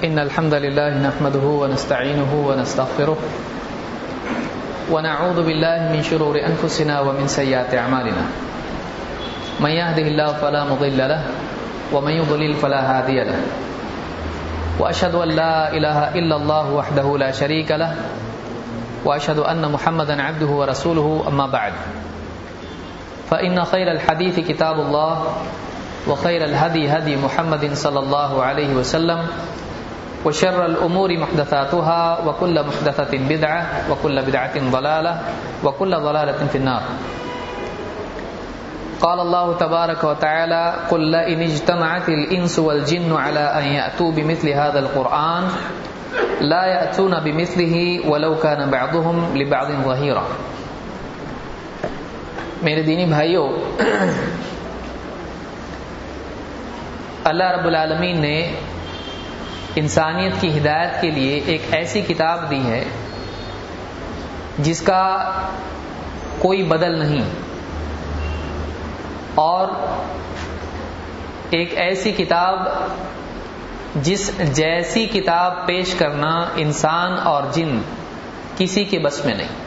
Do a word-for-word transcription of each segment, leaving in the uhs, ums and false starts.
إن الحمد لله نحمده ونستعينه ونستغفره ونعوذ بالله من شرور أنفسنا ومن سيئات أعمالنا من يهده الله فلا مضل له ومن يضلل فلا هادي له وأشهد أن لا إله إلا الله وحده لا شريك له وأشهد أن محمدا عبده ورسوله أما بعد فإن خير الحديث كتاب الله وخير الهدي هدي محمد صلى الله عليه وسلم وشر الأمور محدثاتها وكل محدثة بدعة وكل بدعة ضلالة وكل ضلالة في النار. قال الله تبارك وتعالى قل لئن اجتمعت الإنس والجن على أن يأتوا بمثل هذا القرآن لا يأتون بمثله ولو كان بعضهم لبعض ظهيرا. میرے دینی بھائیوں، اللہ رب العالمین نے انسانیت کی ہدایت کے لیے ایک ایسی کتاب دی ہے جس کا کوئی بدل نہیں، اور ایک ایسی کتاب جس جیسی کتاب پیش کرنا انسان اور جن کسی کے بس میں نہیں،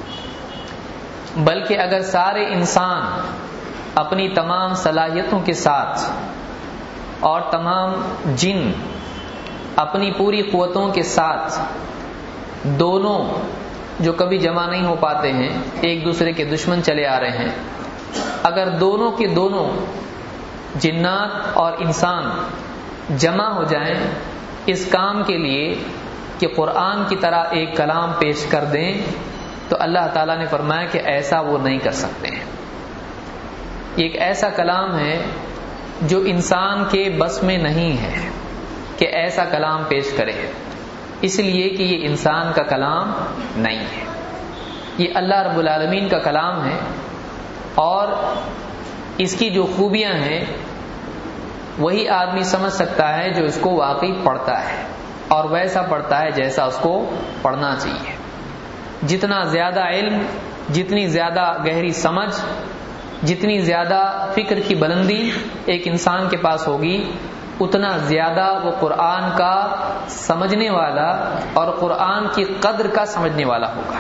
بلکہ اگر سارے انسان اپنی تمام صلاحیتوں کے ساتھ اور تمام جن اپنی پوری قوتوں کے ساتھ، دونوں جو کبھی جمع نہیں ہو پاتے ہیں، ایک دوسرے کے دشمن چلے آ رہے ہیں، اگر دونوں کے دونوں جنات اور انسان جمع ہو جائیں اس کام کے لیے کہ قرآن کی طرح ایک کلام پیش کر دیں، تو اللہ تعالیٰ نے فرمایا کہ ایسا وہ نہیں کر سکتے ہیں. یہ ایک ایسا کلام ہے جو انسان کے بس میں نہیں ہے کہ ایسا کلام پیش کرے، اس لیے کہ یہ انسان کا کلام نہیں ہے، یہ اللہ رب العالمین کا کلام ہے، اور اس کی جو خوبیاں ہیں وہی آدمی سمجھ سکتا ہے جو اس کو واقعی پڑھتا ہے، اور ویسا پڑھتا ہے جیسا اس کو پڑھنا چاہیے. جتنا زیادہ علم، جتنی زیادہ گہری سمجھ، جتنی زیادہ فکر کی بلندی ایک انسان کے پاس ہوگی، اتنا زیادہ وہ قرآن کا سمجھنے والا اور قرآن کی قدر کا سمجھنے والا ہوگا.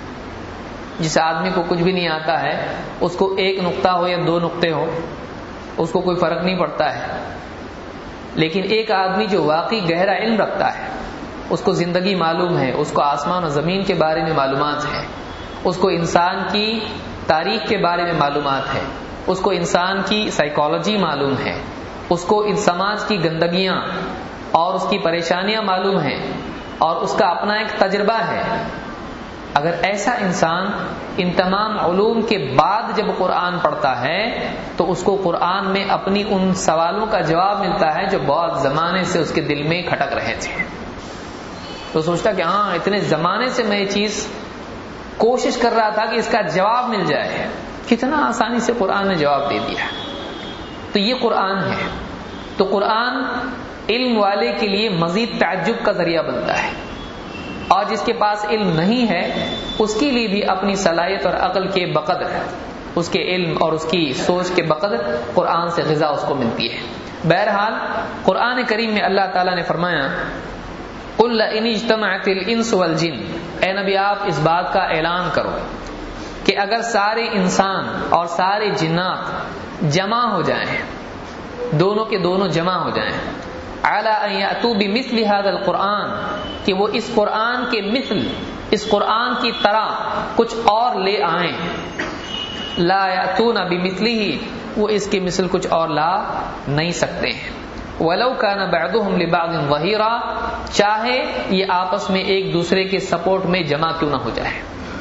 جس آدمی کو کچھ بھی نہیں آتا ہے، اس کو ایک نقطہ ہو یا دو نقطے ہو اس کو کوئی فرق نہیں پڑتا ہے، لیکن ایک آدمی جو واقعی گہرا علم رکھتا ہے، اس کو زندگی معلوم ہے، اس کو آسمان و زمین کے بارے میں معلومات ہے، اس کو انسان کی تاریخ کے بارے میں معلومات ہے، اس کو انسان کی سائیکالوجی معلوم ہے، اس کو ان سماج کی گندگیاں اور اس کی پریشانیاں معلوم ہیں، اور اس کا اپنا ایک تجربہ ہے. اگر ایسا انسان ان تمام علوم کے بعد جب قرآن پڑھتا ہے تو اس کو قرآن میں اپنی ان سوالوں کا جواب ملتا ہے جو بہت زمانے سے اس کے دل میں کھٹک رہے تھے. تو سوچتا کہ ہاں اتنے زمانے سے میں یہ چیز کوشش کر رہا تھا کہ اس کا جواب مل جائے، کتنا آسانی سے قرآن نے جواب دے دیا. تو یہ قرآن ہے. تو قرآن علم والے کے لیے مزید تعجب کا ذریعہ بنتا ہے، اور جس کے پاس علم نہیں ہے اس کے لیے بھی اپنی صلاحیت اور عقل کے بقدر، اس کے علم اور اس کی سوچ کے بقدر قرآن سے غذا اس کو ملتی ہے. بہرحال قرآن کریم میں اللہ تعالیٰ نے فرمایا قُلْ لَئِنِ اجْتَمَعَتِ الْإِنسُ وَالْجِنُّ، اے نبی آپ اس بات کا اعلان کرو کہ اگر سارے انسان اور سارے جنات جمع ہو جائیں، دونوں کے دونوں جمع ہو جائیں، عَلَىٰ أَن يَأْتُوا بِمِثْلِ هَذَا الْقُرْآنِ، کہ وہ اس قرآن کے مثل، اس قرآن کی طرح کچھ اور لے آئیں، لَا يَأْتُونَ بِمِثْلِهِ، وہ اس کے مثل کچھ اور لا نہیں سکتے ہیں. وَلَوْ كَانَ بَعْضُهُمْ لِبَعْضٍ ظَهِيرًا، چاہے یہ آپس میں ایک دوسرے کے سپورٹ میں جمع کیوں نہ ہو جائے.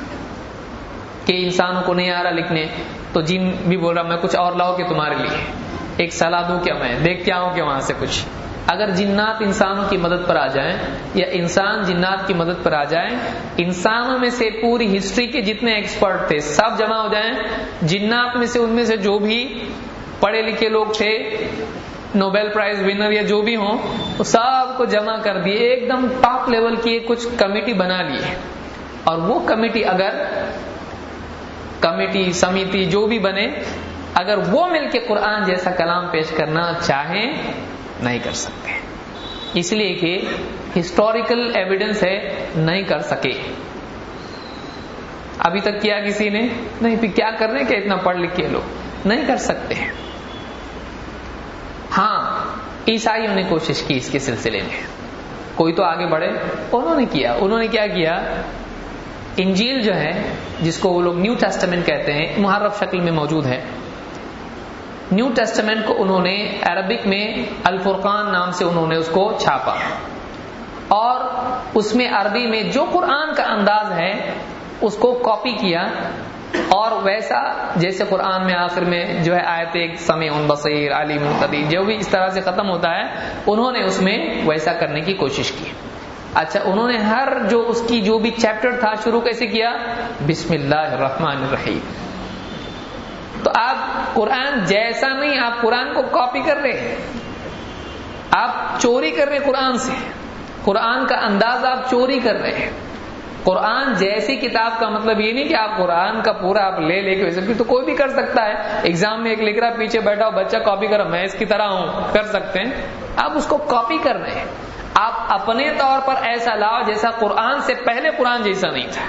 کہ انسانوں کو نہیں آ رہا لکھنے تو جن بھی بول رہا میں کچھ اور لاؤ کہ تمہارے لیے ایک صلاح دوں کیا، میں دیکھ کے آؤں کہ وہاں سے کچھ. اگر جنات انسانوں کی مدد پر آ جائیں یا انسان جنات کی مدد پر آ جائیں، انسانوں میں سے پوری ہسٹری کے جتنے ایکسپرٹ تھے سب جمع ہو جائیں، جنات میں سے ان میں سے جو بھی پڑھے لکھے لوگ تھے، نوبل پرائز ونر یا جو بھی ہوں، تو سب کو جمع کر دیے، ایک دم ٹاپ لیول کی کچھ کمیٹی بنا لی ہے. اور وہ کمیٹی اگر کمیٹی سمیتی جو بھی بنے، اگر وہ مل کے قرآن جیسا کلام پیش کرنا چاہیں نہیں کر سکتے. اس لیے کہ ہسٹوریکل ایویڈنس ہے نہیں کر سکے. ابھی تک کیا کسی نے نہیں. پھر کیا کر رہے ہیں کہ اتنا پڑھ لکھ کے لوگ نہیں کر سکتے. ہاں عیسائیوں نے کوشش کی اس کے سلسلے میں, کوئی تو آگے بڑھے. انہوں نے کیا انہوں نے کیا کیا انجیل جو ہے جس کو وہ لوگ نیو ٹیسٹمنٹ کہتے ہیں, محرف شکل میں موجود ہے. نیو ٹیسٹمنٹ کو انہوں نے عربک میں الفرقان نام سے انہوں نے اس کو چھاپا, اور اس میں عربی میں جو قرآن کا انداز ہے اس کو کاپی کیا, اور ویسا جیسے قرآن میں آخر میں جو ہے آیت ایک سمیع بصیر علیم قدیر جو بھی اس طرح سے ختم ہوتا ہے, انہوں نے اس میں ویسا کرنے کی کوشش کی. اچھا انہوں نے ہر جو اس کی جو بھی چیپٹر تھا شروع کیسے کیا, بسم اللہ الرحمن الرحیم. تو آپ قرآن جیسا نہیں, آپ قرآن کو کاپی کر رہے ہیں, آپ چوری کر رہے ہیں قرآن سے. قرآن کا انداز آپ چوری کر رہے ہیں. قرآن جیسی کتاب کا مطلب یہ نہیں کہ آپ قرآن کا پورا آپ لے لے کے ویسے بھی تو کوئی بھی کر سکتا ہے. ایگزام میں ایک لکھ رہا پیچھے بیٹھا ہو بچہ کاپی کر رہا میں اس کی طرح ہوں, کر سکتے ہیں. آپ اس کو کاپی کر رہے ہیں. آپ اپنے طور پر ایسا لاؤ جیسا قرآن سے پہلے قرآن جیسا نہیں تھا.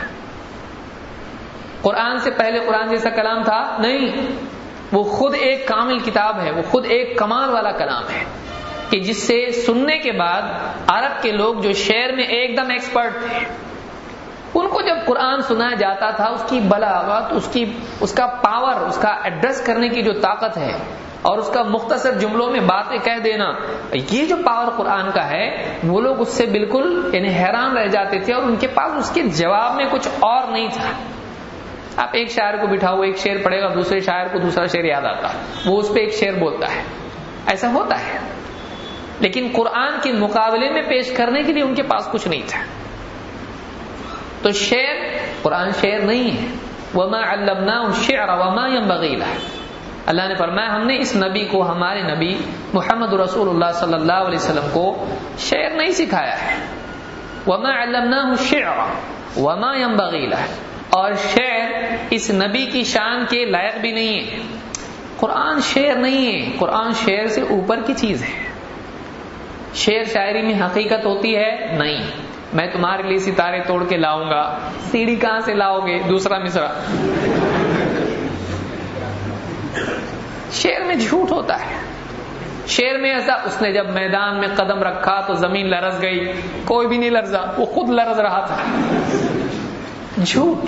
قرآن سے پہلے قرآن جیسا کلام تھا نہیں. وہ خود ایک کامل کتاب ہے, وہ خود ایک کمال والا کلام ہے کہ جس سے سننے کے بعد عرب کے لوگ جو شعر میں ایک دم ایکسپرٹ تھے, ان کو جب قرآن سنایا جاتا تھا اس کی بلاغت, اس کی اس کا پاور, اس کا ایڈریس کرنے کی جو طاقت ہے, اور اس کا مختصر جملوں میں باتیں کہہ دینا, یہ جو پاور قرآن کا ہے وہ لوگ اس سے بالکل یعنی حیران رہ جاتے تھے, اور ان کے پاس اس کے جواب میں کچھ اور نہیں تھا. آپ ایک شاعر کو بٹھاؤ ایک شعر پڑھے گا, دوسرے شاعر کو دوسرا شعر یاد آتا, وہ اس پہ ایک شعر بولتا ہے, ایسا ہوتا ہے. لیکن قرآن کے مقابلے میں پیش کرنے کے لیے ان کے پاس کچھ نہیں تھا. تو شعر قرآن شعر نہیں ہے. وما علمناه الشعر وما ينبغي له. اللہ نے فرمایا ہم نے اس نبی کو, ہمارے نبی محمد رسول اللہ صلی اللہ علیہ وسلم کو شعر نہیں سکھایا ہے. وما علمناه الشعر وما ينبغي له. اور شعر اس نبی کی شان کے لائق بھی نہیں ہے. قرآن شعر نہیں ہے, قرآن شعر سے اوپر کی چیز ہے. شعر شاعری میں حقیقت ہوتی ہے نہیں. میں تمہارے لیے ستارے توڑ کے لاؤں گا, سیڑھی کہاں سے لاؤ گے, دوسرا مصرع. شعر میں جھوٹ ہوتا ہے. شعر میں ایسا اس نے جب میدان میں قدم رکھا تو زمین لرز گئی, کوئی بھی نہیں لرزا, وہ خود لرز رہا تھا. جھوٹ,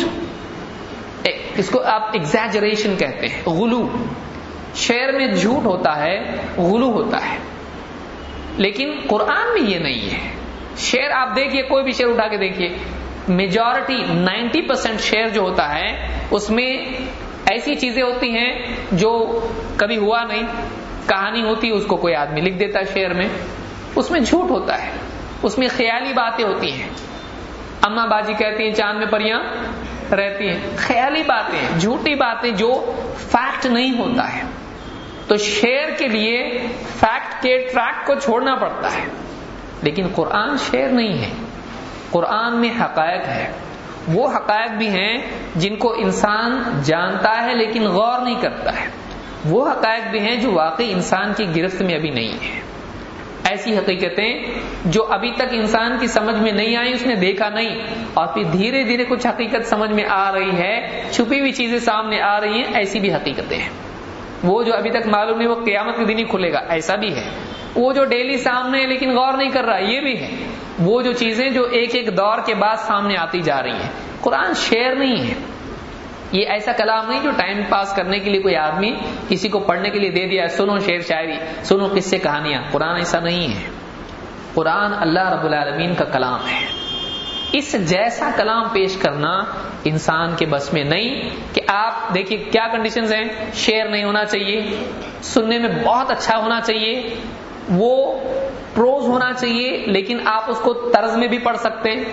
اس کو آپ ایگزیجریشن کہتے ہیں, غلو. شعر میں جھوٹ ہوتا ہے, غلو ہوتا ہے. لیکن قرآن میں یہ نہیں ہے. شعر آپ دیکھیے, کوئی بھی شعر اٹھا کے دیکھیے, میجورٹی نائنٹی پرسینٹ شعر جو ہوتا ہے اس میں ایسی چیزیں ہوتی ہیں جو کبھی ہوا نہیں, کہانی ہوتی ہے اس کو کوئی آدمی لکھ دیتا ہے شعر میں, اس میں جھوٹ ہوتا ہے, اس میں خیالی باتیں ہوتی ہیں. اماں باجی کہتی ہیں چاند میں پریاں رہتی ہیں, خیالی باتیں, جھوٹی باتیں جو فیکٹ نہیں ہوتا ہے. تو شعر کے لیے فیکٹ کے ٹریک کو چھوڑنا پڑتا ہے. لیکن قرآن شعر نہیں ہے. قرآن میں حقائق ہے. وہ حقائق بھی ہیں جن کو انسان جانتا ہے لیکن غور نہیں کرتا ہے. وہ حقائق بھی ہیں جو واقعی انسان کی گرفت میں ابھی نہیں ہے. ایسی حقیقتیں جو ابھی تک انسان کی سمجھ میں نہیں آئی, اس نے دیکھا نہیں, اور پھر دھیرے دھیرے کچھ حقیقت سمجھ میں آ رہی ہے, چھپی ہوئی چیزیں سامنے آ رہی ہیں, ایسی بھی حقیقتیں ہیں. وہ جو ابھی تک معلوم نہیں وہ قیامت کے دن ہی کھلے گا, ایسا بھی ہے. وہ جو ڈیلی سامنے ہے لیکن غور نہیں کر رہا, یہ بھی ہے. وہ جو چیزیں جو ایک ایک دور کے بعد سامنے آتی جا رہی ہیں. قرآن شعر نہیں ہے. یہ ایسا کلام نہیں جو ٹائم پاس کرنے کے لیے کوئی آدمی کسی کو پڑھنے کے لیے دے دیا, سنو شعر شاعری, سنو قصے کہانیاں. قرآن ایسا نہیں ہے. قرآن اللہ رب العالمین کا کلام ہے. اس جیسا کلام پیش کرنا انسان کے بس میں نہیں. کہ آپ دیکھیے کیا کنڈیشنز ہیں. شعر نہیں ہونا چاہیے, سننے میں بہت اچھا ہونا چاہیے, وہ پروز ہونا چاہیے لیکن آپ اس کو طرز میں بھی پڑھ سکتے ہیں,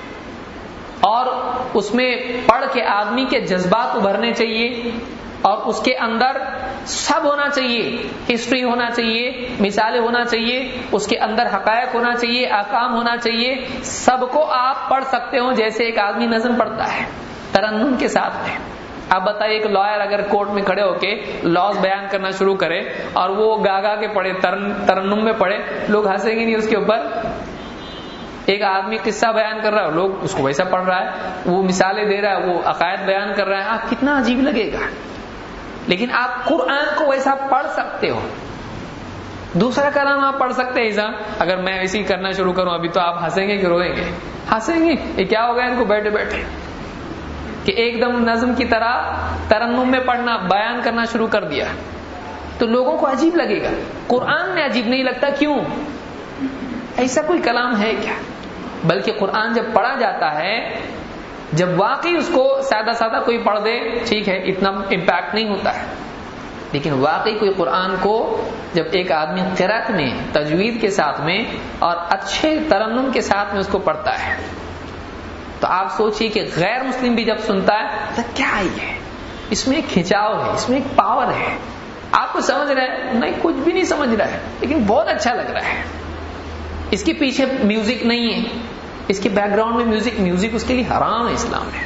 اور اس میں پڑھ کے آدمی کے جذبات ابھرنے چاہیے, اور اس کے اندر سب ہونا چاہیے. ہسٹری ہونا چاہیے, مثالیں ہونا چاہیے, اس کے اندر حقائق ہونا چاہیے, احکام ہونا چاہیے. سب کو آپ پڑھ سکتے ہو جیسے ایک آدمی نظم پڑھتا ہے ترنم کے ساتھ میں. آپ بتائیے ایک لائر اگر کورٹ میں کھڑے ہو کے لاز بیان کرنا شروع کرے اور وہ گا گا کے پڑھے، ترنم میں پڑھے، لوگ ہنسیں گے نہیں اس کے اوپر؟ ایک آدمی قصہ بیان کر رہا ہے، لوگ اس کو ویسا پڑھ رہا ہے، وہ مثالیں دے رہا ہے، وہ عقائد بیان کر رہا ہے، آپ کتنا عجیب لگے گا. لیکن آپ قرآن کو ویسا پڑھ سکتے ہو. دوسرا کلام آپ پڑھ سکتے ہیں ایسا. اگر میں ایسے ہی کرنا شروع کروں ابھی تو آپ ہنسیں گے کہ روئیں گے؟ ہنسیں گے. یہ کیا ہوگا ان کو بیٹھے بیٹھے کہ ایک دم نظم کی طرح ترنم میں پڑھنا، بیان کرنا شروع کر دیا تو لوگوں کو عجیب لگے گا. قرآن میں عجیب نہیں لگتا، کیوں؟ ایسا کوئی کلام ہے کیا؟ بلکہ قرآن جب پڑھا جاتا ہے، جب واقعی اس کو سادہ سادہ کوئی پڑھ دے، ٹھیک ہے، اتنا امپیکٹ نہیں ہوتا ہے. لیکن واقعی کوئی قرآن کو جب ایک آدمی قرأت میں، تجوید کے ساتھ میں اور اچھے ترنم کے ساتھ میں اس کو پڑھتا ہے تو آپ سوچئے کہ غیر مسلم بھی جب سنتا ہے تو کیا ہے یہ؟ اس میں ایک کھنچاؤ ہے، اس میں ایک پاور ہے. آپ کو سمجھ رہا ہے؟ نہیں، کچھ بھی نہیں سمجھ رہا ہے، لیکن بہت اچھا لگ رہا ہے. اس کے پیچھے میوزک نہیں ہے، اس کے بیک گراؤنڈ میں میوزک میوزک اس کے لیے حرام ہے اسلام میں.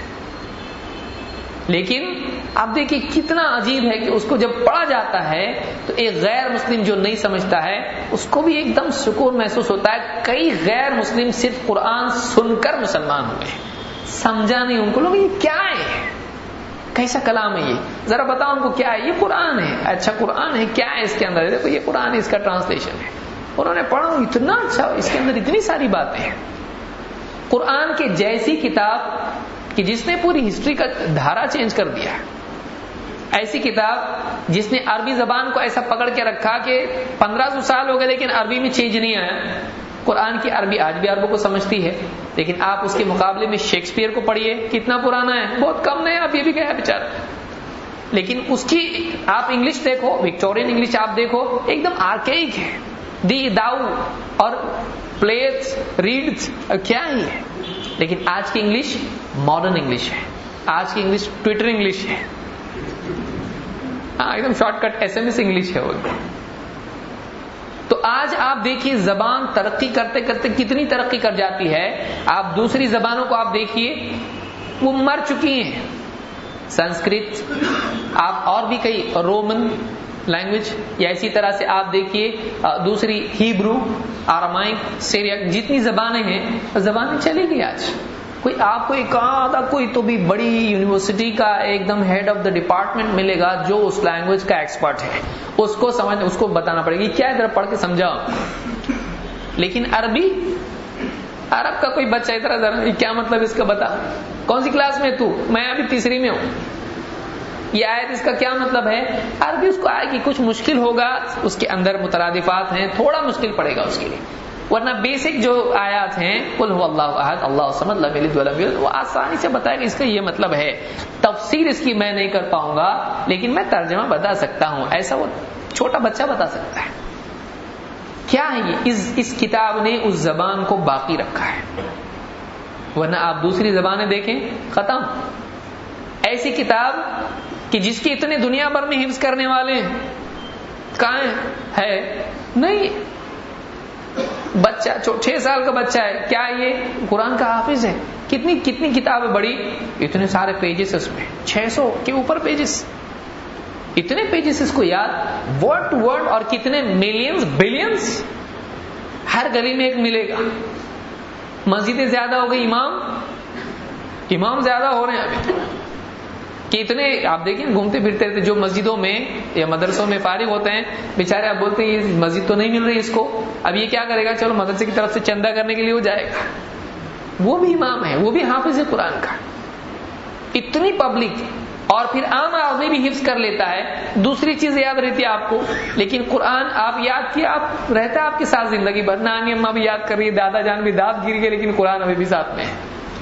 لیکن آپ دیکھیں کتنا عجیب ہے کہ اس کو جب پڑھا جاتا ہے تو ایک غیر مسلم جو نہیں سمجھتا ہے اس کو بھی ایک دم سکون محسوس ہوتا ہے. کئی غیر مسلم صرف قرآن سن کر مسلمان ہوئے، سمجھا نہیں ان کو. لوگ یہ کیا ہے، کیسا کلام ہے یہ؟ ذرا بتاؤ ان کو کیا ہے. یہ قرآن ہے. اچھا قرآن ہے، کیا ہے اس کے اندر؟ دیکھو یہ قرآن ہے، اس کا ٹرانسلیشن ہے. انہوں نے پڑھا اتنا اچھا، اس کے اندر اتنی ساری باتیں ہیں. قرآن کے جیسی کتاب کہ جس نے پوری ہسٹری کا دھارا چینج کر دیا، ایسی کتاب جس نے عربی زبان کو ایسا پکڑ کے رکھا کہ پندرہ سو سال ہو گئے لیکن عربی میں چینج نہیں آیا. قرآن کی عربی آج بھی عربوں کو سمجھتی ہے، لیکن آپ اس کے مقابلے میں شیکسپیئر کو پڑھیے، کتنا پرانا ہے، بہت کم نہیں، اب یہ بھی گیا بیچارہ. لیکن اس کی آپ انگلش دیکھو، وکٹورین انگلش آپ دیکھو، ایک دم آرکیک ہے. دی داؤ اور پلیٹس ریڈس کیا ہی ہے. لیکن آج کی انگلش ماڈرن انگلش ہے، آج کی انگلش ٹویٹر انگلش ہے، ہاں ایک دم shortcut S M S English ہے وہ. تو آج آپ دیکھیے زبان ترقی کرتے کرتے کتنی ترقی کر جاتی ہے. آپ دوسری زبانوں کو آپ دیکھیے وہ مر چکی ہیں. سنسکرت، آپ اور بھی کئی رومن لینگویج، یا اسی طرح سے آپ دیکھیے دوسری ہیبرو، آرامائک، سیریاک، جتنی زبانیں ہیں زبانیں چلی گئی. آج کوئی آپ کو ایک آدھا کوئی تو بھی بڑی یونیورسٹی کا ایک دم ہیڈ آف دا ڈپارٹمنٹ ملے گا جو اس لینگویج کا ایکسپرٹ ہے، اس کو سمجھ اس کو بتانا پڑے گی کیا ادھر پڑھ کے سمجھاؤ. لیکن عربی، عرب کا کوئی بچہ ادھر ادھر کیا مطلب اس کا بتا، کون سی کلاس میں تو؟ میں ابھی تیسری میں ہوں. یہ آیت اس کا کیا مطلب ہے؟ عربی اس کو آئے گی، کچھ مشکل ہوگا، اس کے اندر مترادفات ہیں، تھوڑا مشکل پڑے گا اس کے لیے. ورنہ بیسک جو آیات ہیں قل هو اللہ احد اللہ الصمد لم یلد ولم یولد، وہ آسانی سے بتائے گا اس کا یہ مطلب ہے. تفسیر اس کی میں نہیں کر پاؤں گا لیکن میں ترجمہ بتا سکتا ہوں، ایسا وہ چھوٹا بچہ بتا سکتا ہے. کیا ہے یہ؟ اس, اس کتاب نے اس زبان کو باقی رکھا ہے. ورنہ آپ دوسری زبانیں دیکھیں ختم. ایسی کتاب کہ جس کی اتنے دنیا بھر میں حفظ کرنے والے کہاں ہے؟ نہیں. بچہ چھ سال کا بچہ ہے، کیا یہ قرآن کا حافظ ہے؟ کتنی کتنی کتابیں بڑی، اتنے سارے پیجز اس میں، چھ سو کے اوپر پیجز، اتنے پیجز اس کو یاد، ورڈ ٹو ورڈ، اور کتنے ملینز بلینز. ہر گلی میں ایک ملے گا. مسجدیں زیادہ ہو گئی، امام امام زیادہ ہو رہے ہیں ابھی کہ اتنے آپ دیکھیں گھومتے پھرتے رہتے جو مسجدوں میں یا مدرسوں میں فارغ ہوتے ہیں بیچارے. آپ بولتے ہیں یہ مسجد تو نہیں مل رہی اس کو، اب یہ کیا کرے گا؟ چلو مدرسے کی طرف سے چندہ کرنے کے لیے وہ جائے گا. وہ بھی امام ہے، وہ بھی حافظ ہے قرآن کا. اتنی پبلک، اور پھر عام آدمی بھی حفظ کر لیتا ہے. دوسری چیز یاد رہتی ہے آپ کو، لیکن قرآن آپ یاد کیا، آپ رہتا ہے آپ کے ساتھ زندگی بھر. نانی اماں بھی یاد کر رہی ہے، دادا جان بھی دانت گر گئے لیکن قرآن ابھی بھی ساتھ میں ہے.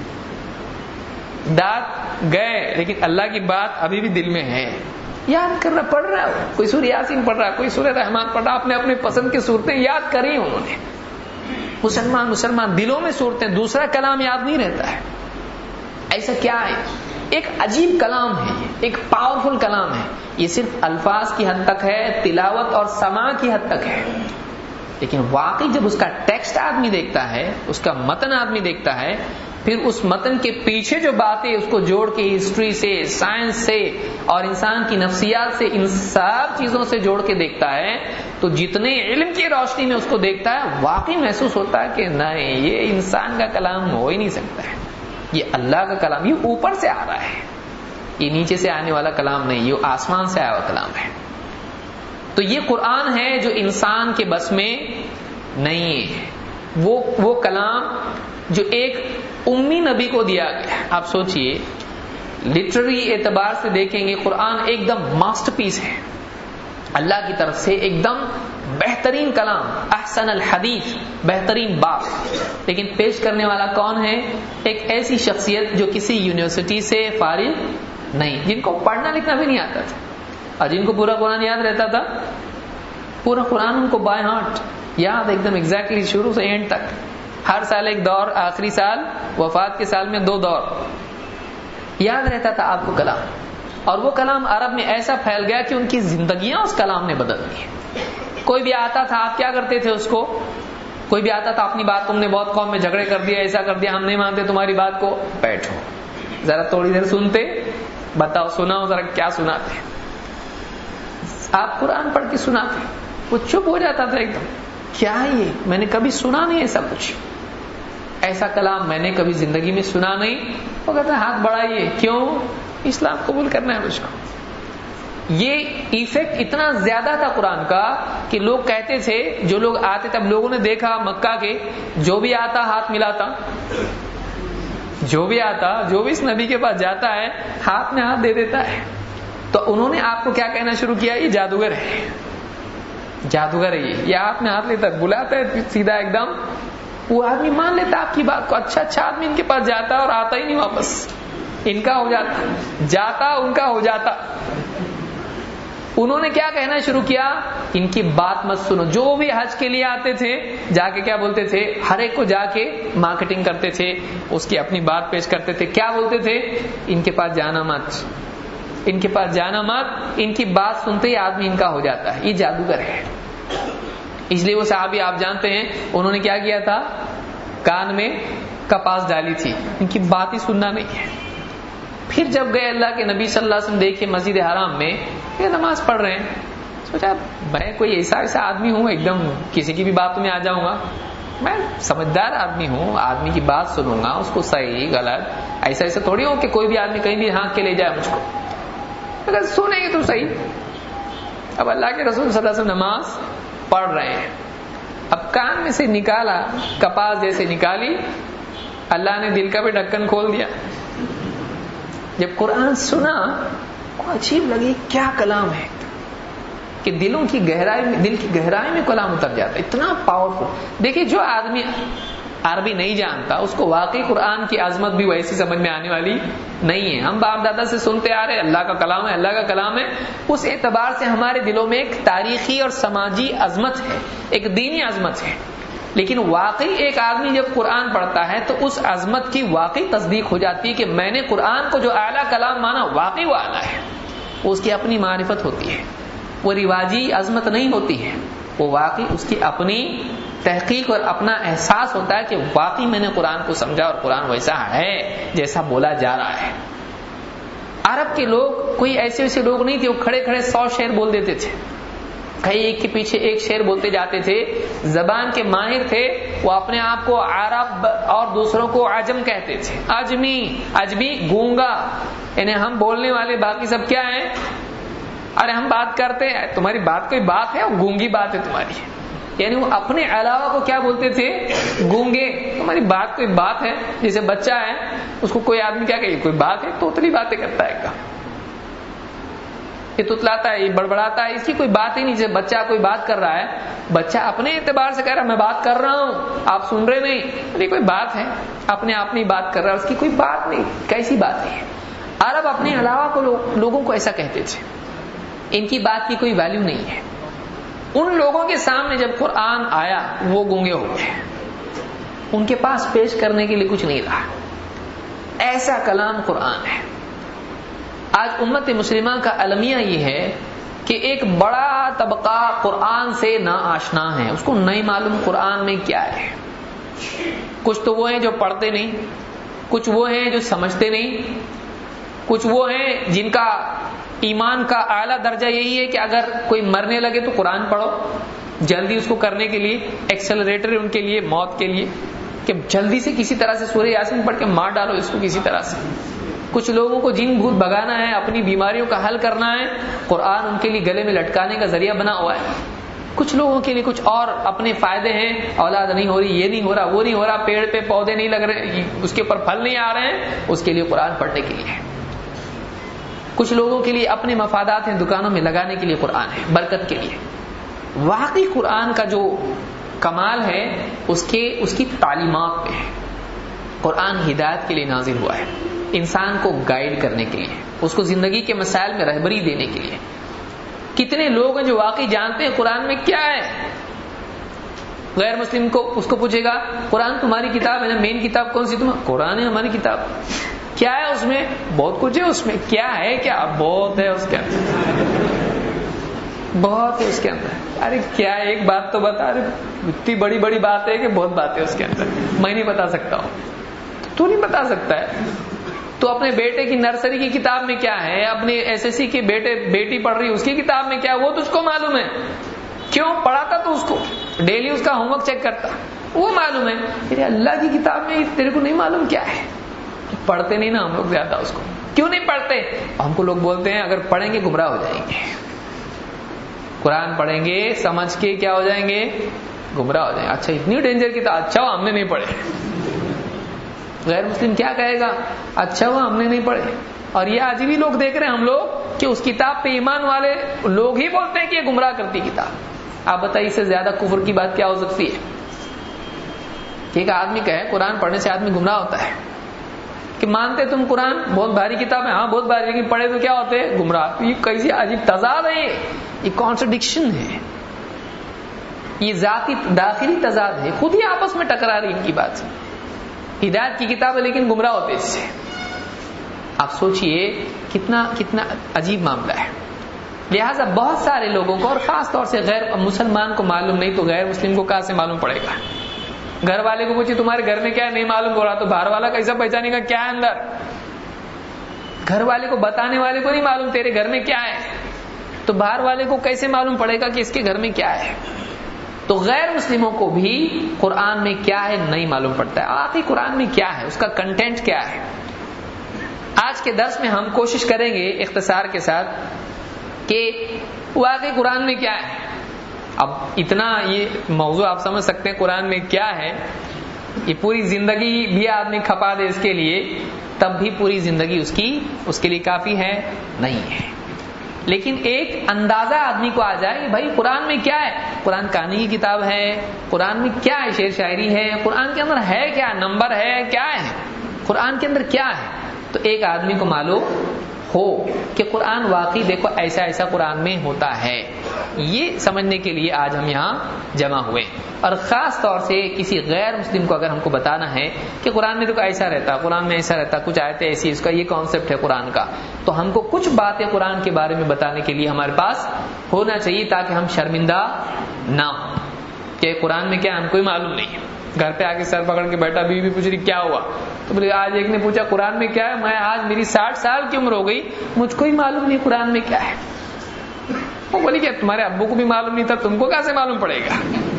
دانت گئے لیکن اللہ کی بات ابھی بھی دل میں ہے. یاد کرنا پڑ رہا ہے. کوئی سورہ یاسین پڑھ رہا ہے، کوئی سورہ رحمان پڑھ رہا ہے، اپنے اپنے پسند کی صورتیں یاد کری انہوں نے. مسلمان مسلمان دلوں میں صورتیں، دوسرا کلام یاد نہیں رہتا ہے. ایسا کیا ہے؟ ایک عجیب کلام ہے، ایک پاورفل کلام ہے. یہ صرف الفاظ کی حد تک ہے، تلاوت اور سماع کی حد تک ہے. لیکن واقعی جب اس کا ٹیکسٹ آدمی دیکھتا ہے، اس کا متن آدمی دیکھتا ہے، پھر اس متن کے پیچھے جو باتیں اس کو جوڑ کے ہسٹری سے، سائنس سے اور انسان کی نفسیات سے، ان سب چیزوں سے جوڑ کے دیکھتا ہے، تو جتنے علم کی روشنی میں اس کو دیکھتا ہے، واقعی محسوس ہوتا ہے کہ نہیں، یہ انسان کا کلام ہو ہی نہیں سکتا ہے، یہ اللہ کا کلام، یہ اوپر سے آ رہا ہے، یہ نیچے سے آنے والا کلام نہیں، یہ آسمان سے آیا ہوا کلام ہے۔ تو یہ قرآن ہے جو انسان کے بس میں نہیں ہے، وہ وہ کلام جو ایک امی نبی کو دیا گیا۔ آپ سوچئے، لٹرری اعتبار سے دیکھیں گے قرآن ایک دم ماسٹر پیس ہے، اللہ کی طرف سے ایک دم بہترین کلام، احسن الحدیث، بہترین بات، لیکن پیش کرنے والا کون ہے؟ ایک ایسی شخصیت جو کسی یونیورسٹی سے فارغ نہیں، جن کو پڑھنا لکھنا بھی نہیں آتا تھا، اور جن کو پورا قرآن یاد رہتا تھا، پورا قرآن ان کو بائی ہارٹ یاد، ایک دم ایگزیکٹلی شروع سے اینڈ تک، ہر سال ایک دور، آخری سال، وفات کے سال میں دو دور، یاد رہتا تھا آپ کو کلام، اور وہ کلام عرب میں ایسا پھیل گیا کہ ان کی زندگیاں اس کلام نے بدل دی۔ کوئی بھی آتا تھا، آپ کیا کرتے تھے اس کو؟ کوئی بھی آتا تھا، اپنی بات تم نے بہت قوم میں جھگڑے کر دیا، ایسا کر دیا، ہم نہیں مانتے تمہاری بات کو، بیٹھو ذرا تھوڑی دیر سنتے، بتاؤ سناؤ ذرا کیا سناتے، آپ قرآن پڑھ کے سناتے، وہ چپ ہو جاتا تھا ایک دم، کیا ہے یہ، میں نے کبھی سنا نہیں ایسا کچھ، ایسا کلام میں نے کبھی زندگی میں سنا نہیں۔ وہ کہتا ہے ہاتھ بڑھائیے، کیوں؟ اسلام قبول کرنا ہے مجھ کو۔ یہ ایفیکٹ اتنا زیادہ تھا قرآن کا کہ لوگ کہتے تھے، جو لوگ آتے تھے، اب لوگوں نے دیکھا مکہ کے، جو بھی آتا ہاتھ ملاتا، جو بھی آتا، جو بھی اس نبی کے پاس جاتا ہے، ہاتھ میں ہاتھ دے دیتا ہے۔ تو انہوں نے آپ کو کیا کہنا شروع کیا؟ یہ جادوگر ہے، جادوگر ہے، یہ یہ ہاتھ میں ہاتھ لیتا ہے، بلاتا ہے سیدھا ایک دم، وہ آدمی مان لیتا آپ کی بات کو، اچھا اچھا آدمی ان کے پاس جاتا اور آتا ہی نہیں واپس، ان کا ہو جاتا، جاتا ان کا ہو جاتا۔ انہوں نے کیا کہنا شروع کیا؟ ان کی بات مت سنو۔ جو بھی حج کے لیے آتے تھے، جا کے کیا بولتے تھے؟ ہر ایک کو جا کے مارکیٹنگ کرتے تھے، اس کی اپنی بات پیش کرتے تھے، کیا بولتے تھے؟ ان کے پاس جانا مت، ان کے پاس جانا مت، ان کی بات سنتے ہی آدمی ان کا ہو جاتا ہے، یہ جادوگر ہے۔ اس لیے وہ صحابی آپ جانتے ہیں انہوں نے کیا کیا تھا؟ کان میں کپاس ڈالی تھی، ان کی بات ہی سننا نہیں ہے۔ پھر جب گئے اللہ کے نبی صلی اللہ علیہ وسلم دیکھے مسجد حرام میں یہ نماز پڑھ رہے ہیں، سوچا میں کوئی ایسا ایسا آدمی ہوں، ایک دم کسی کی بھی بات میں آ جاؤں گا، میں سمجھدار آدمی ہوں، آدمی کی بات سنوں گا، اس کو صحیح غلط ایسا ایسا تھوڑی ہو کہ کوئی بھی آدمی کہیں بھی ہانک کے لے جائے مجھ کو، اگر سنیں گے تو صحیح۔ اب اللہ کے رسول صلی اللہ علیہ وسلم نماز پڑھ رہے ہیں، اب کان میں سے نکالا، کپاس جیسے نکالی، اللہ نے دل کا بھی ڈھکن کھول دیا۔ جب قرآن سنا کو عجیب لگی، کیا کلام ہے کہ دلوں کی گہرائی میں، دل کی گہرائی میں کلام اتر جاتا ہے، اتنا پاورفل۔ دیکھیے جو آدمی عربی نہیں جانتا اس کو واقعی قرآن کی عظمت بھی ویسی سمجھ میں آنے والی نہیں ہے۔ ہم باپ دادا سے سنتے آ رہے اللہ کا کلام ہے، اللہ کا کلام ہے، اس اعتبار سے ہمارے دلوں میں ایک تاریخی اور سماجی عظمت ہے، ایک دینی عظمت ہے، لیکن واقعی ایک آدمی جب قرآن پڑھتا ہے تو اس عظمت کی واقعی تصدیق ہو جاتی ہے کہ میں نے قرآن کو جو اعلیٰ کلام مانا، واقعی وہ اعلیٰ ہے، وہ اس کی اپنی معرفت ہوتی ہے، وہ رواجی عظمت نہیں ہوتی ہے، وہ واقعی اس کی اپنی تحقیق اور اپنا احساس ہوتا ہے کہ واقعی میں نے قرآن کو سمجھا اور قرآن ویسا ہے جیسا بولا جا رہا ہے۔ عرب کے لوگ کوئی ایسے ویسے لوگ نہیں تھے، وہ کھڑے کھڑے سو شعر بول دیتے تھے، کئی ایک کے پیچھے ایک شعر بولتے جاتے تھے، زبان کے ماہر تھے، وہ اپنے آپ کو عرب اور دوسروں کو عجم کہتے تھے، عجمی، عجمی گونگا، یعنی ہم بولنے والے باقی سب کیا ہیں؟ ارے ہم بات کرتے ہیں، تمہاری بات کوئی بات ہے، وہ گونگی بات ہے تمہاری، یعنی وہ اپنے علاوہ کو کیا بولتے تھے؟ گونگے، تمہاری بات کوئی بات ہے، جیسے بچہ ہے اس کو کوئی آدمی کیا کہے کوئی بات ہے، توتلی باتیں کرتا ہے، یہ تتلاتا ہے، یہ بڑبڑاتا ہے، اس کی کوئی بات ہی نہیں، جیسے بچہ کوئی بات کر رہا ہے، بچہ اپنے اعتبار سے کہہ رہا ہے میں بات کر رہا ہوں آپ سن رہے نہیں، یہ کوئی بات ہے، اپنے آپ نہیں بات کر رہا، اس کی کوئی بات نہیں، کیسی بات ہے؟ عرب اپنے علاوہ کو لوگوں کو ایسا کہتے تھے، ان کی بات کی کوئی ویلیو نہیں ہے۔ ان لوگوں کے سامنے جب قرآن آیا وہ گونگے ہو گئے، ان کے پاس پیش کرنے کے لیے کچھ نہیں رہا، ایسا کلام قرآن ہے۔ آج امت مسلمہ کا المیہ یہ ہے کہ ایک بڑا طبقہ قرآن سے نا آشنا ہے، اس کو نہیں معلوم قرآن میں کیا ہے. کچھ تو وہ ہیں جو پڑھتے نہیں، کچھ وہ ہیں جو سمجھتے نہیں، کچھ وہ ہیں جن کا ایمان کا اعلیٰ درجہ یہی ہے کہ اگر کوئی مرنے لگے تو قرآن پڑھو، جلدی اس کو کرنے کے لیے ایکسلریٹر ان کے لیے موت کے لیے کہ جلدی سے کسی طرح سے سورہ یاسین پڑھ کے مار ڈالو اس کو کسی طرح سے. کچھ لوگوں کو جن بھوت بھگانا ہے، اپنی بیماریوں کا حل کرنا ہے، قرآن ان کے لیے گلے میں لٹکانے کا ذریعہ بنا ہوا ہے. کچھ لوگوں کے لیے کچھ اور اپنے فائدے ہیں، اولاد نہیں ہو رہی، یہ نہیں ہو رہا، وہ نہیں ہو رہا، پیڑ پہ پودے نہیں لگ رہے، اس کے اوپر پھل نہیں آ رہے ہیں، اس کے لیے قرآن پڑھنے کے لیے ہے. کچھ لوگوں کے لیے اپنے مفادات ہیں، دکانوں میں لگانے کے لیے قرآن ہے، برکت کے لیے. واقعی قرآن کا جو کمال ہے اس کے اس کی تعلیمات پہ ہے. قرآن ہدایت کے لیے نازل ہوا ہے، انسان کو گائیڈ کرنے کے لیے، اس کو زندگی کے مسائل میں رہبری دینے کے لیے. کتنے لوگ ہیں جو واقعی جانتے ہیں قرآن میں کیا ہے. غیر مسلم کو اس کو پوچھے گا قرآن تمہاری کتاب ہے نا، مین کتاب کون سی تمہاری؟ قرآن ہے ہماری کتاب. کیا ہے اس میں؟ بہت کچھ ہے اس میں. کیا ہے؟ کیا بہت ہے اس کے اندر، بہت ہے اس کے اندر. ارے کیا ہے؟ ایک بات تو بتا. ارے اتنی بڑی بڑی بات ہے کہ بہت بات ہے اس کے اندر، میں نہیں بتا سکتا ہوں. تو نہیں بتا سکتا ہے تو اپنے بیٹے کی نرسری کی کتاب میں کیا ہے، اپنے ایس ایس سی کے بیٹے بیٹی پڑھ رہی اس کی کتاب میں کیا ہے، وہ تجھ کو معلوم ہے. کیوں؟ پڑھاتا تو اس کو، ڈیلی اس کا ہوم ورک چیک کرتا، وہ معلوم ہے. تیرے اللہ کی کتاب میں تیرے کو نہیں معلوم کیا ہے. پڑھتے نہیں نا ہم لوگ زیادہ اس کو. کیوں نہیں پڑھتے؟ ہم کو لوگ بولتے ہیں اگر پڑھیں گے گمراہ ہو جائیں گے. قرآن پڑھیں گے سمجھ کے کیا ہو جائیں گے؟ گمراہ ہو جائیں گے. اچھا اتنی ڈینجر کتاب، اچھا ہم نے نہیں پڑھے. غیر مسلم کیا کہے گا؟ اچھا وہ ہم نے نہیں پڑھے. اور یہ آج بھی لوگ دیکھ رہے ہیں ہم لوگ کہ اس کتاب پہ ایمان والے لوگ ہی بولتے ہیں کہ یہ گمراہ کرتی کتاب. آپ بتائیے اس سے زیادہ کفر کی بات کیا ہو سکتی ہے کہ ایک آدمی کہے قرآن پڑھنے سے آدمی گمراہ ہوتا ہے. کہ مانتے تم قرآن بہت بھاری کتاب ہے؟ ہاں بہت بھاری، لیکن پڑھے تو کیا ہوتے ہیں؟ گمراہ. یہ کیسی عجیب تضاد ہے، یہ کانٹرڈکشن ہے، یہ ذاتی داخلی تضاد ہے، خود ہی آپس میں ٹکرا رہی ان کی بات. ہدایت کی کتاب ہے لیکن گمراہ ہوتے اس سے. آپ سوچئے کتنا کتنا عجیب معاملہ ہے. لہٰذا بہت سارے لوگوں کو اور خاص طور سے غیر مسلمان کو معلوم نہیں تو غیر مسلم کو کہاں سے معلوم پڑے گا؟ گھر والے کو پوچھے تمہارے گھر میں کیا ہے، نہیں معلوم ہو رہا تو باہر والا کیسا پہچانے گا کیا ہے اندر؟ گھر والے کو بتانے والے کو نہیں معلوم تیرے گھر میں کیا ہے تو باہر والے کو کیسے معلوم پڑے گا کہ اس کے گھر میں کیا ہے؟ تو غیر مسلموں کو بھی قرآن میں کیا ہے نہیں معلوم پڑتا ہے. آخری قرآن میں کیا ہے، اس کا کنٹینٹ کیا ہے. آج کے درس میں ہم کوشش کریں گے اختصار کے ساتھ کہ واقعی قرآن میں کیا ہے. اب اتنا یہ موضوع آپ سمجھ سکتے ہیں قرآن میں کیا ہے، یہ پوری زندگی بھی آدمی کھپا دے اس کے لیے تب بھی پوری زندگی اس کی اس کے لیے کافی ہے نہیں ہے. لیکن ایک اندازہ آدمی کو آ جائے کہ بھائی قرآن میں کیا ہے. قرآن کہانی کی کتاب ہے، قرآن میں کیا ہے، شعر شاعری ہے، قرآن کے اندر ہے کیا، نمبر ہے کیا ہے، قرآن کے اندر کیا ہے. تو ایک آدمی کو معلوم ہو کہ قرآن واقعی دیکھو ایسا ایسا قرآن میں ہوتا ہے، یہ سمجھنے کے لیے آج ہم یہاں جمع ہوئے. اور خاص طور سے کسی غیر مسلم کو اگر ہم کو بتانا ہے کہ قرآن میں دیکھو ایسا رہتا، قرآن میں ایسا رہتا، کچھ آیتیں ایسی، اس کا یہ کانسیپٹ ہے قرآن کا، تو ہم کو کچھ باتیں قرآن کے بارے میں بتانے کے لیے ہمارے پاس ہونا چاہیے تاکہ ہم شرمندہ نہ ہوں کہ قرآن میں کیا ہم کوئی معلوم نہیں ہے. گھر پہ آ کے سر پکڑ کے بیٹھا، بیوی بھی پوچھ رہی کیا ہوا تو بولے آج ایک نے پوچھا قرآن میں کیا ہے، میں آج میری ساٹھ سال کی عمر ہو گئی مجھ کو ہی معلوم نہیں قرآن میں کیا ہے. وہ بولی کہ تمہارے ابو کو بھی معلوم نہیں تھا، تم کو کہاں سے معلوم پڑے گا؟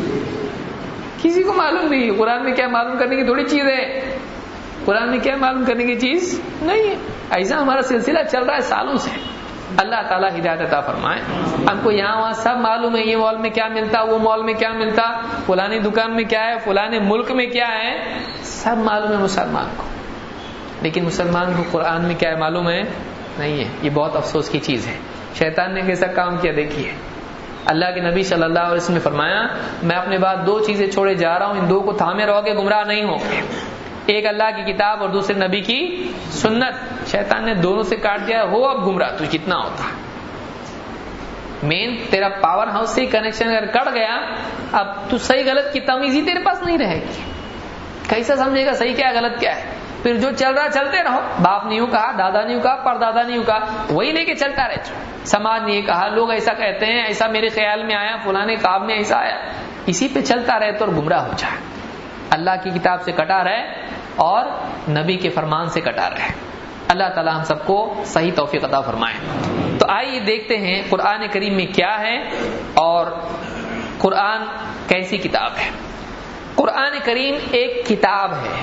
کسی کو معلوم نہیں. قرآن میں کیا معلوم کرنے کی تھوڑی چیز ہے، قرآن میں کیا معلوم کرنے کی چیز نہیں ہے. ایسا ہمارا سلسلہ چل رہا ہے سالوں سے. اللہ تعالیٰ ہدایت عطا فرمائے. ہم کو یہاں وہاں سب معلوم ہے، یہ مال میں کیا ملتا، وہ مال میں کیا ملتا، فلانی دکان میں کیا ہے، فلانے ملک میں کیا ہے، سب معلوم ہے مسلمان کو. لیکن مسلمان کو قرآن میں کیا ہے معلوم ہے نہیں ہے. یہ بہت افسوس کی چیز ہے. شیطان نے کیسا کام کیا دیکھیے. اللہ کے نبی صلی اللہ علیہ وسلم نے فرمایا میں اپنے بعد دو چیزیں چھوڑے جا رہا ہوں، ان دو کو تھامے رہو گے گمراہ نہیں ہو گے. ایک اللہ کی کتاب اور دوسرے نبی کی سنت. شیطان نے دونوں سے کاٹ دیا، ہو اب گمراہ تو کتنا ہوتا. مین تیرا پاور ہاؤس سے کنیکشن اگر کٹ گیا اب تو صحیح غلط کی تمیز ہی تیرے پاس نہیں رہے گی. کیسا سمجھے گا صحیح کیا غلط کیا ہے؟ پھر جو چل رہا چلتے رہو، باپ نے یوں کہا، دادا نے یوں کہا، پردادا نے یوں کہا، وہی لے کے چلتا رہے. سماج نے یہ کہا، لوگ ایسا کہتے ہیں، ایسا میرے خیال میں آیا، فلاں کام میں ایسا آیا، اسی پہ چلتا رہے تو اور گمراہ ہو جائے. اللہ کی کتاب سے کٹا رہے اور نبی کے فرمان سے کٹا رہے. اللہ تعالی ہم سب کو صحیح توفیق عطا فرمائے. تو آئیے دیکھتے ہیں قرآن کریم میں کیا ہے اور قرآن کیسی کتاب ہے. قرآن کریم ایک کتاب ہے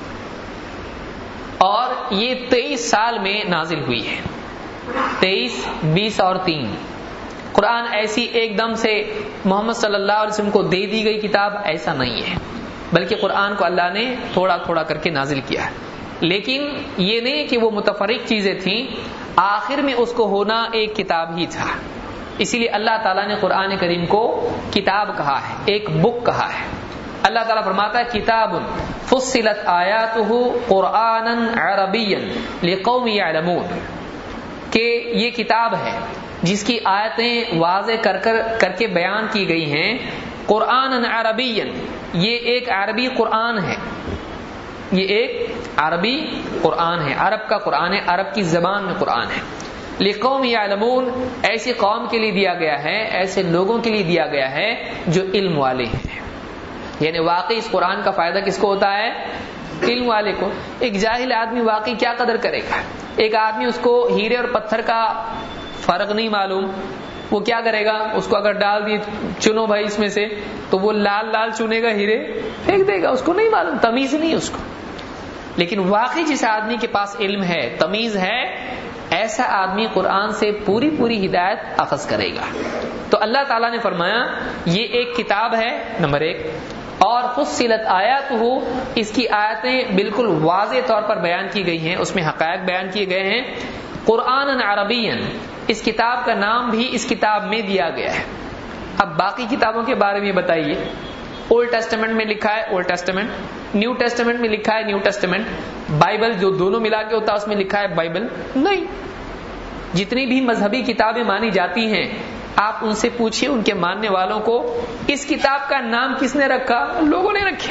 اور یہ تیئیس سال میں نازل ہوئی ہے. تیئیس، بیس اور تین. قرآن ایسی ایک دم سے محمد صلی اللہ علیہ وسلم کو دے دی گئی کتاب ایسا نہیں ہے، بلکہ قرآن کو اللہ نے تھوڑا تھوڑا کر کے نازل کیا ہے. لیکن یہ نہیں کہ وہ متفرق چیزیں تھیں، آخر میں اس کو ہونا ایک کتاب ہی تھا. اسی لیے اللہ تعالیٰ نے قرآن کریم کو کتاب کہا ہے، ایک بک کہا ہے. اللہ تعالیٰ فرماتا ہے کتاب فصلت آیاتہ قرآنا عربیا لقوم یعلمون، کہ یہ کتاب ہے جس کی آیتیں واضح کر کر کر کے بیان کی گئی ہیں. قرآن عربی، یہ ایک عربی قرآن ہے، یہ ایک عربی قرآن ہے، عرب کا قرآن ہے، عرب کی زبان میں قرآن ہے. لقوم یعلمون، ایسی قوم کے لیے دیا گیا ہے، ایسے لوگوں کے لیے دیا گیا ہے جو علم والے ہیں. یعنی واقعی اس قرآن کا فائدہ کس کو ہوتا ہے؟ علم والے کو. ایک جاہل آدمی واقعی کیا قدر کرے گا؟ ایک آدمی اس کو ہیرے اور پتھر کا فرق نہیں معلوم، وہ کیا کرے گا؟ اس کو اگر ڈال دی چنو بھائی اس میں سے، تو وہ لال لال چنے گا، ہیرے پھینک دے گا، اس کو نہیں معلوم، تمیز نہیں اس کو. لیکن واقعی جس آدمی کے پاس علم ہے، تمیز ہے، ایسا آدمی قرآن سے پوری پوری ہدایت اخذ کرے گا. تو اللہ تعالیٰ نے فرمایا یہ ایک کتاب ہے، نمبر ایک، اور فصلت آیاتہ، اس کی آیتیں بالکل واضح طور پر بیان کی گئی ہیں، اس میں حقائق بیان کیے گئے ہیں. قرآن عربی، اس کتاب کا نام بھی اس کتاب میں دیا گیا ہے. اب باقی کتابوں کے بارے میں بتائیے. اولڈ ٹیسٹمنٹ میں لکھا ہے اولڈ ٹیسٹمنٹ، نیو ٹیسٹمنٹ میں لکھا ہے نیو ٹیسٹمنٹ، بائبل جو دونوں ملا کے ہوتا ہے اس میں لکھا ہے بائبل؟ نہیں. جتنی بھی مذہبی کتابیں مانی جاتی ہیں، آپ ان سے پوچھیے ان کے ماننے والوں کو اس کتاب کا نام کس نے رکھا؟ لوگوں نے رکھے.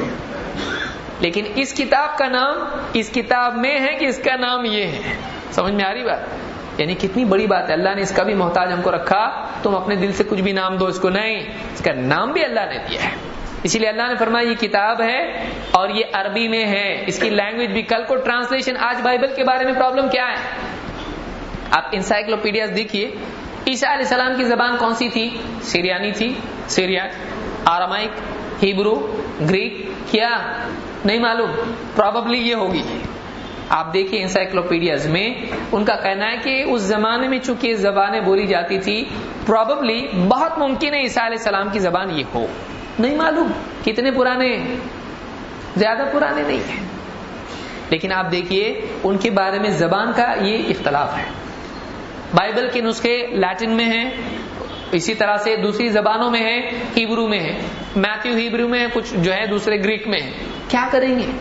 لیکن اس کتاب کا نام اس کتاب میں ہے کہ اس کا نام یہ ہے. سمجھ میں آ رہی بات؟ یعنی کتنی بڑی بات ہے. اللہ نے اس کا بھی محتاج ہم کو رکھا. تم اپنے دل سے کچھ بھی نام دو اس کو، نہیں، اس کا نام بھی اللہ نے دیا ہے. اسی لیے اللہ نے فرمایا یہ کتاب ہے اور یہ عربی میں ہے، اس کی لینگویج بھی. کل کو ٹرانسلیشن، آج بائبل کے بارے میں پرابلم کیا ہے؟ آپ انسائکلوپیڈیاز دیکھیے. عیسیٰ علیہ السلام کی زبان کون سی تھی؟ سیریانی تھی، سیریا، آرامائک، ہیبرو، گریک، کیا نہیں معلوم، پروبیبلی یہ ہوگی. آپ دیکھیے انسائکلوپیڈیاز میں ان کا کہنا ہے کہ اس زمانے میں چونکہ یہ زبانیں بولی جاتی تھی، پروبیبلی بہت ممکن ہے عیسیٰ علیہ السلام کی زبان یہ ہو. نہیں معلوم کتنے پرانے، زیادہ پرانے نہیں ہیں. لیکن آپ دیکھیے ان کے بارے میں زبان کا یہ اختلاف ہے. بائبل کے نسخے لیٹن میں ہیں، اسی طرح سے دوسری زبانوں میں ہے، ہیبرو میں ہے، میتھیو ہیبرو میں ہے، کچھ جو ہے دوسرے گریک میں ہے. کیا کریں گے؟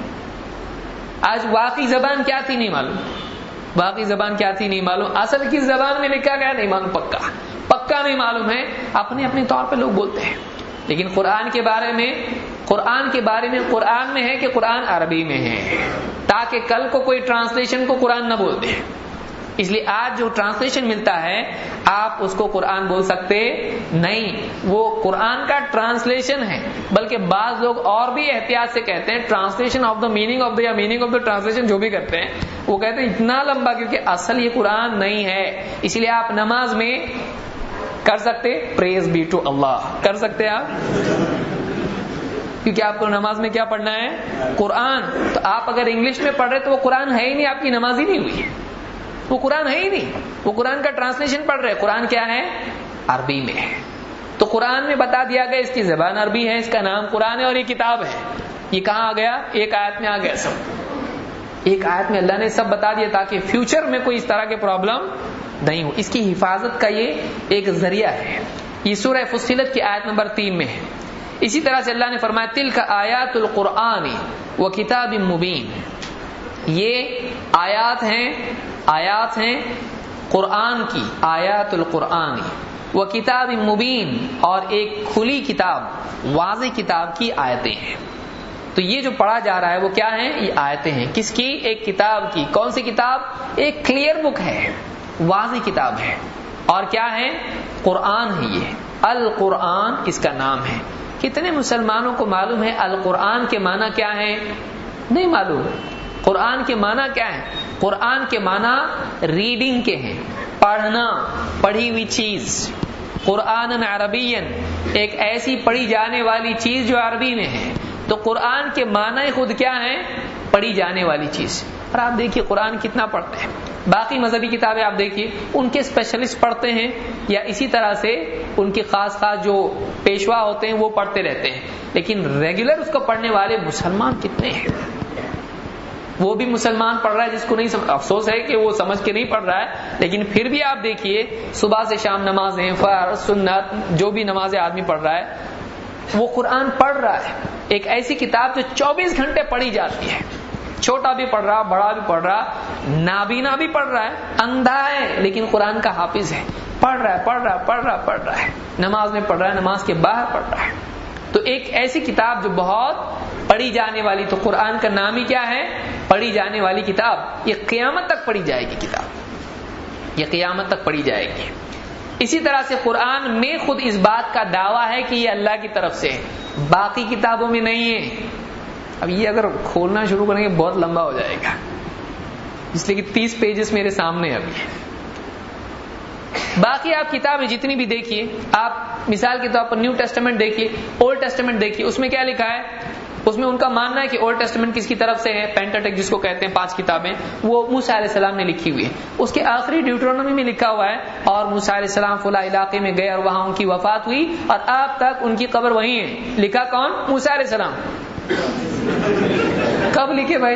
آج واقعی زبان کیا تھی نہیں معلوم، واقعی زبان کیا تھی نہیں معلوم، اصل کی زبان میں لکھا گیا نہیں معلوم، پکا پکا نہیں معلوم ہے. اپنے اپنے طور پہ لوگ بولتے ہیں. لیکن قرآن کے بارے میں قرآن کے بارے میں قرآن میں ہے کہ قرآن عربی میں ہے، تاکہ کل کو کوئی ٹرانسلیشن کو قرآن نہ بول دے. اس لیے آج جو ٹرانسلیشن ملتا ہے آپ اس کو قرآن بول سکتے نہیں، وہ قرآن کا ٹرانسلیشن ہے. بلکہ بعض لوگ اور بھی احتیاط سے کہتے ہیں translation of the meaning of the یا میننگ آف دا ٹرانسلیشن، جو بھی کرتے ہیں وہ کہتے ہیں اتنا لمبا، کیونکہ اصل یہ قرآن نہیں ہے. اس لیے آپ نماز میں کر سکتے پریز بی ٹو اللہ، کر سکتے آپ، کیونکہ آپ کو نماز میں کیا پڑھنا ہے؟ قرآن. تو آپ اگر انگلش میں پڑھ رہے تو وہ قرآن ہے ہی نہیں، آپ کی نماز ہی نہیں ہوئی، وہ قرآن ہے ہی نہیں. وہ قرآن کا ٹرانسلیشن پڑھ رہے. قرآن کیا ہے؟ عربی میں ہے. تو قرآن میں بتا دیا گیا اس کی زبان عربی ہے، اس کا نام قرآن ہے اور یہ کتاب ہے. یہ کہاں آ گیا؟ ایک آیت میں آ گیا سب. ایک آیت میں اللہ نے سب بتا دیا تاکہ فیوچر میں کوئی اس طرح کے پرابلم نہیں ہو. اس کی حفاظت کا یہ ایک ذریعہ ہے. یہ سورہ فصلت کی آیت نمبر تین میں ہے. اسی طرح سے اللہ نے فرمایا تلک آیات القرآن و کتاب مبین، یہ آیات ہیں آیات ہیں قرآن کی، آیات القرآن و کتاب مبین، اور ایک کھلی کتاب، واضح کتاب کی آیتیں ہیں. تو یہ جو پڑھا جا رہا ہے وہ کیا ہے؟ یہ آیتیں ہیں. کس کی؟ ایک کتاب کی. کون سی کتاب؟ ایک کلیئر بک ہے، واضح کتاب ہے. اور کیا ہے؟ قرآن ہے. یہ القرآن اس کا نام ہے. کتنے مسلمانوں کو معلوم ہے القرآن کے معنی کیا ہے؟ نہیں معلوم. قرآن کے معنی کیا ہے؟ قرآن کے معنی ریڈنگ کے ہیں، پڑھنا، پڑھی ہوئی چیز. قرآن عربین، ایک ایسی پڑھی جانے والی چیز جو عربی میں ہے. تو قرآن کے معنی خود کیا ہے؟ پڑھی جانے والی چیز. اور آپ دیکھیے قرآن کتنا پڑھتے ہیں. باقی مذہبی کتابیں آپ دیکھیے ان کے اسپیشلسٹ پڑھتے ہیں، یا اسی طرح سے ان کے خاص خاص جو پیشوا ہوتے ہیں وہ پڑھتے رہتے ہیں. لیکن ریگولر اس کو پڑھنے والے مسلمان کتنے ہیں؟ وہ بھی مسلمان پڑھ رہا ہے جس کو نہیں سمجھ. افسوس ہے کہ وہ سمجھ کے نہیں پڑھ رہا ہے، لیکن پھر بھی آپ دیکھیے صبح سے شام نمازیں، فرض، سنت، جو بھی نمازیں آدمی پڑھ رہا ہے وہ قرآن پڑھ رہا ہے. ایک ایسی کتاب جو چوبیس گھنٹے پڑھی جاتی ہے. چھوٹا بھی پڑھ رہا، بڑا بھی پڑھ رہا، نابینا بھی پڑھ رہا ہے، اندھا ہے لیکن قرآن کا حافظ ہے. پڑھ رہا ہے پڑھ رہا ہے پڑھ رہا ہے پڑھ رہا ہے نماز میں پڑھ رہا ہے، نماز کے باہر پڑھ رہا ہے. تو ایک ایسی کتاب جو بہت پڑھی جانے والی، تو قرآن کا نام ہی کیا ہے؟ پڑھی جانے والی کتاب. یہ قیامت تک پڑھی جائے گی کتاب، یہ قیامت تک پڑھی جائے گی. اسی طرح سے قرآن میں خود اس بات کا دعویٰ ہے کہ یہ اللہ کی طرف سے ہے، باقی کتابوں میں نہیں ہے. اب یہ اگر کھولنا شروع کریں گے بہت لمبا ہو جائے گا، اس لیے کہ تیس پیجز میرے سامنے ابھی. باقی آپ کتابیں جتنی بھی دیکھیے، آپ مثال کے طور پر نیو ٹیسٹمنٹ دیکھیے، اولڈ ٹیسٹمنٹ دیکھیے، اس میں کیا لکھا ہے؟ اس میں ان کا ماننا ہے کہ اولڈ ٹیسٹمنٹ کس کی طرف سے ہے؟ پینٹاٹیک جس کو کہتے ہیں، پانچ کتابیں، وہ موسیٰ علیہ السلام نے لکھی ہوئی ہے. اس کے آخری ڈیوٹرونومی میں لکھا ہوا ہے اور موسیٰ علیہ السلام فلاں علاقے میں گئے اور وہاں ان کی وفات ہوئی اور اب تک ان کی قبر وہیں ہے. لکھا کون؟ موسیٰ علیہ السلام. کب لکھے بھائی؟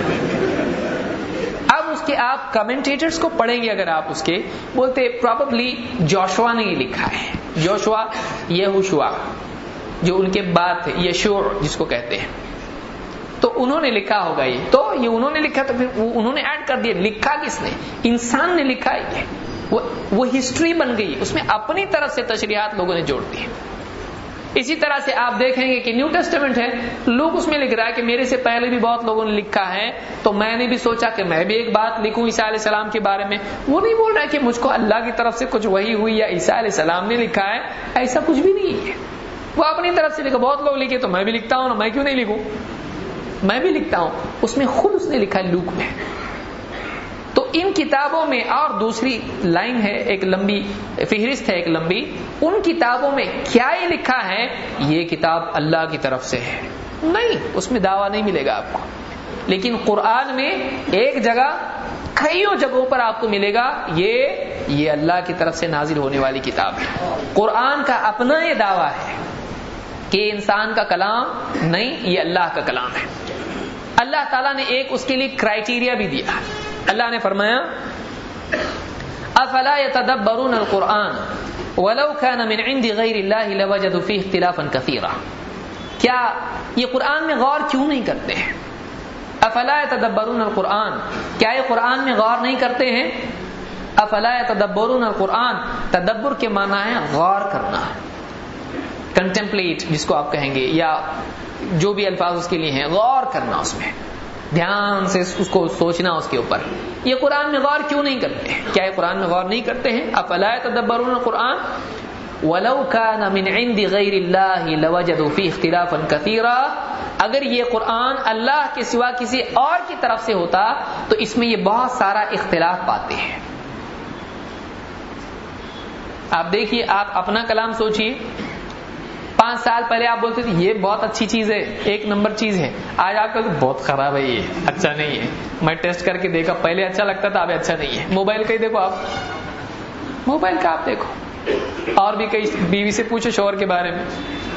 اب اس کے آپ کمنٹیٹرز کو پڑھیں گے، اگر آپ اس کے بولتے پروبیبلی جوشوا نے یہ لکھا ہے. جوشوا، یہوشوا جو ان کے بعد تھے، یشوع جس کو کہتے ہیں، تو انہوں نے لکھا ہوگا. یہ تو یہ انہوں نے لکھا تو پھر انہوں نے ایڈ کر دیا. لکھا کس نے؟ انسان نے لکھا ہے. وہ وہ ہسٹری بن گئی، اس میں اپنی طرف سے تشریحات لوگوں نے جوڑ دی. اسی طرح سے آپ دیکھیں گے کہ نیو ٹیسٹمنٹ ہے، لوگ اس میں لکھ رہا ہے کہ میرے سے پہلے بھی بہت لوگوں نے لکھا ہے تو میں نے بھی سوچا کہ میں بھی ایک بات لکھوں عیسیٰ علیہ السلام کے بارے میں. وہ نہیں بول رہا ہے کہ مجھ کو اللہ کی طرف سے کچھ وحی ہوئی یا عیسیٰ علیہ السلام نے لکھا ہے، ایسا کچھ بھی نہیں ہے. وہ اپنی طرف سے لکھا. بہت لوگ لکھے تو میں بھی لکھتا ہوں نا، میں کیوں نہیں لکھوں؟ میں بھی لکھتا ہوں. اس میں خود اس نے لکھا ہے لوک میں. تو ان کتابوں میں، اور دوسری لائن ہے، ایک لمبی فہرست ہے، ایک لمبی، ان کتابوں میں کیا یہ لکھا ہے یہ کتاب اللہ کی طرف سے ہے؟ نہیں، اس میں دعویٰ نہیں ملے گا آپ کو. لیکن قرآن میں ایک جگہ، کئیوں جگہوں پر آپ کو ملے گا یہ یہ اللہ کی طرف سے نازل ہونے والی کتاب ہے. قرآن کا اپنا یہ دعویٰ ہے کہ انسان کا کلام نہیں، یہ اللہ کا کلام ہے. اللہ تعالیٰ نے ایک اس کے لیے کرائیٹیریا بھی دیا. اللہ نے فرمایا افلا يتدبرون القرآن ولو كان من عند غیر اللہ لوجدوا فیہ اختلافا کثیرا. کیا یہ قرآن میں غور کیوں نہیں کرتے ہیں؟ افلا يتدبرون القرآن، کیا یہ قرآن میں غور نہیں کرتے ہیں؟ افلا يتدبرون القرآن، تدبر کے معنی ہے غور کرنا، کنٹمپلیٹ جس کو آپ کہیں گے، یا جو بھی الفاظ اس کے لیے ہیں، غور کرنا، اس میں دھیان سے اس کو سوچنا اس کے اوپر. یہ قرآن میں غور کیوں نہیں کرتے ہیں؟ کیا یہ قرآن میں غور نہیں کرتے ہیں؟ افلا يتدبرون القرآن ولو كان من عند غیر اللہ لوجدوا فیہ اختلافا کثیرا. اگر یہ قرآن اللہ کے سوا کسی اور کی طرف سے ہوتا تو اس میں یہ بہت سارا اختلاف پاتے ہیں. آپ دیکھیے، آپ اپنا کلام سوچیے. پانچ سال پہلے آپ بولتے تھے یہ بہت اچھی چیز ہے، ایک نمبر چیز ہے. آج آپ کہتے بہت خراب ہے، یہ اچھا نہیں ہے. میں ٹیسٹ کر کے دیکھا، پہلے اچھا لگتا تھا، اب اچھا نہیں ہے. موبائل کا ہی دیکھو، آپ موبائل کا آپ دیکھو، اور بھی کئی، بیوی سے پوچھو شوہر کے بارے میں،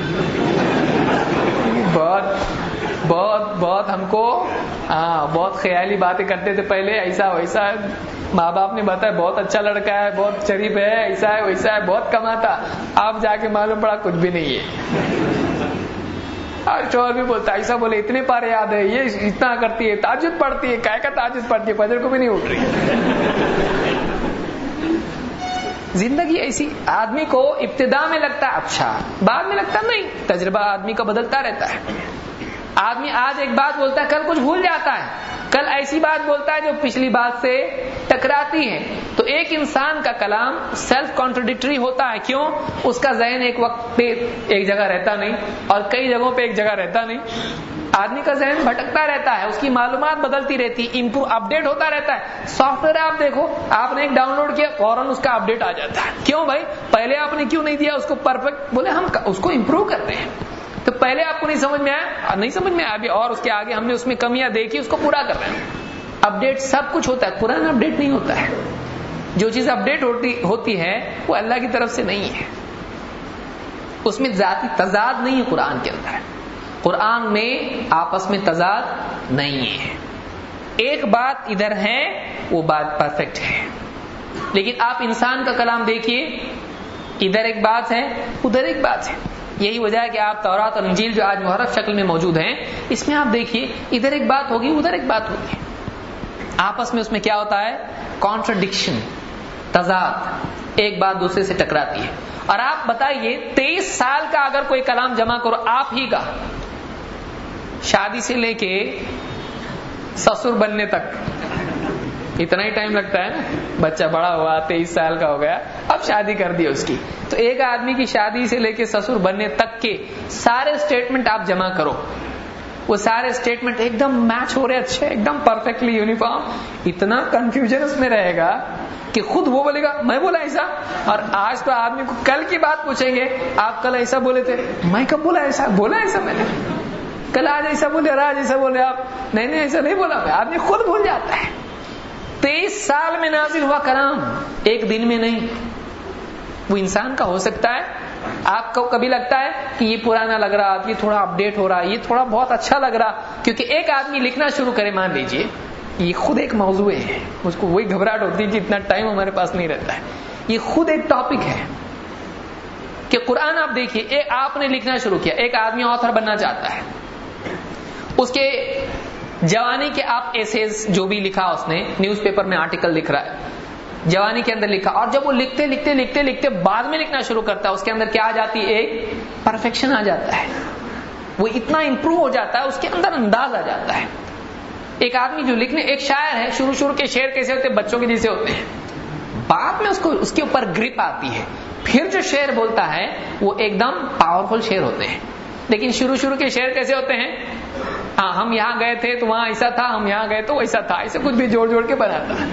بہت بہت بہت ہم کو ہاں بہت خیالی باتیں کرتے تھے پہلے، ایسا ویسا. ماں باپ نے بتایا بہت اچھا لڑکا ہے، بہت شریف ہے، ایسا ہے ویسا ہے، بہت کماتا. آپ جا کے معلوم پڑا کچھ بھی نہیں ہے. اور شوہر بھی بولتا ایسا، بولے اتنے پارے یاد ہے، یہ اتنا کرتی ہے، تہجد پڑھتی ہے، کیا کا تہجد پڑھتی ہے، فجر کو بھی نہیں اٹھ رہی. زندگی ایسی، آدمی کو ابتدا میں لگتا ہے اچھا، بعد میں لگتا نہیں. تجربہ آدمی کا بدلتا رہتا ہے. آدمی آج ایک بات بولتا ہے کل کچھ بھول جاتا ہے, کل ایسی بات بولتا ہے جو پچھلی بات سے ٹکراتی ہے. تو ایک انسان کا کلام سیلف کانٹرڈکٹری ہوتا ہے. کیوں؟ اس کا ذہن ایک وقت پہ ایک جگہ رہتا نہیں اور کئی جگہوں پہ ایک جگہ رہتا نہیں. آدمی کا ذہن بھٹکتا رہتا ہے, اس کی معلومات بدلتی رہتی, امپروو اپڈیٹ ہوتا رہتا ہے. سافٹ ویئر آپ دیکھو, آپ نے ایک ڈاؤن لوڈ کیا فوراً اس کا اپڈیٹ آ جاتا ہے. کیوں بھائی؟ پہلے آپ نے کیوں نہیں دیا اس کو پرفیکٹ؟ بولے ہم اس کو امپروو کرتے ہیں. تو پہلے آپ کو نہیں سمجھ میں آیا, نہیں سمجھ میں آیا ابھی, اور اس کے آگے ہم نے اس میں کمیاں دیکھی, اس کو پورا کر رہے ہیں. اپڈیٹ سب کچھ ہوتا ہے, قرآن اپڈیٹ نہیں ہوتا ہے. جو چیز اپڈیٹ ہوتی ہوتی ہے وہ اللہ کی طرف سے نہیں ہے, اس میں ذاتی تضاد نہیں ہے. قرآن کے اندر, قرآن میں آپس میں تضاد نہیں ہے. ایک بات ادھر ہے وہ بات پرفیکٹ ہے, لیکن آپ انسان کا کلام دیکھیے, ادھر ایک بات ہے ادھر ایک بات ہے. یہی وجہ ہے کہ آپ تورات اور انجیل جو آج محرف شکل میں موجود ہیں, اس میں آپ دیکھیے ادھر ایک بات ہوگی ادھر ایک بات ہوگی. آپس میں اس میں کیا ہوتا ہے؟ کانٹرڈکشن, تضاد, ایک بات دوسرے سے ٹکراتی ہے. اور آپ بتائیے تیئیس سال کا اگر کوئی کلام جمع کرو آپ ہی کا, شادی سے لے کے سسر بننے تک اتنا ہی ٹائم لگتا ہے نا. بچہ بڑا ہوا, تیئیس سال کا ہو گیا, اب شادی کر دی اس کی, تو ایک آدمی کی شادی سے لے کے سسر بننے تک کے سارے اسٹیٹمنٹ آپ جمع کرو, وہ سارے اسٹیٹمنٹ ایک دم میچ ہو رہے, اچھے, ایک دم پرفیکٹلی یونیفارم. اتنا کنفیوژن اس میں رہے گا کہ خود وہ بولے گا میں بولا ایسا, اور آج تو آدمی کو کل کی بات پوچھیں گے, آپ کل ایسا بولے تھے, میں کب بولا ایسا, بولا ایسا میں نے کل, آج ایسا بولے, آج ایسا بولے آپ, نہیں نہیں ایسا نہیں بولا میں. آدمی خود بھول جاتا ہے. تیئیس سال میں نازل ہوا کلام, ایک دن میں نہیں. وہ انسان کا ہو سکتا ہے, آپ کو کبھی لگتا ہے کہ یہ پرانا لگ رہا, یہ تھوڑا اپڈیٹ ہو رہا, یہ تھوڑا بہت اچھا لگ رہا, کیونکہ ایک آدمی لکھنا شروع کرے, مان لیجئے یہ خود ایک موضوع ہے, مجھ کو وہی گھبراہٹ ہوتی ہے کہ اتنا ٹائم ہمارے پاس نہیں رہتا ہے. یہ خود ایک ٹاپک ہے کہ قرآن آپ دیکھیے, آپ نے لکھنا شروع کیا, ایک آدمی آتھر بننا چاہتا ہے, اس کے جوانی کے آپ ایسیز جو بھی لکھا اس نے, نیوز پیپر میں آرٹیکل لکھ رہا ہے, جوانی کے اندر لکھا, اور جب وہ لکھتے لکھتے لکھتے لکھتے بعد میں لکھنا شروع کرتا ہے, اس کے اندر کیا آ جاتی ہے؟ ایک پرفیکشن آ جاتا ہے, وہ اتنا امپروو ہو جاتا ہے, اس کے اندر انداز آ جاتا ہے. ایک آدمی جو لکھنے, ایک شاعر ہے, شروع شروع کے شعر کیسے ہوتے ہیں؟ بچوں کے جیسے ہوتے ہیں, بعد میں اس کو اس کے اوپر گرپ آتی ہے, پھر جو شعر بولتا ہے وہ ایک دم پاورفل شعر ہوتے ہیں. لیکن شروع شروع کے شعر کیسے ہوتے ہیں؟ ہاں ہم یہاں گئے تھے تو وہاں ایسا تھا, ہم یہاں گئے تو ویسا تھا, ایسے کچھ بھی جوڑ جوڑ کے بناتا ہے.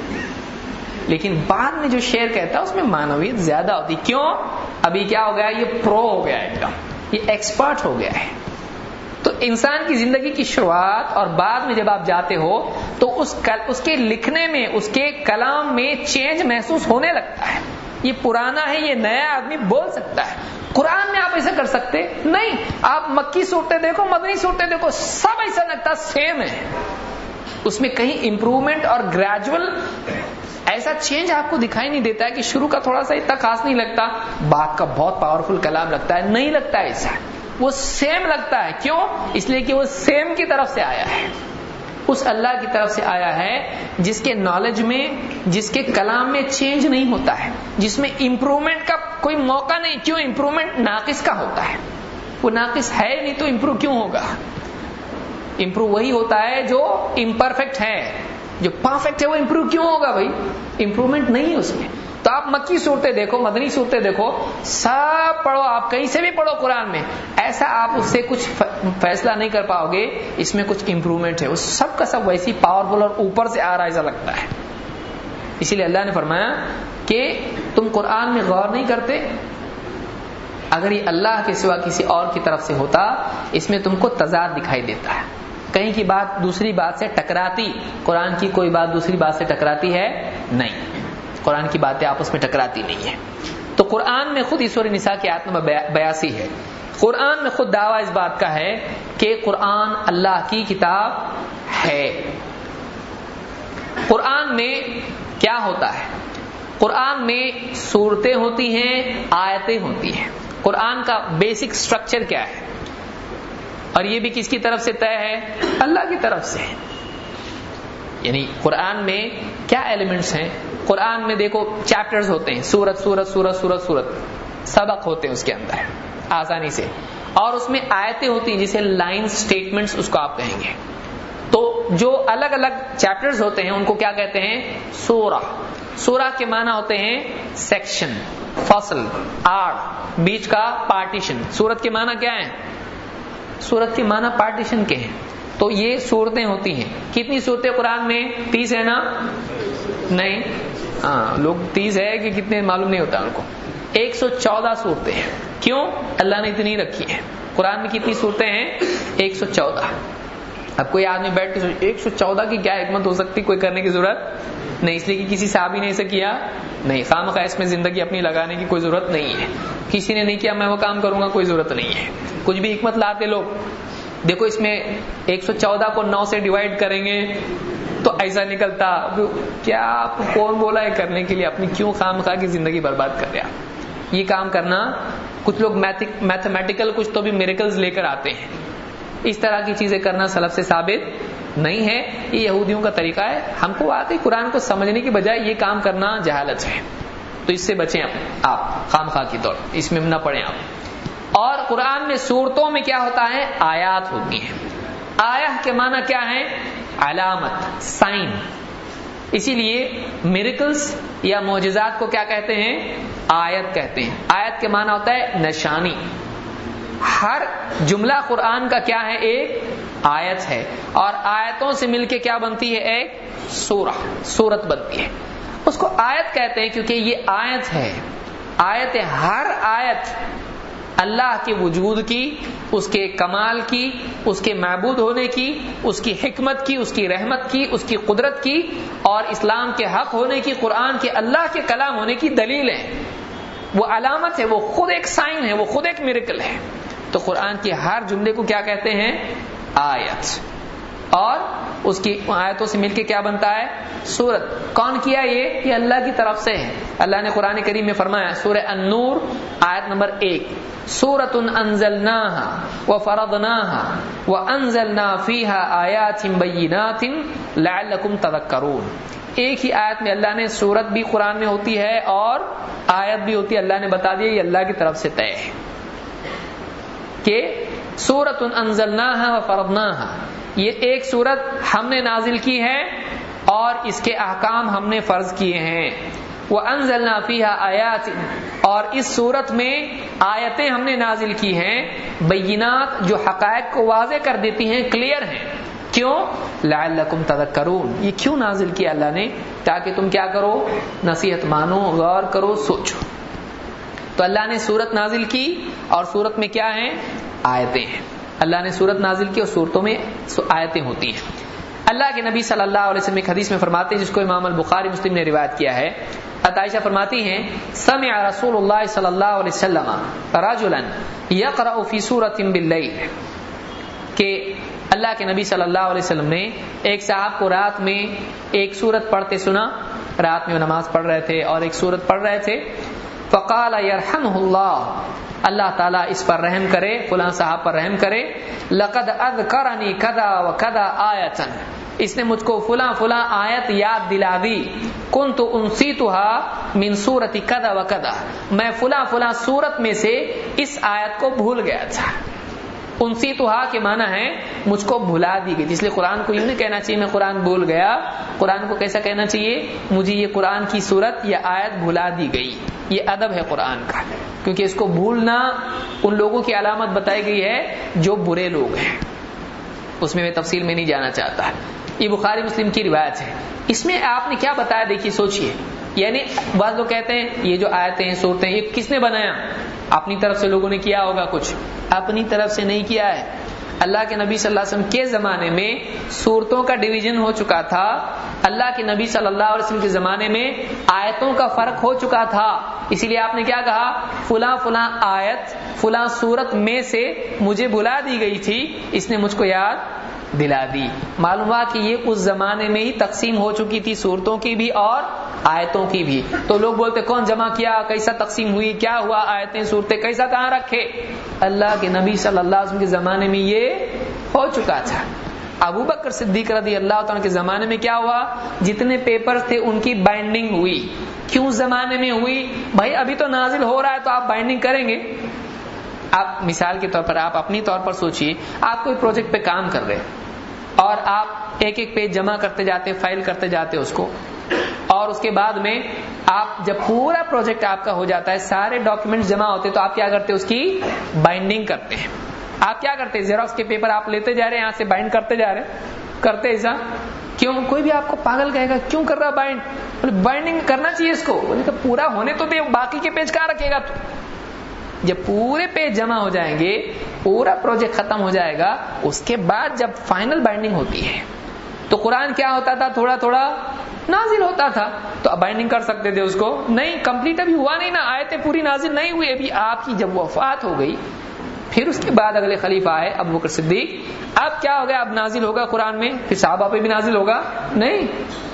لیکن بعد میں جو شعر کہتا ہے اس میں معنویت زیادہ ہوتی. کیوں؟ ابھی کیا ہو گیا, یہ پرو ہو گیا, ایک دم یہ ایکسپرٹ ہو گیا ہے. تو انسان کی زندگی کی شروعات اور بعد میں جب آپ جاتے ہو تو اس اس کے لکھنے میں, اس کے کلام میں چینج محسوس ہونے لگتا ہے. یہ پرانا ہے, یہ نیا آدمی بول سکتا ہے. قرآن میں آپ ایسا کر سکتے نہیں. آپ مکی صورتیں دیکھو, مدنی صورتیں دیکھو, سب ایسا لگتا سیم ہے. اس میں کہیں امپروومنٹ اور گریجول ایسا چینج آپ کو دکھائی نہیں دیتا ہے کہ شروع کا تھوڑا سا اتنا خاص نہیں لگتا, بعد کا بہت پاورفل کلام لگتا ہے. نہیں لگتا ایسا, وہ سیم لگتا ہے. کیوں؟ اس لیے کہ وہ سیم کی طرف سے آیا ہے, اس اللہ کی طرف سے آیا ہے جس کے نالج میں, جس کے کلام میں چینج نہیں ہوتا ہے, جس میں امپروومنٹ کا کوئی موقع نہیں. کیوں؟ امپروومنٹ ناقص کا ہوتا ہے, وہ ناقص ہے نہیں تو امپروو کیوں ہوگا؟ امپروو وہی ہوتا ہے جو امپرفیکٹ ہے. جو پرفیکٹ ہے وہ امپروو کیوں ہوگا بھائی؟ امپروومنٹ نہیں ہے اس میں. تو آپ مکی صورتیں دیکھو, مدنی صورتیں دیکھو, سب پڑھو, آپ کہیں سے بھی پڑھو قرآن میں, ایسا آپ اس سے کچھ فیصلہ نہیں کر پاؤ گے اس میں کچھ امپروومنٹ ہے. وہ سب کا سب ویسی پاورفل اور اوپر سے آ رہا ایسا لگتا ہے. اسی لیے اللہ نے فرمایا کہ تم قرآن میں غور نہیں کرتے. اگر یہ اللہ کے سوا کسی اور کی طرف سے ہوتا, اس میں تم کو تضاد دکھائی دیتا ہے. کہیں کی بات دوسری بات سے ٹکراتی, قرآن کی کوئی بات دوسری بات سے ٹکراتی ہے نہیں. قرآن کی باتیں آپس میں ٹکراتی نہیں ہے. تو قرآن میں خود سورہ نساء کی آیت نمبر بیاسی ہے, قرآن میں خود دعویٰ اس بات کا ہے کہ قرآن اللہ کی کتاب ہے. قرآن میں کیا ہوتا ہے؟ قرآن میں سورتیں ہوتی ہیں, آیتیں ہوتی ہیں. قرآن کا بیسک سٹرکچر کیا ہے؟ اور یہ بھی کس کی طرف سے طے ہے؟ اللہ کی طرف سے. یعنی قرآن میں کیا ایلیمنٹس ہیں؟ قرآن میں دیکھو چیپٹرز ہوتے ہیں, سورت سورت سورت سورت سورت, سبق ہوتے ہیں اس کے اندر آسانی سے. اور اس میں آیتیں ہوتی ہیں جسے لائن سٹیٹمنٹس اس کو آپ کہیں گے. تو جو الگ الگ چیپٹرز ہوتے ہیں ان کو کیا کہتے ہیں؟ سورہ. سورہ کے معنی ہوتے ہیں سیکشن، فصل، آڑ، بیچ کا پارٹیشن. سورت کے معنی کیا ہیں؟ سورت کے معنی پارٹیشن کے ہیں. تو یہ صورتیں ہوتی ہیں. کتنی صورتیں قرآن میں؟ تیس ہے نا؟ نہیں، ہاں لوگ تیس ہے کہ کتنے معلوم نہیں ہوتا ان کو. ایک سو چودہ صورتیں ہیں. کیوں اللہ نے اتنی رکھی ہیں؟ قرآن میں کتنی صورتیں ہیں؟ ایک سو چودہ. اب کوئی آدمی بیٹھ کے ایک سو چودہ کی کیا حکمت ہو سکتی؟ کوئی کرنے کی ضرورت نہیں، اس لیے کہ کسی صحابی نے ایسے کیا نہیں. خامخواہ اس میں زندگی اپنی لگانے کی کوئی ضرورت نہیں ہے. کسی نے نہیں کیا میں وہ کام کروں گا، کوئی ضرورت نہیں ہے. کچھ بھی حکمت لاتے لوگ. دیکھو اس میں ایک سو چودہ کو نو سے ڈیوائڈ کریں گے تو ایسا نکلتا. کیا آپ کو کون بولا ہے کرنے کے لیے؟ اپنی کیوں خامخواہ کی زندگی برباد کر رہے آپ؟ یہ کام کرنا. کچھ لوگ میتھمیٹیکل کچھ تو بھی میریکلز لے کر آتے ہیں. اس طرح کی چیزیں کرنا سلف سے ثابت نہیں ہے. یہ یہودیوں کا طریقہ ہے. ہم کو واقعی قرآن کو سمجھنے کی بجائے یہ کام کرنا جہالت ہے. تو اس سے بچیں آپ خامخواہ کی طور اس میں نہ پڑیں آپ. اور قرآن میں صورتوں میں کیا ہوتا ہے؟ آیات ہوتی ہیں. آیہ کے معنی کیا ہے؟ علامت، سائن. اسی لیے میریکلز یا معجزات کو کیا کہتے ہیں؟ آیت کہتے ہیں. آیت کے معنی ہوتا ہے نشانی. ہر جملہ قرآن کا کیا ہے؟ ایک آیت ہے. اور آیتوں سے مل کے کیا بنتی ہے؟ ایک سورہ، سورت بنتی ہے. اس کو آیت کہتے ہیں کیونکہ یہ آیت ہے. آیت ہے. ہر آیت اللہ کے وجود کی، اس کے کمال کی، اس کے معبود ہونے کی، اس کی حکمت کی، اس کی رحمت کی، اس کی قدرت کی اور اسلام کے حق ہونے کی، قرآن کے اللہ کے کلام ہونے کی دلیل ہے. وہ علامت ہے، وہ خود ایک سائن ہے، وہ خود ایک میریکل ہے. تو قرآن کے ہر جملے کو کیا کہتے ہیں؟ آیت. اور اس کی آیتوں سے مل کے کیا بنتا ہے؟ سورت. کون کیا یہ؟ یہ اللہ کی طرف سے ہے. اللہ نے قرآن کریم میں فرمایا سورہ النور آیت نمبر ایک، سورۃ انزلناها وفرضناها وانزلنا فيها آیات بینات لعلکم تذکرون. ایک ہی آیت میں اللہ نے سورت بھی قرآن میں ہوتی ہے اور آیت بھی ہوتی ہے. اللہ نے بتا دیا یہ اللہ کی طرف سے طے ہے کہ سورۃ انزلناها وفرضناها، یہ ایک سورت ہم نے نازل کی ہے اور اس کے احکام ہم نے فرض کیے ہیں. وَأَنزَلْنَا فِيهَا آیَاتٍ، اور اس سورت میں آیتیں ہم نے نازل کی ہیں بینات، جو حقائق کو واضح کر دیتی ہیں، کلیئر ہیں. کیوں؟ لعلکم تذکرون. یہ کیوں نازل کیا اللہ نے؟ تاکہ تم کیا کرو؟ نصیحت مانو، غور کرو، سوچو. تو اللہ نے سورت نازل کی اور سورت میں کیا ہیں؟ آیتیں ہیں. اللہ نے سورت نازل کی اور سورتوں میں آیتیں ہوتی ہیں. اللہ کے نبی صلی اللہ علیہ وسلم ایک حدیث میں فرماتے ہیں جس کو امام البخاری مسلم نے روایت کیا ہے. عائشہ فرماتی ہیں سمع رسول اللہ صلی اللہ علیہ وسلم رجلا یقرأ فی سورۃ باللیل، کہ اللہ کے نبی صلی اللہ علیہ وسلم نے ایک صاحب کو رات میں ایک سورت پڑھتے سنا. رات میں وہ نماز پڑھ رہے تھے اور ایک سورت پڑھ رہے تھے. فقال یرحمہ اللہ، اللہ تعالیٰ اس پر رحم کرے، فلاں صاحب پر رحم کرے. لقد اذکرنی کذا وکذا آیۃ، اس نے مجھ کو فلاں فلاں آیت یاد دلا دی. کنت انسیتها من سورۃ کذا وکذا، میں فلاں فلاں سورت میں سے اس آیت کو بھول گیا تھا. انسیتها کے معنی ہے مجھ کو بھلا دی گئی. اس لیے قرآن کو یوں نہیں کہنا چاہیے میں قرآن بھول گیا. قرآن کو کیسا کہنا چاہیے؟ مجھے یہ قرآن کی سورت یا آیت بھلا دی گئی. یہ ادب ہے قرآن کا، کیونکہ اس کو بھولنا ان لوگوں کی علامت بتائی گئی ہے جو برے لوگ ہیں. اس میں میں تفصیل میں نہیں جانا چاہتا. یہ بخاری مسلم کی روایت ہے. اس میں آپ نے کیا بتایا دیکھیے، سوچئے. یعنی بعض لوگ کہتے ہیں یہ جو آیتیں ہیں صورتیں یہ کس نے بنایا؟ اپنی طرف سے لوگوں نے کیا ہوگا. کچھ اپنی طرف سے نہیں کیا ہے. اللہ کے نبی صلی اللہ علیہ وسلم کے زمانے میں صورتوں کا ڈویژن ہو چکا تھا. اللہ کے نبی صلی اللہ علیہ وسلم کے زمانے میں آیتوں کا فرق ہو چکا تھا. اسی لیے آپ نے کیا کہا؟ فلاں فلاں آیت فلاں صورت میں سے مجھے بھلا دی گئی تھی، اس نے مجھ کو یاد دلا دی. معلوم ہوا کہ یہ اس زمانے میں ہی تقسیم ہو چکی تھی، صورتوں کی بھی اور آیتوں کی بھی. تو لوگ بولتے کون جمع کیا، کیسا تقسیم ہوئی، کیا ہوا، آیتیں صورتیں کیسا کہاں رکھے؟ اللہ کے نبی صلی اللہ علیہ وسلم کے زمانے میں یہ ہو چکا تھا. ابو بکر صدیق رضی اللہ تعالیٰ کے زمانے میں کیا ہوا؟ جتنے پیپر تھے ان کی بائنڈنگ ہوئی. کیوں زمانے میں ہوئی؟ بھائی ابھی تو نازل ہو رہا ہے تو آپ بائنڈنگ کریں گے. آپ مثال کے طور پر آپ اپنی طور پر سوچئے، آپ کوئی پروجیکٹ پہ کام کر رہے ہیں اور آپ ایک ایک پیج جمع کرتے جاتے، فائل کرتے جاتے اس کو، اور اس کے بعد میں آپ جب پورا پروجیکٹ آپ کا ہو جاتا ہے، سارے ڈاکیومنٹس جمع ہوتے، تو آپ کیا کرتے؟ اس کی بائنڈنگ کرتے ہیں۔ آپ کیا کرتے ہیں؟ زیروکس کے پیپر آپ لیتے جا رہے ہیں، یہاں سے بائنڈ کرتے جا رہے ہیں، کرتے ایسا کیوں؟ کوئی بھی آپ کو پاگل کہے گا کیوں کر رہا بائنڈ؟ بائنڈنگ کرنا چاہیے اس کو، بولے کہ پورا ہونے تو دے، باقی کے پیج کہاں رکھے گا تو؟ جب پورے پیج جمع ہو جائیں گے، پورا پروجیکٹ ختم ہو جائے گا، اس کے بعد جب فائنل بائنڈنگ ہوتی ہے تو قرآن کیا ہوتا تھا؟ تھوڑا تھوڑا نازل ہوتا تھا، تو اب بائنڈنگ کر سکتے تھے اس کو؟ نہیں، کمپلیٹ ابھی ہوا نہیں نا، آیتیں پوری نازل نہیں ہوئی ابھی۔ آپ کی جب وفات ہو گئی، پھر اس کے بعد اگلے خلیفہ آئے ابو بکر صدیق، اب کیا ہو گیا؟ اب نازل ہوگا قرآن میں، پھر صحابہ پہ بھی نازل ہوگا؟ نہیں،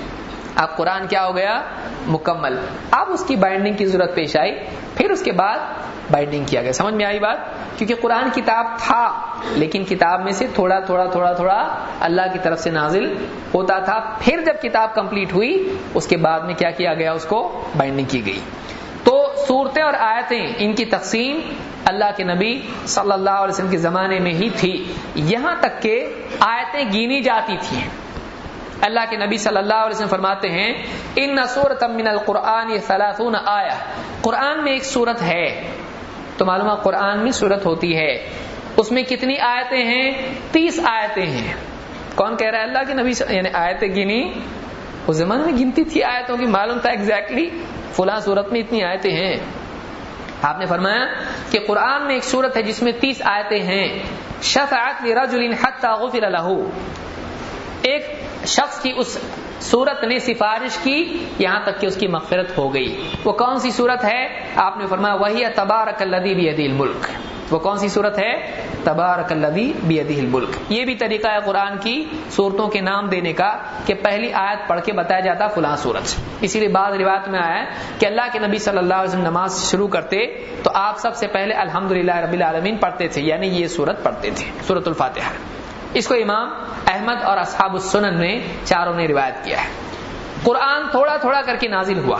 اب قرآن کیا ہو گیا؟ مکمل۔ اب اس کی بائنڈنگ کی ضرورت پیش آئی، پھر اس کے بعد بائنڈنگ کیا گیا۔ سمجھ میں آئی بات؟ کیونکہ قرآن کتاب تھا، لیکن کتاب میں سے تھوڑا تھوڑا تھوڑا تھوڑا اللہ کی طرف سے نازل ہوتا تھا، پھر جب کتاب کمپلیٹ ہوئی اس کے بعد میں کیا کیا گیا؟ اس کو بائنڈنگ کی گئی۔ تو صورتیں اور آیتیں، ان کی تقسیم اللہ کے نبی صلی اللہ علیہ وسلم کے زمانے میں ہی تھی، یہاں تک کہ آیتیں گینی جاتی تھیں۔ اللہ کے نبی صلی اللہ علیہ وسلم فرماتے ہیں ان سورۃ من القرآن ثلاثون آیہ، قرآن میں ایک سورت ہے۔ تو معلوم ہے قرآن میں سورت ہوتی ہے، اس میں کتنی آیتیں ہیں؟ تیس آیتیں ہیں۔ کون کہہ رہا ہے؟ اللہ کے نبی، یعنی آیتیں گنی، اس زمانے میں گنتی تھی آیتوں کی، معلوم تھا ایگزیکٹلی فلاں سورت میں اتنی آیتیں ہیں۔ آپ نے فرمایا کہ قرآن میں ایک سورت ہے جس میں تیس آیتیں ہیں، شفعت لرجل حتی غفر لہ، ایک شخص کی اس سورت نے سفارش کی یہاں تک کہ اس کی مغفرت ہو گئی۔ وہ کون سی سورت ہے؟ آپ نے فرمایا وہی تبارک الذی بیدہ الملک، وہ کون سی سورت ہے؟ تبارک الذی بیدہ الملک۔ یہ بھی طریقہ ہے قرآن کی سورتوں کے نام دینے کا کہ پہلی آیت پڑھ کے بتایا جاتا فلاں سورت۔ اسی لیے بعض روایت میں آیا ہے کہ اللہ کے نبی صلی اللہ علیہ وسلم نماز شروع کرتے تو آپ سب سے پہلے الحمدللہ رب العالمین پڑھتے تھے، یعنی یہ سورت پڑھتے تھے، سورۃ الفاتحہ۔ اس کو امام احمد اور اصحاب السنن نے چاروں نے روایت کیا ہے۔ قرآن تھوڑا تھوڑا کر کے نازل ہوا،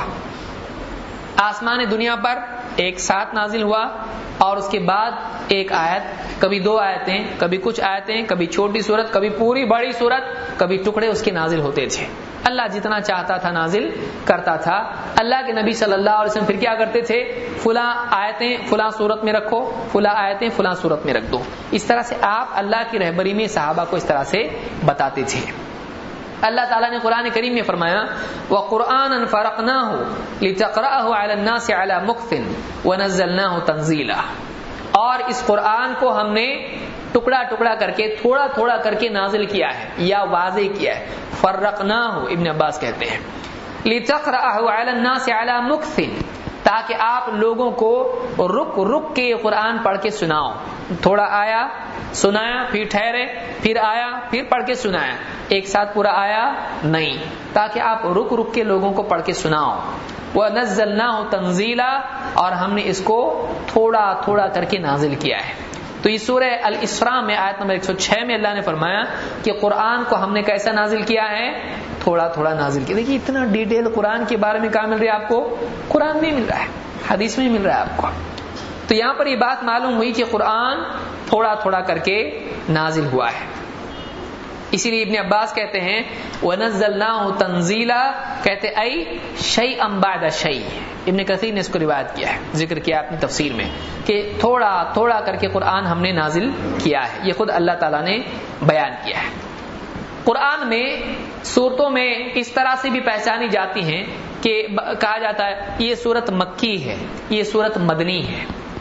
آسمان دنیا پر ایک ساتھ نازل ہوا، اور اس کے بعد ایک آیت، کبھی دو آیتیں، کبھی کچھ آیتیں، کبھی چھوٹی سورت، کبھی پوری بڑی سورت، کبھی ٹکڑے اس کے نازل ہوتے تھے۔ اللہ جتنا چاہتا تھا نازل کرتا تھا۔ اللہ کے نبی صلی اللہ علیہ وسلم پھر کیا کرتے تھے؟ فلاں آیتیں فلاں سورت میں رکھو، فلاں آیتیں فلاں سورت میں رکھ دو۔ اس طرح سے آپ اللہ کی رہبری میں صحابہ کو اس طرح سے بتاتے تھے۔ اللہ تعالیٰ نے قرآن کریم میں فرمایا وَقُرْآنًا فَرَقْنَاهُ لِتَقْرَأَهُ عَلَى النَّاسِ عَلَى مُكْثٍ وَنَزَّلْنَاهُ تَنزِيلًا، اور اس قرآن کو ہم نے ٹکڑا ٹکڑا کر کے تھوڑا تھوڑا کر کے نازل کیا ہے یا واضح کیا ہے۔ فرقناہ ابن عباس کہتے ہیں لِتَقْرَأَهُ عَلَى النَّاسِ عَلَى مُكْثٍ، تاکہ آپ لوگوں کو رک رک کے قرآن پڑھ کے سناؤ۔ تھوڑا آیا سنایا، پھر ٹھہرے، پھر آیا، پھر پڑھ کے سنایا، ایک ساتھ پورا آیا نہیں، تاکہ آپ رک رک کے لوگوں کو پڑھ کے سناؤ۔ وَنَزَّلْنَاهُ تَنزِيلًا، اور ہم نے اس کو تھوڑا تھوڑا کر کے نازل کیا ہے۔ تو یہ سورہ الاسراء میں آیت نمبر ایک سو چھ میں اللہ نے فرمایا کہ قرآن کو ہم نے کیسا نازل کیا ہے؟ تھوڑا تھوڑا نازل کیا۔ دیکھیے اتنا ڈیٹیل قرآن کے بارے میں کہاں مل رہا ہے آپ کو؟ قرآن میں مل رہا ہے، حدیث میں مل رہا ہے آپ کو۔ تو یہاں پر یہ بات معلوم ہوئی کہ قرآن تھوڑا تھوڑا کر کے نازل ہوا ہے۔ اسی لیے ابن عباس کہتے ہیں وَنَزَّلْنَاهُ تَنزِيلًا، کہتے اَيْ شَيْئًا بَعْدَ شَيْءٍ۔ ابن کثیر نے اس کو روایت کیا ہے، ذکر کیا اپنی تفسیر میں کہ تھوڑا تھوڑا کر کے قرآن ہم نے نازل کیا ہے۔ یہ خود اللہ تعالیٰ نے بیان کیا ہے۔ قرآن میں سورتوں میں اس طرح سے بھی پہچانی جاتی ہیں کہ کہا جاتا ہے یہ سورت مکی ہے، یہ سورت مدنی ہے۔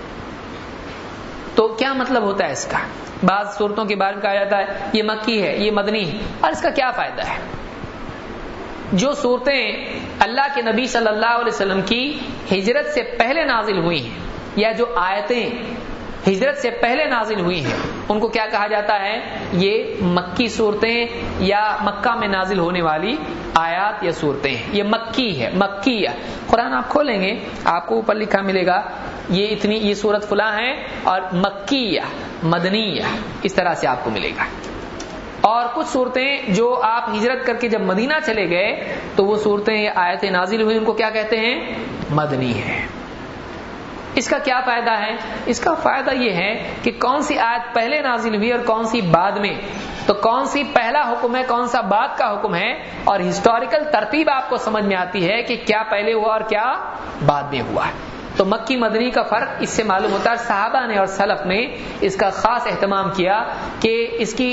تو کیا مطلب ہوتا ہے اس کا؟ بعض صورتوں کے بارے میں کہا جاتا ہے یہ مکی ہے، یہ مدنی ہے، اور اس کا کیا فائدہ ہے؟ جو صورتیں اللہ کے نبی صلی اللہ علیہ وسلم کی ہجرت سے پہلے نازل ہوئی ہیں، یا جو آیتیں ہجرت سے پہلے نازل ہوئی ہیں، ان کو کیا کہا جاتا ہے؟ یہ مکی صورتیں یا مکہ میں نازل ہونے والی آیات یا صورتیں ہیں، یہ مکی ہے، مکیہ۔ قرآن آپ کھولیں گے آپ کو اوپر لکھا ملے گا یہ اتنی یہ صورت فلاں ہے، اور مکیہ، مدنیہ، اس طرح سے آپ کو ملے گا۔ اور کچھ صورتیں جو آپ ہجرت کر کے جب مدینہ چلے گئے تو وہ صورتیں آیتیں نازل ہوئی، ان کو کیا کہتے ہیں؟ مدنی ہے۔ اس کا کیا فائدہ ہے؟ اس کا فائدہ یہ ہے کہ کون سی آیت پہلے نازل ہوئی اور کون سی بعد میں، تو کون سی پہلا حکم ہے کون سا بعد کا حکم ہے، اور ہسٹوریکل ترتیب آپ کو سمجھ میں آتی ہے کہ کیا پہلے ہوا اور کیا بعد میں ہوا ہے۔ تو مکی مدنی کا فرق اس سے معلوم ہوتا ہے۔ صحابہ نے اور سلف نے اس کا خاص اہتمام کیا کہ اس کی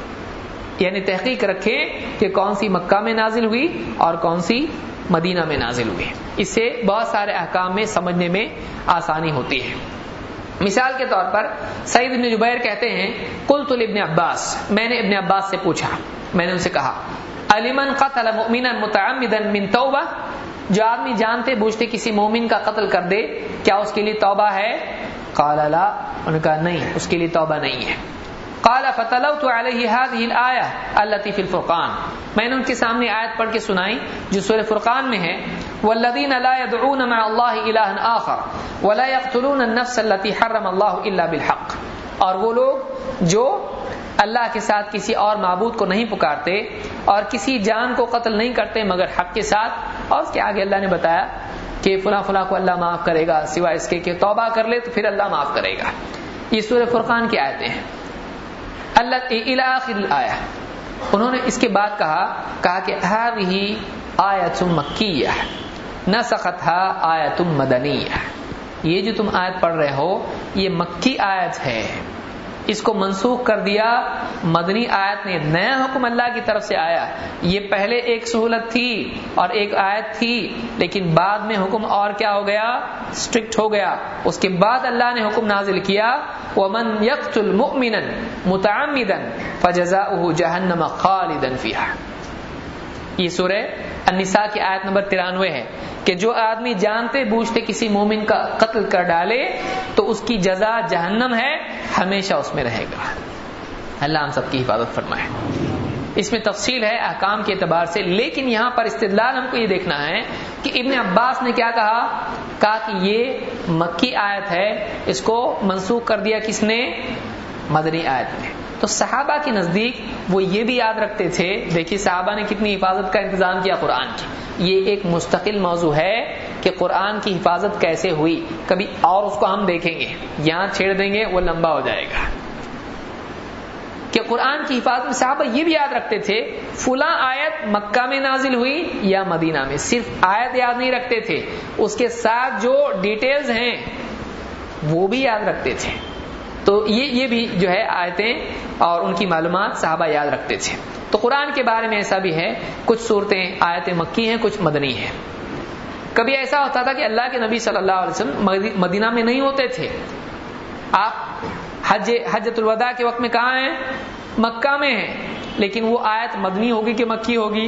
یعنی تحقیق رکھیں کہ کون سی مکہ میں نازل ہوئی اور کون سی مدینہ میں نازل ہوئی۔ اس سے بہت سارے احکام میں سمجھنے میں آسانی ہوتی ہے۔ مثال کے طور پر سعید بن جبیر کہتے ہیں قلت لابن عباس، میں نے ابن عباس سے پوچھا، میں نے ان سے کہا علمن قتل مؤمنا متعمدا من توبہ، جو آدمی جانتے بوجھتے کسی مومن کا قتل کر دے کیا اس کے لیے توبہ ہے؟ قال لا، انہوں نے کہا نہیں، اس کے لیے توبہ نہیں ہے۔ قال فتلوت علیہ هذه الآیہ التي فی الفرقان، میں نے ان کے سامنے آیت پڑھ کے سنائی جو سورہ فرقان میں ہے، والذین لا يدعون مع اللہ الہا آخر ولا يقتلون النفس التي حرم اللہ الا بالحق، اور وہ لوگ جو اللہ کے ساتھ کسی اور معبود کو نہیں پکارتے اور کسی جان کو قتل نہیں کرتے مگر حق کے ساتھ، اور اس کے آگے اللہ نے بتایا کہ فلاں فلاں کو اللہ معاف کرے گا سوائے اس کے کہ توبہ کر لے تو پھر اللہ معاف کرے گا۔ یہ سورہ فرقان کی آیتیں ہیں، اللہ الی آخر الآیہ۔ انہوں نے اس کے بعد کہا کہا کہ ہذہ آیۃ مکیہ نسختھا آیۃ مدنیہ، یہ جو تم آیت پڑھ رہے ہو یہ مکی آیت ہے، اس کو منسوخ کر دیا مدنی آیت نے، نیا حکم اللہ کی طرف سے آیا۔ یہ پہلے ایک سہولت تھی اور ایک آیت تھی، لیکن بعد میں حکم اور کیا ہو گیا؟ اسٹرکٹ ہو گیا۔ اس کے بعد اللہ نے حکم نازل کیا وَمَن يَقْتُلْ مُؤْمِنًا مُتَعَمِّدًا فَجَزَاؤُهُ جَهَنَّمَ خَالِدًا فِيهَا۔ یہ سورہ النساء کی آیت نمبر ترانوے ہے کہ جو آدمی جانتے بوجھتے کسی مومن کا قتل کر ڈالے تو اس کی جزا جہنم ہے، ہمیشہ اس میں رہے گا۔ اللہ ہم سب کی حفاظت فرمائے۔ اس میں تفصیل ہے احکام کے اعتبار سے، لیکن یہاں پر استدلال ہم کو یہ دیکھنا ہے کہ ابن عباس نے کیا کہا کہا کہ یہ مکی آیت ہے، اس کو منسوخ کر دیا کس نے؟ مدنی آیت میں۔ تو صحابہ کے نزدیک وہ یہ بھی یاد رکھتے تھے، دیکھیے صحابہ نے کتنی حفاظت کا انتظام کیا قرآن کی، یہ ایک مستقل موضوع ہے کہ قرآن کی حفاظت کیسے ہوئی، کبھی اور اس کو ہم دیکھیں گے، یہاں چھیڑ دیں گے وہ لمبا ہو جائے گا۔ کہ قرآن کی حفاظت میں صحابہ یہ بھی یاد رکھتے تھے فلاں آیت مکہ میں نازل ہوئی یا مدینہ میں، صرف آیت یاد نہیں رکھتے تھے، اس کے ساتھ جو ڈیٹیلز ہیں وہ بھی یاد رکھتے تھے۔ تو یہ یہ بھی جو ہے آیتیں اور ان کی معلومات صحابہ یاد رکھتے تھے۔ تو قرآن کے بارے میں ایسا بھی ہے، کچھ صورتیں آیتیں مکی ہیں کچھ مدنی ہیں۔ کبھی ایسا ہوتا تھا کہ اللہ کے نبی صلی اللہ علیہ وسلم مدینہ میں نہیں ہوتے تھے، آپ حج حجۃ الوداع کے وقت میں کہاں ہیں؟ مکہ میں ہیں، لیکن وہ آیت مدنی ہوگی کہ مکی ہوگی؟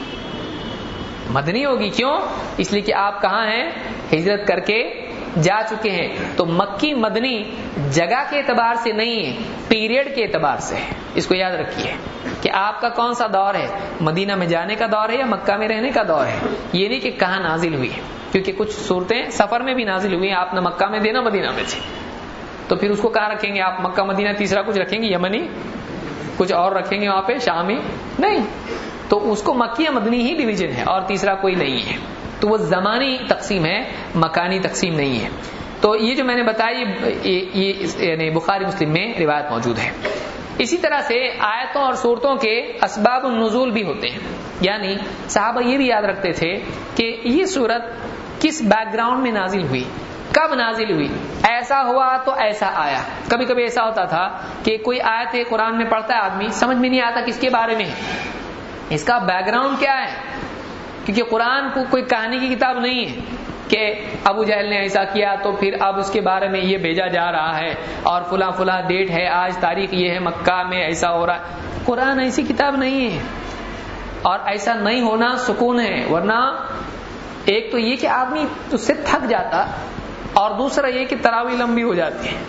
مدنی ہوگی۔ کیوں؟ اس لیے کہ آپ کہاں ہیں؟ ہجرت کر کے جا چکے ہیں۔ تو مکی مدنی جگہ کے اعتبار سے نہیں ہے، پیریڈ کے اعتبار سے ہے۔ اس کو یاد رکھیے کہ آپ کا کون سا دور ہے، مدینہ میں جانے کا دور ہے یا مکہ میں رہنے کا دور ہے، یہ نہیں کہ کہاں نازل ہوئی ہے، کیونکہ کچھ صورتیں سفر میں بھی نازل ہوئی ہیں، آپ نہ مکہ میں تھے نہ مدینہ میں تھے، تو پھر اس کو کہاں رکھیں گے آپ؟ مکہ مدینہ تیسرا کچھ رکھیں گے یمنی، کچھ اور رکھیں گے وہاں پہ شامی؟ نہیں، تو اس کو مکی یا مدنی ہی ڈویژن ہے اور تیسرا کوئی نہیں ہے۔ تو وہ زمانی تقسیم ہے، مکانی تقسیم نہیں ہے۔ تو یہ جو میں نے بتایا یہ یعنی بخاری مسلم میں روایت موجود ہے۔ اسی طرح سے آیتوں اور صورتوں کے اسباب النزول بھی ہوتے ہیں، یعنی صحابہ یہ بھی یاد رکھتے تھے کہ یہ صورت کس بیک گراؤنڈ میں نازل ہوئی، کب نازل ہوئی، ایسا ہوا تو ایسا آیا۔ کبھی کبھی ایسا ہوتا تھا کہ کوئی آیت قرآن میں پڑھتا ہے آدمی، سمجھ میں نہیں آتا کس کے بارے میں ہے، اس کا بیک گراؤنڈ کیا ہے، کیونکہ قرآن کو کوئی کہانی کی کتاب نہیں ہے کہ ابو جہل نے ایسا کیا تو پھر اب اس کے بارے میں یہ بھیجا جا رہا ہے اور فلاں فلاں ڈیٹ ہے، آج تاریخ یہ ہے، مکہ میں ایسا ہو رہا ہے۔ قرآن ایسی کتاب نہیں ہے، اور ایسا نہیں ہونا سکون ہے، ورنہ ایک تو یہ کہ آدمی اس سے تھک جاتا، اور دوسرا یہ کہ تراویح لمبی ہو جاتی ہے،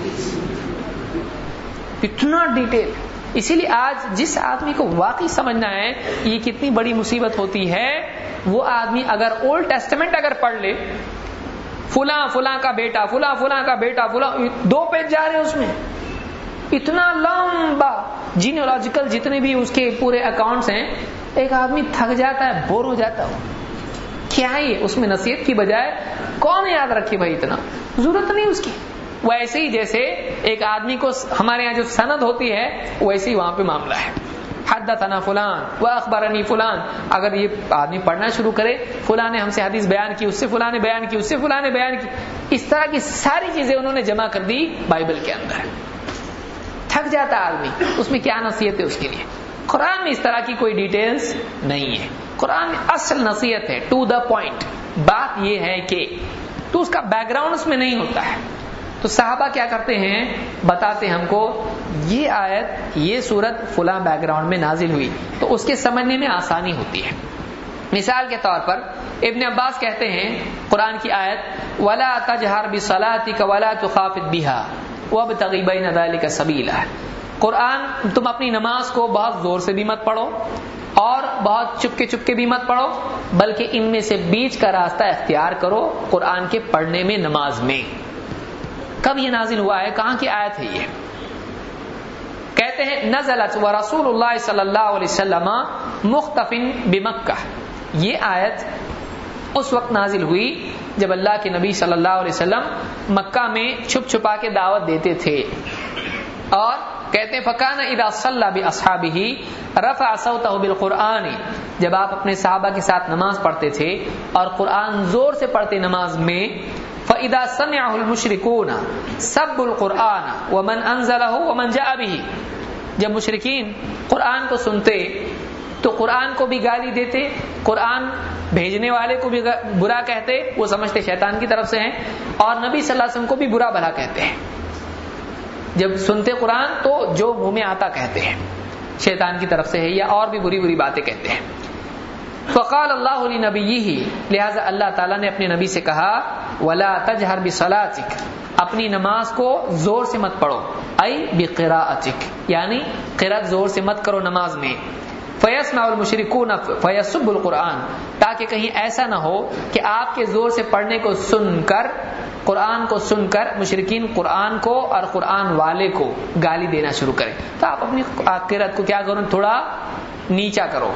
اتنا ڈیٹیل۔ اسی لیے آج جس آدمی کو واقعی سمجھنا ہے یہ کتنی بڑی مصیبت ہوتی ہے، وہ آدمی اگر اولڈ ٹیسٹمنٹ اگر پڑھ لے، فلاں فلاں کا بیٹا فلاں فلاں کا بیٹا فلاں، دو پیج جا رہے ہیں اس میں، اتنا لمبا جینیالوجیکل جتنے بھی اس کے پورے اکاؤنٹس ہیں، ایک آدمی تھک جاتا ہے، بور ہو جاتا ہے۔ کیا ہے اس میں نصیحت کی بجائے کون یاد رکھے بھائی اتنا، ضرورت نہیں اس کی. ویسے ہی جیسے ایک آدمی کو ہمارے یہاں جو سند ہوتی ہے ویسے ہی وہاں پہ معاملہ ہے. حدثنا فلان واخبرنی فلان، اگر یہ آدمی پڑھنا شروع کرے فلاں نے ہم سے حدیث بیان کی، اس سے فلاں نے بیان کی، اس سے فلاں نے بیان کی، اس طرح کی ساری چیزیں انہوں نے جمع کر دی بائبل کے اندر. تھک جاتا آدمی، اس میں کیا نصیحت ہے اس کے لیے. قرآن میں اس طرح کی کوئی ڈیٹیلز نہیں ہے. قرآن میں اصل نصیحت ہے، ٹو دا پوائنٹ. بات یہ ہے کہ تو اس کا بیک گراؤنڈ اس میں نہیں ہوتا ہے. تو صحابہ کیا کرتے ہیں، بتاتے ہم کو یہ آیت یہ سورت فلاں بیک گراؤنڈ میں نازل ہوئی، تو اس کے سمجھنے میں آسانی ہوتی ہے. مثال کے طور پر ابن عباس کہتے ہیں قرآن کی آیت وَلَا تَجْهَرْ بِصَلَاتِكَ وَلَا تُخَافِتْ بِهَا وَابْتَغِ بَيْنَ ذَلِكَ سَبِيلًا. قرآن تم اپنی نماز کو بہت زور سے بھی مت پڑھو اور بہت چپکے چپکے بھی مت پڑھو، بلکہ ان میں سے بیچ کا راستہ اختیار کرو قرآن کے پڑھنے میں، نماز میں. کب یہ نازل ہوا ہے، کہاں کی آیت ہے یہ؟ کہتے ہیں نزلت ورسول اللہ صلی اللہ علیہ وسلم مختف بمکہ. یہ آیت اس وقت نازل ہوئی جب اللہ کے نبی صلی اللہ علیہ وسلم مکہ میں چھپ چھپا کے دعوت دیتے تھے. اور کہتے ہیں فکان اذا صلی باصحابہ رفع صوتہ بالقرآن، جب آپ اپنے صحابہ کے ساتھ نماز پڑھتے تھے اور قرآن زور سے پڑھتے نماز میں، فَإِذَا سَمِعَهُ الْمُشْرِكُونَ سَبُّ الْقُرْآنَ وَمَنْ أَنزَلَهُ وَمَنْ جَاءَ بِهِ. جب مشرکین قرآن کو سنتے تو قرآن کو بھی گالی دیتے، قرآن بھیجنے والے کو بھی برا کہتے، وہ سمجھتے شیطان کی طرف سے ہیں، اور نبی صلی اللہ علیہ وسلم کو بھی برا بھلا کہتے ہیں. جب سنتے قرآن تو جو منہ میں آتا کہتے ہیں، شیطان کی طرف سے ہے یا اور بھی بری بری باتیں کہتے ہیں. فقال اللہ لنبیہ، لہذا اللہ تعالیٰ نے اپنے نبی سے کہا ولا تجہر بصلاتک، اپنی نماز کو زور سے مت پڑھو، ای بقراءتک، یعنی قرات زور سے مت کرو نماز میں. فیسمع المشرکون فیسب القرآن، تاکہ کہیں ایسا نہ ہو کہ آپ کے زور سے پڑھنے کو سن کر، قرآن کو سن کر مشرکین قرآن کو اور قرآن والے کو گالی دینا شروع کریں. تو آپ اپنی قرات کو کیا کرو، تھوڑا نیچا کرو.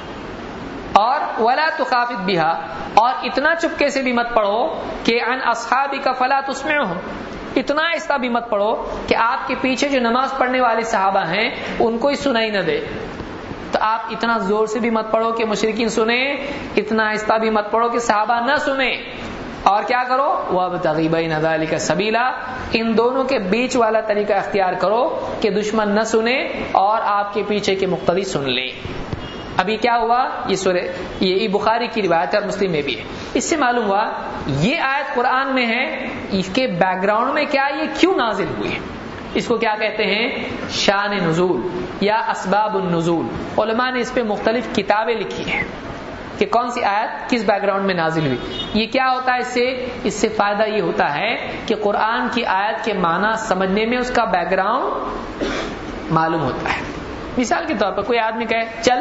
اور ولا تخافت بها، اور اتنا چپکے سے بھی مت پڑھو کہ عن اصحابک فلا تسمعهم، اتنا ایسا بھی مت پڑھو کہ آپ کے پیچھے جو نماز پڑھنے والے صحابہ ہیں ان کو ہی سنائی نہ دے. تو آپ اتنا زور سے بھی مت پڑھو کہ مشرکین سنیں، اتنا ایسا بھی مت پڑھو کہ صحابہ نہ سنیں. اور کیا کرو، وَابْتَغِ بَيْنَ ذَلِكَ سَبِيلًا، ان دونوں کے بیچ والا طریقہ اختیار کرو کہ دشمن نہ سنے اور آپ کے پیچھے کے مقتدی سن لیں. ابھی کیا ہوا، یہ سورہ یہ بخاری کی روایت ہے اور مسلم میں بھی ہے. اس سے معلوم ہوا یہ آیت قرآن میں ہے، اس کے بیک گراؤنڈ میں کیا، یہ کیوں نازل ہوئی ہے. اس کو کیا کہتے ہیں، شان نزول یا اسباب النزول. علماء نے اس پہ مختلف کتابیں لکھی ہیں کہ کون سی آیت کس بیک گراؤنڈ میں نازل ہوئی. یہ کیا ہوتا ہے، اس سے اس سے فائدہ یہ ہوتا ہے کہ قرآن کی آیت کے معنی سمجھنے میں اس کا بیک گراؤنڈ معلوم ہوتا ہے. مثال کے طور پر کوئی آدمی کہے چل،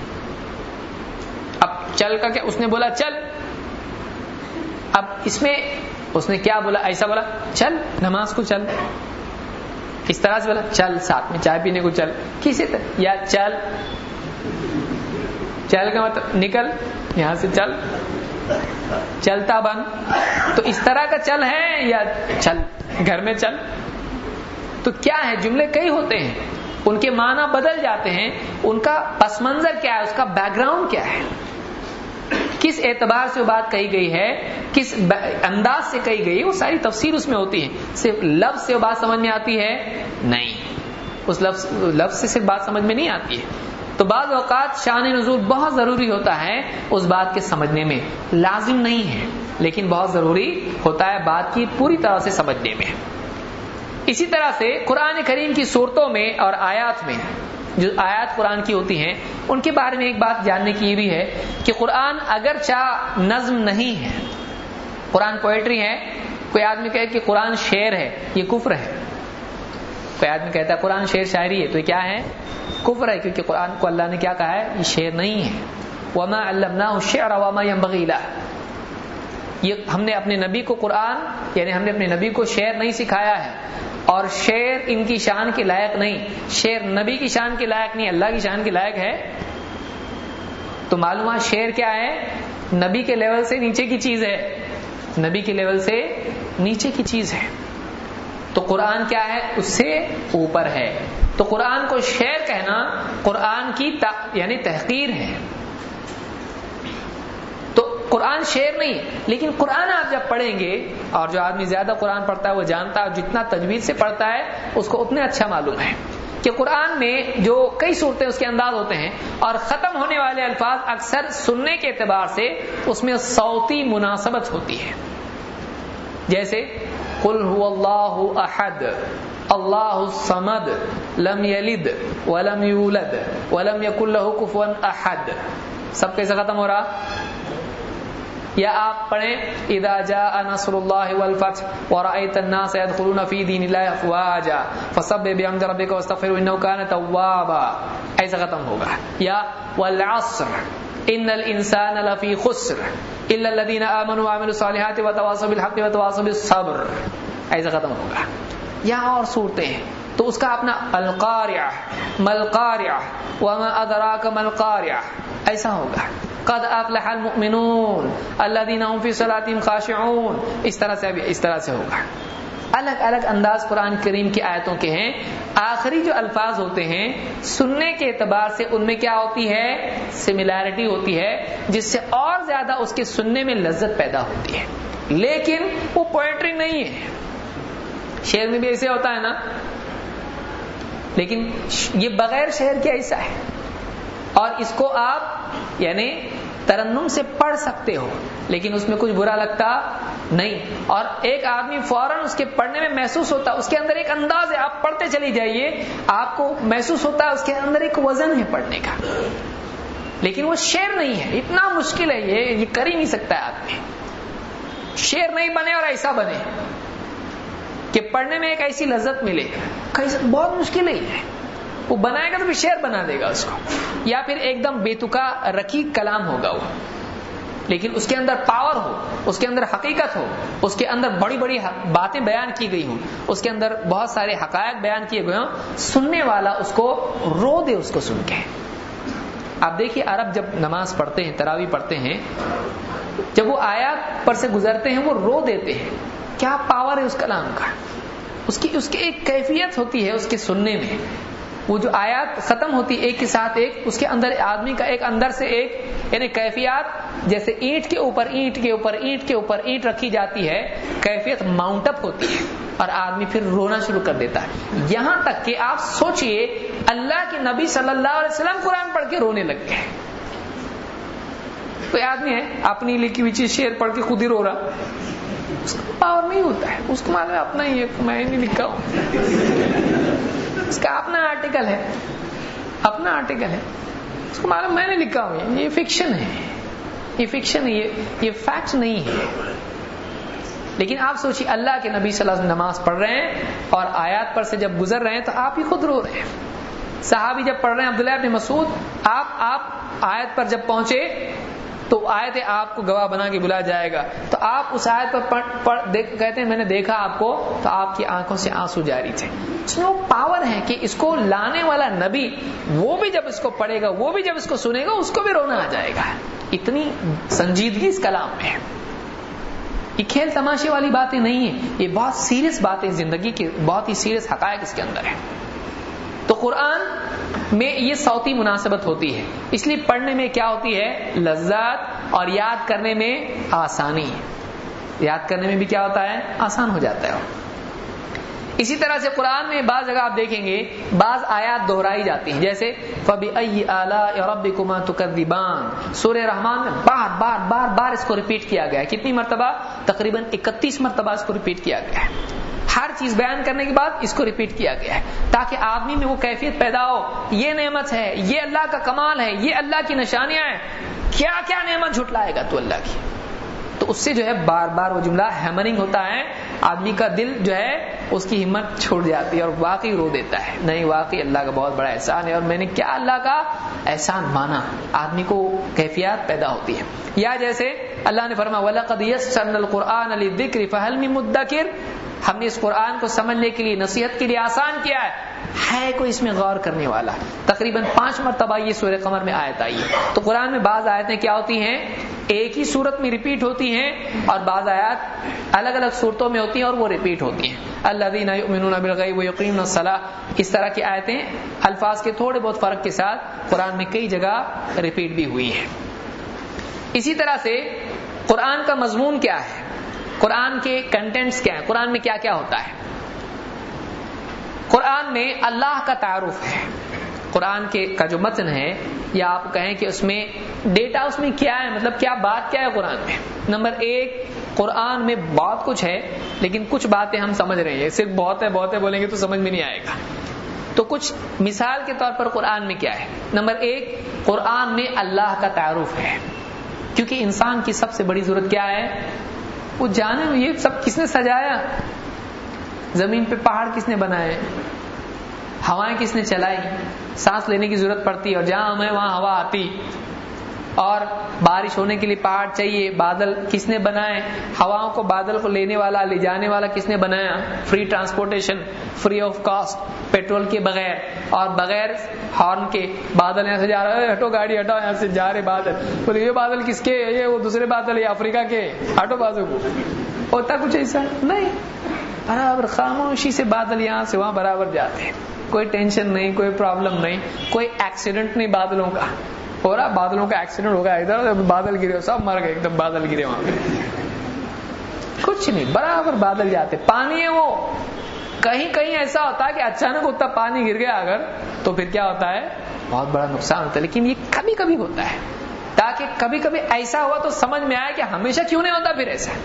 اب چل کا کیا، اس نے بولا چل، اب اس میں اس نے کیا بولا، ایسا بولا چل نماز کو چل، اس طرح سے بولا چل ساتھ میں چائے پینے کو چل، کسی طرح، یا چل چل کا مطلب نکل یہاں سے، چل چلتا بن. تو اس طرح کا چل ہے یا چل گھر میں چل. تو کیا ہے، جملے کئی ہوتے ہیں، ان کے معنی بدل جاتے ہیں، ان کا پس منظر کیا ہے، اس کا بیک گراؤنڈ کیا ہے، کس اعتبار سے وہ بات کہی گئی ہے، کس انداز سے کہی گئی ہے، وہ ساری تفسیر اس میں ہوتی ہے. صرف لفظ سے وہ بات سمجھ میں آتی ہے نہیں، اس لفظ لفظ سے صرف بات سمجھ میں نہیں آتی ہے. تو بعض اوقات شان نزول بہت ضروری ہوتا ہے اس بات کے سمجھنے میں، لازم نہیں ہے لیکن بہت ضروری ہوتا ہے بات کی پوری طرح سے سمجھنے میں. اسی طرح سے قرآن کریم کی صورتوں میں اور آیات میں، جو آیات قرآن کی ہوتی ہیں ان کے بارے میں ایک بات جاننے کی یہ بھی ہے کہ قرآن اگرچہ نظم نہیں ہے، قرآن پوئٹری ہے. کوئی آدمی کہے کہ قرآن شعر ہے، یہ کفر ہے. کوئی آدمی کہتا ہے قرآن شعر شاعری ہے، تو یہ کیا ہے، کفر ہے، کیونکہ قرآن کو اللہ نے کیا کہا ہے، یہ شعر نہیں ہے. وما علمناه الشعر وما ينبغي له، یہ ہم نے اپنے نبی کو قرآن یعنی ہم نے اپنے نبی کو شعر نہیں سکھایا ہے، اور شعر ان کی شان کے لائق نہیں، شعر نبی کی شان کے لائق نہیں، اللہ کی شان کے لائق ہے. تو معلومات شعر کیا ہے، نبی کے لیول سے نیچے کی چیز ہے. نبی کے لیول سے نیچے کی چیز ہے. تو قرآن کیا ہے؟ اس سے اوپر ہے. تو قرآن کو شعر کہنا قرآن کی تا... یعنی تحقیر ہے. تو قرآن شعر نہیں، لیکن قرآن آپ جب پڑھیں گے، اور جو آدمی زیادہ قرآن پڑھتا ہے وہ جانتا ہے، اور جتنا تجوید سے پڑھتا ہے اس کو اتنے اچھا معلوم ہے کہ قرآن میں جو کئی صورتیں اس کے انداز ہوتے ہیں، اور ختم ہونے والے الفاظ اکثر سننے کے اعتبار سے اس میں صوتی مناسبت ہوتی ہے. جیسے قل هو اللہ احد اللہ الصمد لم یلد ولم یولد ولم یکن لہ کفوا احد. سب کیسے ختم ہو رہا؟ یا آپ پڑھیں اذا جاء نصر اللہ والفتح ورأیت الناس يدخلون فی دین اللہ افواجا فسبح بحمد ربک واستغفرہ انہ کان توابا. ایسا ختم ہوگا. یا والعصر ان الانسان لفی خسر الا الذین آمنوا وعملوا الصالحات وتواصوا بالحق وتواصوا بالصبر. ایسا ختم ہوگا. یا اور صورتیں ہیں تو اس کا اپنا القارعہ ملقارعہ وما ادراک ملقارعہ ایسا ہوگا. قد افلح المؤمنون الذین هم فی صلاتهم خاشعون. اس طرح سے اس طرح سے ہوگا. الگ الگ انداز قرآن کریم کی آیتوں کے ہیں. آخری جو الفاظ ہوتے ہیں سننے کے اعتبار سے ان میں کیا ہوتی ہے؟ سملیرٹی ہوتی ہے، جس سے اور زیادہ اس کے سننے میں لذت پیدا ہوتی ہے. لیکن وہ پوئٹری نہیں ہے. شعر میں بھی ایسے ہوتا ہے نا، لیکن یہ بغیر شعر کے ایسا ہے. اور اس کو آپ یعنی ترنم سے پڑھ سکتے ہو، لیکن اس میں کچھ برا لگتا نہیں. اور ایک آدمی فوراً اس کے پڑھنے میں محسوس ہوتا ہے، اس کے اندر ایک انداز ہے. آپ پڑھتے چلی جائیے، آپ کو محسوس ہوتا ہے اس کے اندر ایک وزن ہے پڑھنے کا. لیکن وہ شعر نہیں ہے. اتنا مشکل ہے یہ یہ کر ہی نہیں سکتا ہے آدمی. شعر نہیں بنے اور ایسا بنے کہ پڑھنے میں ایک ایسی لذت ملے، بہت مشکل ہے یہ. وہ بنائے گا تو پھر شعر بنا دے گا اس کو، یا پھر ایک دم بیتکا رقیق کلام ہوگا وہ. لیکن اس کے اندر پاور ہو، اس کے اندر حقیقت ہو، اس کے اندر بڑی بڑی باتیں بیان کی گئی ہوں، اس کے اندر بہت سارے حقائق بیان کیے گئے ہوں، سننے والا اس کو رو دے اس کو سن کے. آپ دیکھیے عرب جب نماز پڑھتے ہیں، تراویح پڑھتے ہیں، جب وہ آیات پر سے گزرتے ہیں وہ رو دیتے ہیں. کیا پاور ہے اس کلام کا. اس کی اس کی ایک کیفیت ہوتی ہے اس کے سننے میں. وہ جو آیات ختم ہوتی ایک کے ساتھ ایک، اس کے اندر آدمی کا ایک اندر سے ایک یعنی کیفیت، جیسے اینٹ کے اوپر اینٹ کے اوپر اینٹ کے اوپر اینٹ رکھی جاتی ہے، کیفیت ماؤنٹ اپ ہوتی ہے اور آدمی پھر رونا شروع کر دیتا ہے. یہاں تک کہ آپ سوچئے اللہ کے نبی صلی اللہ علیہ وسلم قرآن پڑھ کے رونے لگ گئے. کوئی آدمی ہے اپنی لکھی ہوئی چیز شعر پڑھ کے خود ہی رو رہا، اس کو پاور نہیں ہوتا ہے. اس کو معلوم ہے اپنا ہی ہے، میں نہیں لکھا ہوں، اس کا اپنا آرٹیکل ہے، اپنا آرٹیکل ہے، اس کو معلوم میں نے لکھا ہوں. یہ فکشن ہے، یہ فکشن ہے، یہ یہ فیکٹ نہیں ہے. لیکن آپ سوچیے اللہ کے نبی صلی اللہ علیہ وسلم نماز پڑھ رہے ہیں اور آیات پر سے جب گزر رہے ہیں تو آپ ہی خود رو رہے ہیں. صحابی جب پڑھ رہے ہیں عبداللہ بن مسعود، آپ آپ آیت پر جب پہنچے تو آیت آپ کو گواہ بنا کے بلایا جائے گا، تو آپ اس آیت پر پڑھ, پڑھ دیکھ, کہتے ہیں میں نے دیکھا آپ کو تو آپ کی آنکھوں سے آنسو جاری تھے. اس میں وہ پاور ہے کہ اس کو لانے والا نبی وہ بھی جب اس کو پڑھے گا، وہ بھی جب اس کو سنے گا، اس کو بھی رونا آ جائے گا. اتنی سنجیدگی اس کلام میں ہے. یہ کھیل تماشے والی باتیں نہیں ہیں، یہ بہت سیریس باتیں، زندگی کے بہت ہی سیریس حقائق اس کے اندر ہیں. تو قرآن میں یہ صوتی مناسبت ہوتی ہے، اس لیے پڑھنے میں کیا ہوتی ہے؟ لذت، اور یاد کرنے میں آسانی. یاد کرنے میں بھی کیا ہوتا ہے؟ آسان ہو جاتا ہے. اسی طرح سے قرآن میں بعض جگہ آپ دیکھیں گے بعض آیات دہرائی جاتی ہیں، جیسے فَبِأَيِّ آلَاءِ رَبِّكُمَا تُكَذِّبَانِ. سورہ رحمان میں بار بار بار بار اس کو ریپیٹ کیا گیا ہے. کتنی مرتبہ؟ تقریباً اکتیس مرتبہ اس کو ریپیٹ کیا گیا ہے. ہر چیز بیان کرنے کے بعد اس کو ریپیٹ کیا گیا ہے تاکہ آدمی میں وہ کیفیت پیدا ہو، یہ نعمت ہے، یہ اللہ کا کمال ہے، یہ اللہ کی نشانیاں ہیں. کیا کیا نعمت جھٹلائے گا تو اللہ کی. تو اس سے جو ہے بار بار وہ جملہ ہیمرنگ ہوتا ہے، آدمی کا دل جو ہے اس کی ہمت چھوڑ جاتی ہے اور واقعی رو دیتا ہے. نہیں، واقعی اللہ کا بہت بڑا احسان ہے اور میں نے کیا اللہ کا احسان مانا. آدمی کو کیفیت پیدا ہوتی ہے. یا جیسے اللہ نے فرمایا وَلَقَدْ يَسَّرْنَا الْقُرْآنَ لِلذِّكْرِ فَهَلْ مِن مُدَّكِرٍ. ہم نے اس قرآن کو سمجھنے کے لیے، نصیحت کے لیے آسان کیا ہے. ہے کوئی اس میں غور کرنے والا؟ تقریباً پانچ مرتبہ یہ سورہ قمر میں آیت آئی ہے. تو قرآن میں بعض آیتیں کیا ہوتی ہیں؟ ایک ہی صورت میں ریپیٹ ہوتی ہیں اور بعض آیات الگ الگ صورتوں میں ہوتی ہیں اور وہ ریپیٹ ہوتی ہیں. الذین یؤمنون بالغیب ویقیمون الصلاۃ، اس طرح کی آیتیں الفاظ کے تھوڑے بہت فرق کے ساتھ قرآن میں کئی جگہ ریپیٹ بھی ہوئی ہیں. اسی طرح سے قرآن کا مضمون کیا ہے، قرآن کے کنٹینٹس کیا ہیں، قرآن میں کیا کیا ہوتا ہے. قرآن میں اللہ کا تعارف ہے. قرآن کے کا جو متن ہے یا آپ کہیں کہ اس میں ڈیٹا اس میں کیا ہے، مطلب کیا بات کیا ہے قرآن میں. نمبر ایک، قرآن میں بہت کچھ ہے لیکن کچھ باتیں ہم سمجھ رہے ہیں، صرف بہت ہے بہت ہے بولیں گے تو سمجھ میں نہیں آئے گا. تو کچھ مثال کے طور پر قرآن میں کیا ہے. نمبر ایک، قرآن میں اللہ کا تعارف ہے، کیونکہ انسان کی سب سے بڑی ضرورت کیا ہے، وہ جانے یہ سب کس نے سجایا، زمین پہ پہاڑ کس نے بنائے، ہوائیں کس نے چلائی، سانس لینے کی ضرورت پڑتی ہے اور جہاں ہمیں وہاں ہوا آتی، اور بارش ہونے کے لیے پہاڑ چاہیے، بادل کس نے بنائے، ہواؤں کو بادل کو لینے والا لے جانے والا کس نے بنایا، free transportation, free of cost, petrol کے بغیر اور بغیر ہارن کے. بادل یہاں سے جا رہا ہے، ہٹو گاڑی ہٹاؤ، یہاں سے جا رہے بادل، بولے یہ بادل کس کے، یہ وہ دوسرے بادل یہ افریقہ کے، ہٹو بازو کو. ہوتا کچھ ایسا نہیں، برابر خاموشی سے بادل یہاں سے وہاں برابر جاتے ہیں، کوئی ٹینشن نہیں، کوئی پرابلم نہیں، کوئی ایکسیڈنٹ نہیں بادلوں کا ہو رہا. بادلوں کا ایکسیڈنٹ ہو گیا ادھر، بادل گرے سب مر گئے، ایک دم بادل گرے وہاں پہ، کچھ نہیں، برابر بادل جاتے. پانی ہے وہ کہیں کہیں ایسا ہوتا ہے کہ اچانک اتنا پانی گر گیا اگر تو پھر کیا ہوتا ہے، بہت بڑا نقصان ہوتا ہے. لیکن یہ کبھی کبھی ہوتا ہے تاکہ کبھی کبھی ایسا ہوا تو سمجھ میں آئے کہ ہمیشہ کیوں نہیں ہوتا. پھر ایسا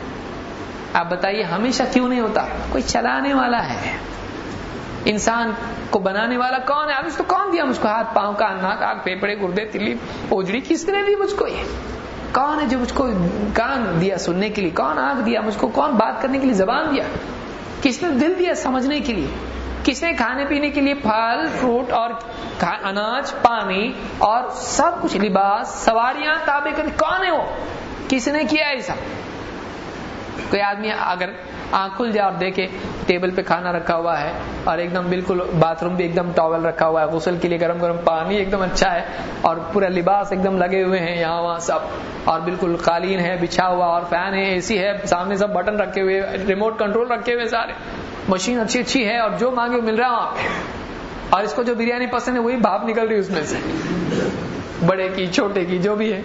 آپ بتائیے ہمیشہ کیوں نہیں ہوتا، کوئی چلانے والا ہے. انسان کو بنانے والا کون ہے؟ اب اس کو کون دیا مجھ کو ہاتھ پاؤں کا ناک آنکھ پھیپھڑے گردے تلی اوجڑی، کس نے دی مجھ کو؟ یہ کون ہے جو مجھ کو کان دیا سننے کے لیے، کون آنکھ دیا مجھ کو، کون بات کرنے کے لیے زبان دیا، کس نے دل دیا سمجھنے کے لیے، کس نے کھانے پینے کے لیے پھل فروٹ اور اناج پانی اور سب کچھ، لباس سواریاں تابع کرنے، کون ہے وہ، کس نے کیا ایسا؟ کوئی آدمی اگر آنکھ کھل جائے اور دیکھے ٹیبل پہ کھانا رکھا ہوا ہے اور ایک دم بالکل باتھ روم بھی ایک دم ٹاول رکھا ہوا ہے، غسل کے لیے گرم گرم پانی ایک دم اچھا ہے اور پورا لباس ایک دم لگے ہوئے ہیں یہاں وہاں سب، اور بالکل قالین ہے بچھا ہوا اور فین ہے، اے سی ہے، سامنے سب بٹن رکھے ہوئے، ریموٹ کنٹرول رکھے ہوئے، سارے مشین اچھی اچھی ہے اور جو مانگے مل رہا ہے وہاں پہ. اور اس کو جو بریانی پسند ہے وہی بھاپ نکل رہی اس میں سے، بڑے کی چھوٹے کی جو بھی ہے.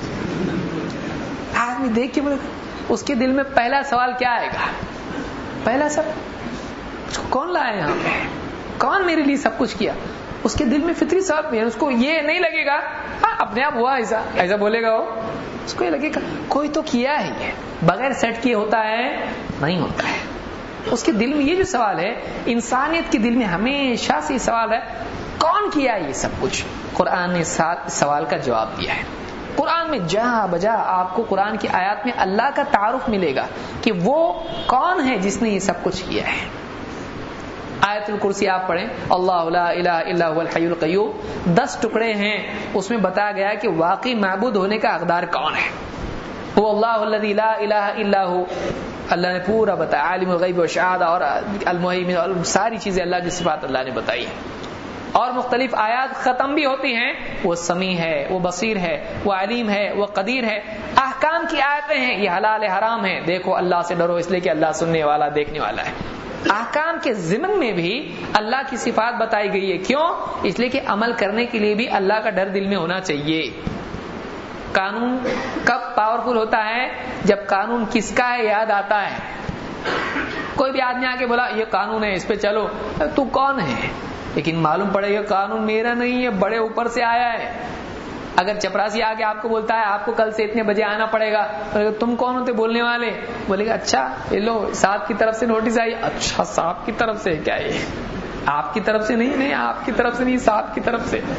آدمی دیکھ کے بولے اس کے دل میں پہلا سوال کیا آئے گا؟ پہلا سب کون لایا یہاں پہ، کون میرے لیے سب کچھ کیا؟ اس کے دل میں فطری سوال ہے. اس کو یہ نہیں لگے گا ہاں اپنے آپ ہوا ایسا ایسا بولے گا وہ، اس کو یہ لگے گا کوئی تو کیا ہے، یہ بغیر سیٹ کیے ہوتا ہے نہیں ہوتا ہے. اس کے دل میں یہ جو سوال ہے، انسانیت کے دل میں ہمیشہ سے یہ سوال ہے کون کیا یہ سب کچھ. قرآن نے سات سوال کا جواب دیا ہے. قرآن میں جہاں بجا آپ کو قرآن کی آیات میں اللہ کا تعارف ملے گا کہ وہ کون ہے جس نے یہ سب کچھ کیا ہے. آیت الکرسی آپ پڑھیں، اللہ لا الہ الا هو الحی القیوم، دس ٹکڑے ہیں، اس میں بتایا گیا ہے کہ واقعی معبود ہونے کا حقدار کون ہے. وہ اللہ الذی لا الہ الا هو، اللہ نے پورا بتایا، عالم الغیب والشہادہ اور المہیمن اور ساری چیزیں اللہ کی صفات اللہ نے بتائی. اور مختلف آیات ختم بھی ہوتی ہیں، وہ سمیع ہے، وہ بصیر ہے، وہ علیم ہے، وہ قدیر ہے. احکام کی آیتیں ہیں، یہ حلال حرام ہے، دیکھو اللہ سے ڈرو اس لیے کہ اللہ سننے والا دیکھنے والا ہے. احکام کے ضمن میں بھی اللہ کی صفات بتائی گئی ہے. کیوں؟ اس لیے کہ عمل کرنے کے لیے بھی اللہ کا ڈر دل میں ہونا چاہیے. قانون کب پاورفل ہوتا ہے؟ جب قانون کس کا ہے یاد آتا ہے. کوئی بھی آدمی آ کے بولا یہ قانون ہے اس پہ چلو، تو کون ہے؟ لیکن معلوم پڑے گا قانون میرا نہیں ہے، بڑے اوپر سے آیا ہے. اگر چپراسی آ کے آپ کو بولتا ہے آپ کو کل سے اتنے بجے آنا پڑے گا، تم کون ہوتے بولنے والے؟ بولے گا اچھا یہ لو صاحب کی طرف سے نوٹس آئی. اچھا صاحب کی طرف سے؟ کیا یہ آپ کی طرف سے نہیں؟ نہیں آپ کی طرف سے نہیں، صاحب کی طرف سے.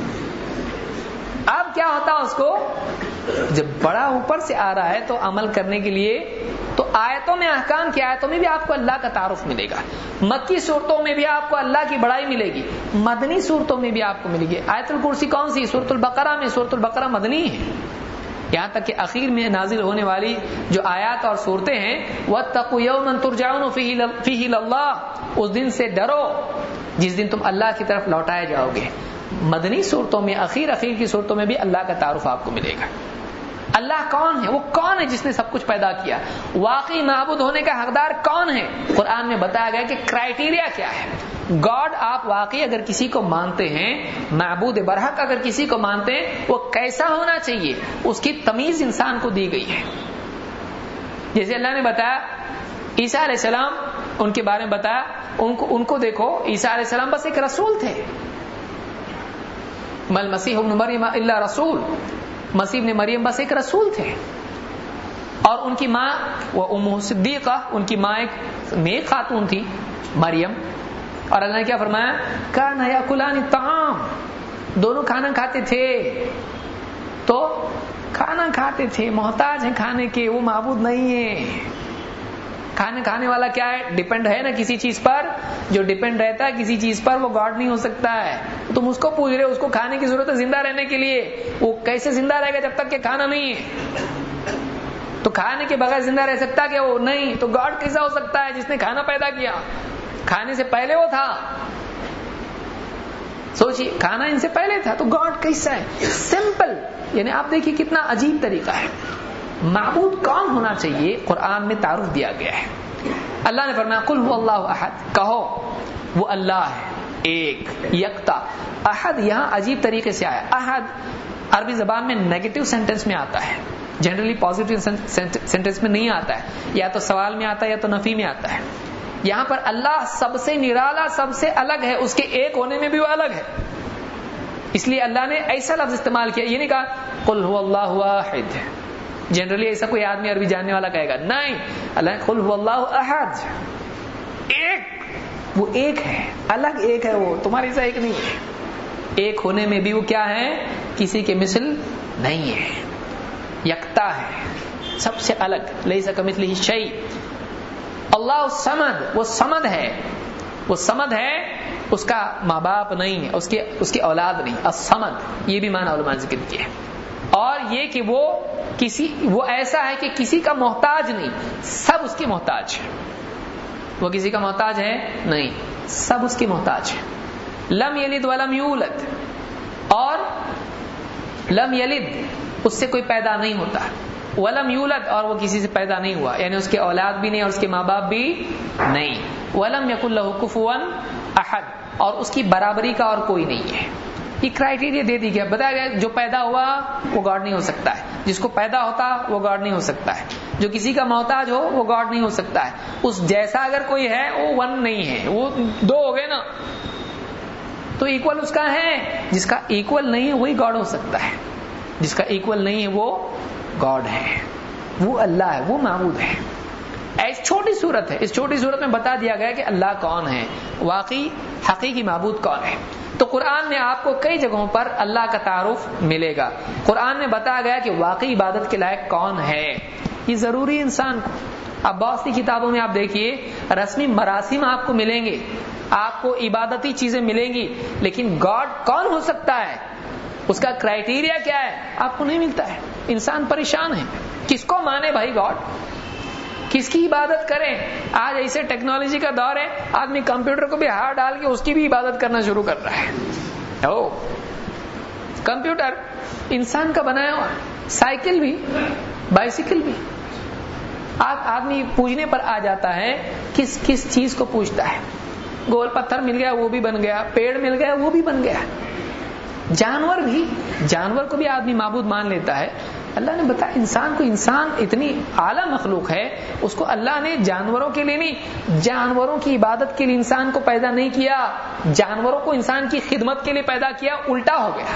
اب کیا ہوتا اس کو جب بڑا اوپر سے آ رہا ہے تو عمل کرنے کے لیے تو آیتوں میں، احکام کی آیتوں میں بھی آپ کو اللہ کا تعارف ملے گا. مکی صورتوں میں بھی آپ کو اللہ کی بڑائی ملے گی، مدنی صورتوں میں بھی آپ کو ملے گی. آیت الکرسی کون سی؟ سورۃ البقرہ میں. سورۃ البقرہ مدنی ہے، یہاں تک کہ اخیر میں نازل ہونے والی جو آیات اور صورتیں ہیں، وَاتَّقُوا يَوْمًا تُرْجَعُونَ فِيهِ إِلَى اللَّهِ، اس دن سے ڈرو جس دن تم اللہ کی طرف لوٹائے جاؤ گے. مدنی صورتوں میں، اخیر اخیر کی صورتوں میں بھی اللہ کا تعارف آپ کو ملے گا. اللہ کون ہے؟ وہ کون ہے جس نے سب کچھ پیدا کیا؟ واقعی معبود ہونے کا حقدار کون ہے؟ قرآن میں بتایا گیا کہ کرائیٹیریا کیا ہے. گاڈ آپ واقعی اگر کسی کو مانتے ہیں، معبود برحق اگر کسی کو مانتے ہیں، وہ کیسا ہونا چاہیے اس کی تمیز انسان کو دی گئی ہے. جیسے اللہ نے بتایا عیسیٰ علیہ السلام ان کے بارے میں بتایا، ان کو ان کو دیکھو، عیسیٰ علیہ السلام بس ایک رسول تھے. مل مسیح ابن مریم الا رسول، مسیح ابن مریم بس ایک رسول تھے. اور ان کی ماں وہ ام صدیقہ، ان کی ماں ایک نیک خاتون تھی مریم. اور اللہ نے کیا فرمایا؟ کانا یاکلان الطعام، دونوں کھانا کھاتے تھے. تو کھانا کھاتے تھے، محتاج ہیں کھانے کے، وہ معبود نہیں ہے. کھانے کھانے والا کیا ہے؟ ڈیپینڈ ہے نا کسی چیز پر. جو ڈیپینڈ رہتا ہے کسی چیز پر وہ گاڈ نہیں ہو سکتا ہے. تم اس کو پوچھ رہے ہو، اس کو کھانے کی ضرورت ہے زندہ رہنے کے لیے. وہ کیسے زندہ رہے گا جب تک کہ کھانا نہیں ہے؟ تو کھانے کے بغیر زندہ رہ سکتا کیا وہ؟ نہیں. تو گاڈ کیسا ہو سکتا ہے جس نے کھانا پیدا کیا؟ کھانے سے پہلے وہ تھا. سوچیے، کھانا ان سے پہلے تھا، تو گاڈ کیسا ہے؟ سمپل. یعنی آپ دیکھیے کتنا عجیب طریقہ ہے. معبود کون ہونا چاہیے قرآن میں تعارف دیا گیا ہے. اللہ نے فرمایا قل هو اللہ احد، کہو وہ اللہ ہے ایک یکتا. احد یہاں عجیب طریقے سے آیا. احد عربی زبان میں نیگیٹو سینٹنس میں آتا ہے، جنرلی پازیٹو سینٹنس میں نہیں آتا ہے. یا تو سوال میں آتا ہے یا تو نفی میں آتا ہے. یہاں پر اللہ سب سے نرالا، سب سے الگ ہے، اس کے ایک ہونے میں بھی وہ الگ ہے. اس لیے اللہ نے ایسا لفظ استعمال کیا. یہ نہیں کہا قل هو اللہ واحد. جنرلی ایسا کوئی آدمی عربی جاننے والا کہے گا. نہیں، اللہ نے قل هو اللہ احد، ایک. وہ ایک ہے، الگ ایک ہے، وہ تمہاری جیسا ایک نہیں ہے. ایک ہونے میں بھی وہ کیا ہے؟ کسی کے مثل نہیں ہے، یکتا ہے، سب سے الگ. لیس کمثلہ شیء. اللہ الصمد، وہ صمد ہے. وہ صمد ہے، اس کا ماں باپ نہیں ہے، اس کے اس کی اولاد نہیں. الصمد یہ بھی معنی علماء نے ذکر کیا ہے. اور یہ کہ وہ کسی وہ ایسا ہے کہ کسی کا محتاج نہیں، سب اس کی محتاج ہے. وہ کسی کا محتاج ہے نہیں، سب اس کی محتاج ہے. لم یلد ولم یولد، اور لم یلد اس سے کوئی پیدا نہیں ہوتا. ولم یولد اور وہ کسی سے پیدا نہیں ہوا، یعنی اس کے اولاد بھی نہیں اور اس کے ماں باپ بھی نہیں. ولم یکن لہ کفوا احد، اور اس کی برابری کا اور کوئی نہیں ہے. یہ کرائیٹیریا دے دی گیا، بتایا گیا جو پیدا ہوا وہ گاڈ نہیں ہو سکتا ہے، جس کو پیدا ہوتا وہ گاڈ نہیں ہو سکتا ہے، جو کسی کا محتاج ہو وہ گاڈ نہیں ہو سکتا ہے. اس جیسا اگر کوئی ہے وہ ون نہیں ہے، وہ دو ہو گئے نا. تو ایکول اس کا ہے، جس کا ایکول نہیں ہے وہی گاڈ ہو سکتا ہے. جس کا ایکول نہیں ہے وہ گاڈ ہے، وہ اللہ ہے، وہ معبود ہے. ایسی چھوٹی صورت ہے، اس چھوٹی صورت میں بتا دیا گیا کہ اللہ کون ہے، واقعی حقیقی معبود کون ہے. تو قرآن میں آپ کو کئی جگہوں پر اللہ کا تعارف ملے گا. قرآن میں بتایا گیا کہ واقعی عبادت کے لائق کون ہے. یہ ضروری انسان کو. اب بہت سی کتابوں میں آپ دیکھیے رسمی مراسم آپ کو ملیں گے، آپ کو عبادتی چیزیں ملیں گی، لیکن گاڈ کون ہو سکتا ہے، اس کا کرائیٹیریا کیا ہے، آپ کو نہیں ملتا ہے. انسان پریشان ہے، کس کو مانے بھائی گاڈ، کس کی عبادت کریں. آج ایسے ٹیکنالوجی کا دور ہے، آدمی کمپیوٹر کو بھی ہاتھ ڈال کے اس کی بھی عبادت کرنا شروع کر رہا ہے. او کمپیوٹر انسان کا بنایا ہوا، سائیکل بھی، بائسیکل بھی. آدمی پوجنے پر آ جاتا ہے، کس کس چیز کو پوجتا ہے. گول پتھر مل گیا وہ بھی بن گیا، پیڑ مل گیا وہ بھی بن گیا. جانور بھی، جانور کو بھی آدمی معبود مان لیتا ہے. اللہ نے بتایا انسان کو، انسان اتنی اعلیٰ مخلوق ہے، اس کو اللہ نے جانوروں کے لیے نہیں، جانوروں کی عبادت کے لیے انسان کو پیدا نہیں کیا، جانوروں کو انسان کی خدمت کے لیے پیدا کیا. الٹا ہو گیا.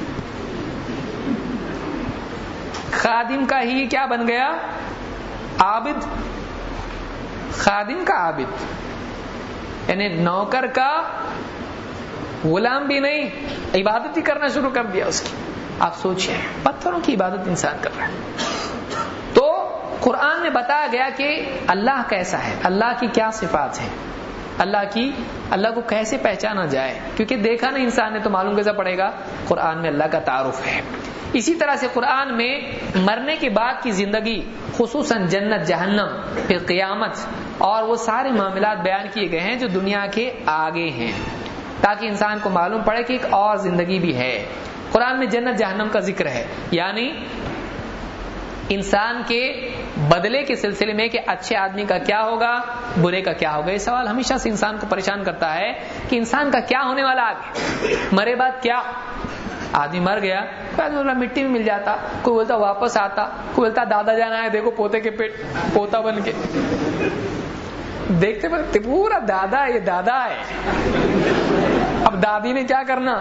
خادم کا ہی کیا بن گیا، عابد. خادم کا عابد، یعنی نوکر کا غلام بھی نہیں، عبادت ہی کرنا شروع کر دیا اس کی. آپ سوچیں، پتھروں کی عبادت انسان کر رہا ہے. تو قرآن میں بتایا گیا کہ اللہ کیسا ہے، اللہ کی کیا صفات ہیں، اللہ کی اللہ کو کیسے پہچانا جائے، کیونکہ دیکھا نہیں انسان نے تو معلوم کیسا پڑے گا. قرآن میں اللہ کا تعارف ہے. اسی طرح سے قرآن میں مرنے کے بعد کی زندگی، خصوصاً جنت جہنم، پھر قیامت اور وہ سارے معاملات بیان کیے گئے ہیں جو دنیا کے آگے ہیں، تاکہ انسان کو معلوم پڑے کہ ایک اور زندگی بھی ہے. قرآن میں جنت جہنم کا ذکر ہے، یعنی انسان کے بدلے کے سلسلے میں کہ اچھے آدمی کا کیا ہوگا، برے کا کیا ہوگا. یہ سوال ہمیشہ سے انسان کو پریشان کرتا ہے کہ انسان کا کیا ہونے والا آگے، مرے بعد کیا. آدمی مر گیا، کوئی آدمی بولا مٹی میں مل جاتا، کوئی بولتا واپس آتا، کوئی بولتا دادا جانا ہے دیکھو پوتے کے پیٹ پوتا بن کے. دیکھتے بولتے پورا دادا یہ دادا ہے، اب دادی نے کیا کرنا،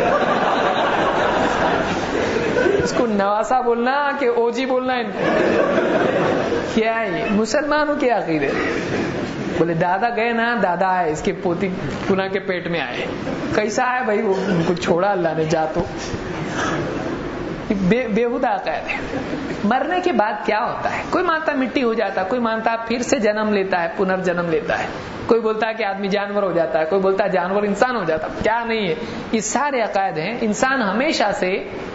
اس کو نواسا بولنا کہ اوجی بولنا. ان کیا ہے یہ مسلمانوں کے عقیدے. بولے دادا گئے نا، دادا ہے اس کے پوتی گناہ کے پیٹ میں آئے. کیسا ہے بھائی، وہ ان کو چھوڑا اللہ نے، جا تو بے بےہودہ عقائد ہے. مرنے کے بعد کیا ہوتا ہے، کوئی مانتا مٹی ہو جاتا، کوئی مانتا پھر سے جنم لیتا ہے، پنرجنم لیتا ہے، کوئی بولتا ہے کہ آدمی جانور ہو جاتا ہے، کوئی بولتا ہے جانور انسان ہو جاتا. کیا نہیں ہے، یہ سارے عقائد ہیں. انسان ہمیشہ سے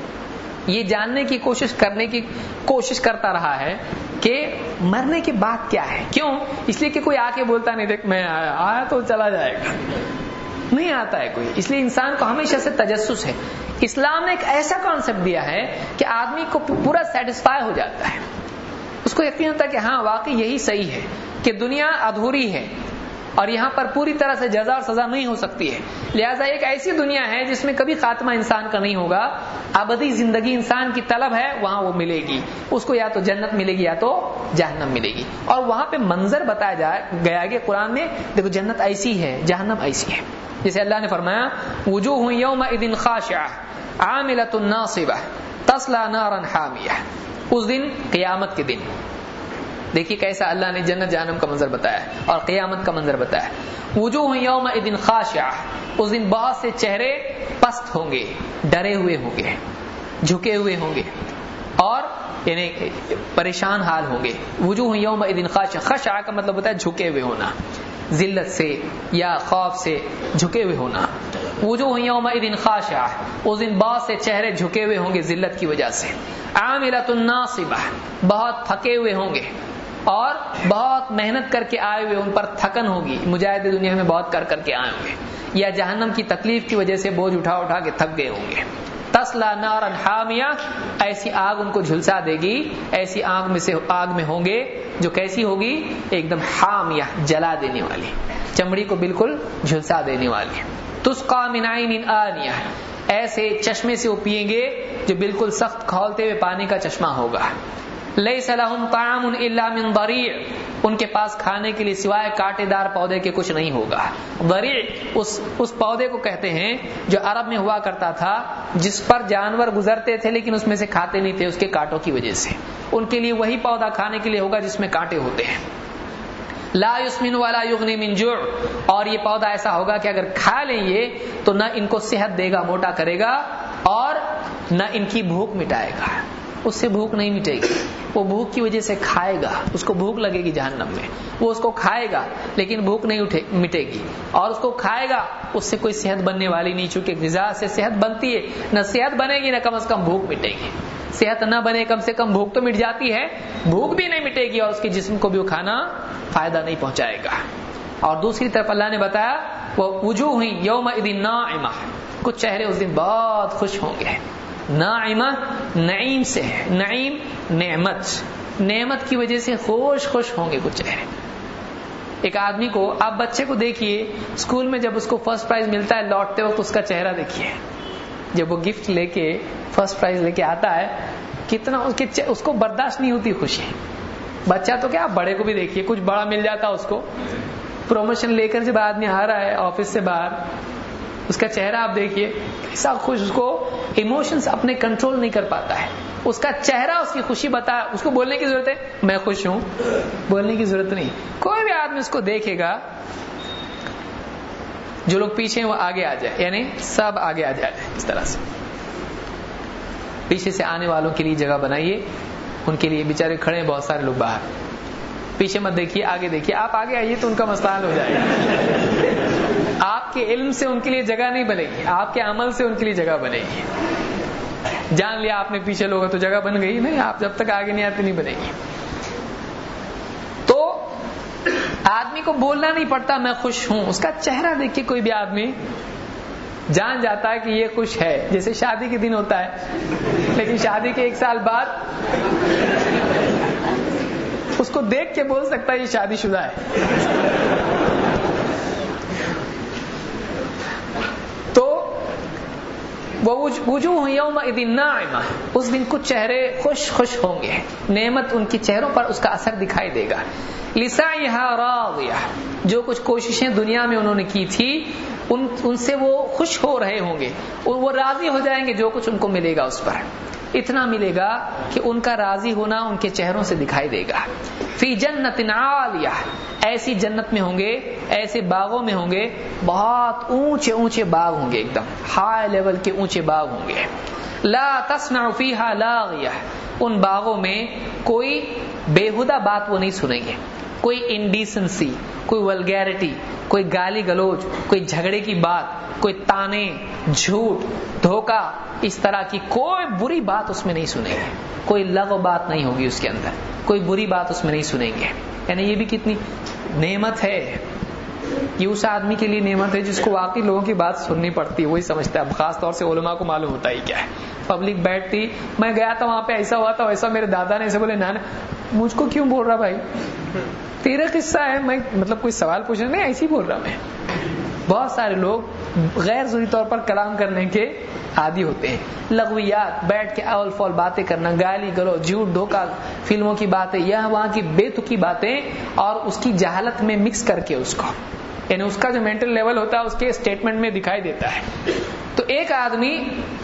یہ جاننے کی کوشش کرنے کی کوشش کرتا رہا ہے کہ مرنے کے بعد کیا ہے. کیوں؟ اس لیے کہ کوئی آ کے بولتا نہیں دیکھ میں آیا آیا تو چلا جائے گا، نہیں آتا ہے کوئی. اس لیے انسان کو ہمیشہ سے تجسس ہے. اسلام نے ایک ایسا کانسیپٹ دیا ہے کہ آدمی کو پورا سیٹسفائی ہو جاتا ہے، اس کو یقین ہوتا ہے کہ ہاں واقعی یہی صحیح ہے کہ دنیا ادھوری ہے اور یہاں پر پوری طرح سے جزا اور سزا نہیں ہو سکتی ہے. لہٰذا ایک ایسی دنیا ہے جس میں کبھی خاتمہ انسان کا نہیں ہوگا، ابدی زندگی انسان کی طلب ہے، وہاں وہ ملے گی. اس کو یا تو جنت ملے گی یا تو جہنم ملے گی. اور وہاں پہ منظر بتایا جائے گیا کہ قرآن میں دیکھو جنت ایسی ہے، جہنم ایسی ہے. جیسے اللہ نے فرمایا وجوہ یومئذ خاشعہ عاملۃ ناصبہ تصلی نارا حامیہ. اس دن قیامت کے دن دیکھیے کیسا اللہ نے جنت جہنم کا منظر بتایا اور قیامت کا منظر بتایا. وجوہ یومئذ خاشعہ، اس دن بہت سے چہرے پست ہوں گے، ڈرے ہوئے ہوں گے، جھکے ہوئے ہوں گے اور یعنی پریشان حال ہوں گے. وجوہ یومئذ خاشعہ، خشع کا مطلب ہوتا ہے جھکے ہوئے ہونا، ذلت سے یا خوف سے جھکے ہوئے ہونا. وجوہ یومئذ خاشعہ، اس دن بہت سے چہرے جھکے ہوئے ہوں گے ذلت کی وجہ سے. عاملۃ ناصبہ، بہت تھکے ہوئے ہوں گے اور بہت محنت کر کے آئے ہوئے، ان پر تھکن ہوگی، مجاہد دنیا میں بہت کر کر کے آئے ہوں گے یا جہنم کی تکلیف کی وجہ سے بوجھ اٹھا اٹھا کے تھک گئے ہوں گے. تسلا نارا حامیہ، ایسی آگ ان کو جھلسا دے گی، ایسی آگ میں سے آگ میں ہوں گے جو کیسی ہوگی، ایک دم حامیہ، جلا دینے والی، چمڑی کو بالکل جھلسا دینے والی. تسقى من عین آنیہ، ایسے چشمے سے وہ پیئیں گے جو بالکل سخت کھولتے ہوئے پانی کا چشمہ ہوگا. لیس لهم طعام الا من ضریع، ان کے پاس کھانے کے لیے سوائے کانٹے دار پودے کے کچھ نہیں ہوگا. ضریع اس اس پودے کو کہتے ہیں جو عرب میں ہوا کرتا تھا، جس پر جانور گزرتے تھے لیکن اس میں سے کھاتے نہیں تھے اس کے کانٹوں کی وجہ سے. ان کے لیے وہی پودا کھانے کے لیے ہوگا جس میں کانٹے ہوتے ہیں. لا یسمن ولا یغنی من جوع، اور یہ پودا ایسا ہوگا کہ اگر کھا لیں یہ تو نہ ان کو صحت دے گا، موٹا کرے گا، اور نہ ان کی بھوک مٹائے گا. اس سے بھوک نہیں مٹے گی، وہ بھوک کی وجہ سے کھائے گا، اس کو بھوک لگے گی جہنم میں، وہ اس کو کھائے گا لیکن بھوک نہیں اٹھے مٹے گی، اور اس کو کھائے گا اس سے کوئی صحت بننے والی نہیں، چونکہ غذا سے صحت بنتی ہے. نہ صحت بنے گی نہ کم از کم بھوک مٹے گی. صحت نہ بنے کم سے کم بھوک تو مٹ جاتی ہے، بھوک بھی نہیں مٹے گی اور اس کے جسم کو بھی وہ کھانا فائدہ نہیں پہنچائے گا. اور دوسری طرف اللہ نے بتایا وہ وجوہ یومئذ ناعمہ، کچھ چہرے اس دن بہت خوش ہوں گے. ناعمہ نعیم سے ہے، نعیم نعمت، نعمت کی وجہ سے خوش خوش ہوں گے کچھ چہرے. ایک آدمی کو آپ بچے کو دیکھیے اسکول میں جب اس کو فرسٹ پرائز ملتا ہے لوٹتے وقت اس کا چہرہ دیکھیے، جب وہ گفٹ لے کے فرسٹ پرائز لے کے آتا ہے کتنا اس کے اس کو برداشت نہیں ہوتی خوشی. بچہ تو کیا بڑے کو بھی دیکھیے، کچھ بڑا مل جاتا اس کو، پروموشن لے کر جب آدمی آ رہا ہے آفس سے باہر، اس کا چہرہ آپ دیکھیے کیسا خوش، اس کو ایموشنز اپنے کنٹرول نہیں کر پاتا ہے. اس کا چہرہ اس کی خوشی بتا، اس کو بولنے کی ضرورت ہے میں خوش ہوں، بولنے کی ضرورت نہیں. کوئی بھی آدمی اس کو دیکھے گا، جو لوگ پیچھے ہیں وہ آگے آ جائے، یعنی سب آگے آ جائے. اس طرح سے پیچھے سے آنے والوں کے لیے جگہ بنائیے، ان کے لیے بیچارے کھڑے ہیں بہت سارے لوگ باہر. پیچھے مت دیکھیے، آگے دیکھیے. آپ آگے آئیے تو ان کا مسئلہ حل ہو جائے گا. آپ کے علم سے ان کے لیے جگہ نہیں بنے گی، آپ کے عمل سے ان کے لیے جگہ بنے گی. جان لیا آپ نے پیچھے لوگا تو جگہ بن گئی نہیں، آپ جب تک آگے نہیں آتے نہیں بنے گی. تو آدمی کو بولنا نہیں پڑتا میں خوش ہوں، اس کا چہرہ دیکھ کے کوئی بھی آدمی جان جاتا ہے کہ یہ خوش ہے، جیسے شادی کے دن ہوتا ہے، لیکن شادی کے ایک سال بعد اس کو دیکھ کے بول سکتا ہے یہ شادی شدہ ہے. تو وجوہ یومئذ ناعمہ، اس دن کچھ چہرے خوش خوش ہوں گے، نعمت ان کے چہروں پر اس کا اثر دکھائی دے گا. لسعیہا راضیہ، جو کچھ کوششیں دنیا میں انہوں نے کی تھی ان ان سے وہ خوش ہو رہے ہوں گے، اور وہ راضی ہو جائیں گے جو کچھ ان کو ملے گا اس پر. اتنا ملے گا کہ ان کا راضی ہونا ان کے چہروں سے دکھائی دے گا. فی جنت عالیہ، ایسی جنت میں ہوں گے، ایسے باغوں میں ہوں گے، بہت اونچے اونچے باغ ہوں گے، ایک دم ہائی لیول کے اونچے باغ ہوں گے. لا تسمع فیہا لاغیہ، ان باغوں میں کوئی بےہودہ بات وہ نہیں سنیں گے، کوئی انڈیسنسی، کوئی ولگیرٹی، کوئی گالی گلوچ، کوئی جھگڑے کی بات، کوئی تانے، جھوٹ، دھوکہ، اس طرح کی کوئی بری بات اس میں نہیں سنیں گے. کوئی لغو بات نہیں ہوگی اس کے اندر، کوئی بری بات اس میں نہیں سنیں گے. یعنی یہ بھی کتنی نعمت ہے. یہ اس آدمی کے لیے نعمت ہے جس کو واقعی لوگوں کی بات سننی پڑتی ہے، وہی سمجھتا ہے. اب خاص طور سے علماء کو معلوم ہوتا ہی کیا ہے. پبلک بیٹھتی، میں گیا تھا وہاں پہ ایسا ہوا تھا ویسا، میرے دادا نے ایسے بولے. نانا مجھ کو کیوں بول رہا بھائی، تیرا قصہ ہے، میں مطلب کوئی سوال پوچھنا نہیں، ایسے ہی بول رہا میں. بہت سارے لوگ غیر ضروری طور پر کلام کرنے کے عادی ہوتے ہیں. لغویات، بیٹھ کے اول فول باتیں کرنا، گالی گلو، جھوٹ، دھوکہ، فلموں کی باتیں، یہاں وہاں کی بے تکی باتیں، اور اس کی جہالت میں مکس کر کے اس کو، یعنی اس کا جو مینٹل لیول ہوتا ہے اس کے اسٹیٹمنٹ میں دکھائی دیتا ہے. تو ایک آدمی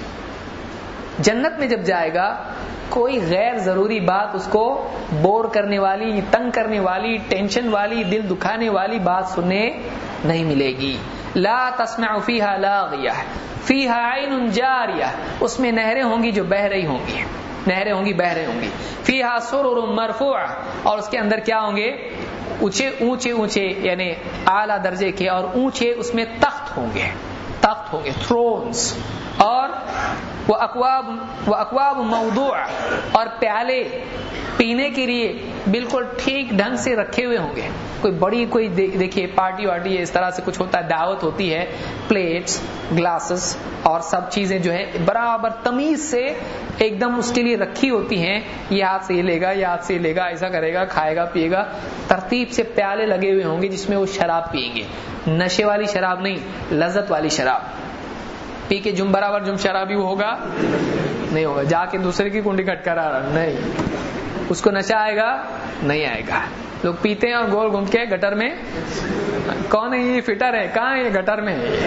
جنت میں جب جائے گا، کوئی غیر ضروری بات اس کو بور کرنے والی، تنگ کرنے والی، ٹینشن والی، دل دکھانے والی بات سننے نہیں ملے گی. لا تسمع فیہا لاغیہ فیہا عین جاریہ، اس میں نہریں ہوں گی جو بہ رہی ہوں گی، نہریں ہوں گی بہ رہی ہوں گی. فیہا سرر مرفوعہ، اور اس کے اندر کیا ہوں گے، اونچے اونچے اونچے یعنی اعلیٰ درجے کے اور اونچے اس میں تخت ہوں گے، تخت ہوں گے، تھرونز. اور وہ اکواب وہ اکواب موضوع، اور پیالے پینے کے لیے بالکل ٹھیک ڈھنگ سے رکھے ہوئے ہوں گے. کوئی بڑی کوئی دیکھیے پارٹی وارٹی اس طرح سے کچھ ہوتا ہے، دعوت ہوتی ہے، پلیٹس، گلاسز اور سب چیزیں جو ہے برابر تمیز سے ایک دم اس کے لیے رکھی ہوتی ہیں. یہ ہاتھ سے یہ لے گا، یہ ہاتھ سے یہ لے گا، ایسا کرے گا، کھائے گا، پیے گا. ترتیب سے پیالے لگے ہوئے ہوں گے جس میں وہ شراب پیئیں گے. نشے والی شراب نہیں، لذت والی شراب. پی کے جم برابر جم شرابی وہ ہوگا نہیں ہوگا، جا کے دوسرے کی کنڈی کھٹکا رہا نہیں، اس کو نشہ آئے گا نہیں آئے گا. لوگ پیتے ہیں اور گول گھوم کے گٹر میں، کون ہے یہ فٹر ہے، کہاں ہے یہ گٹر میں ہے،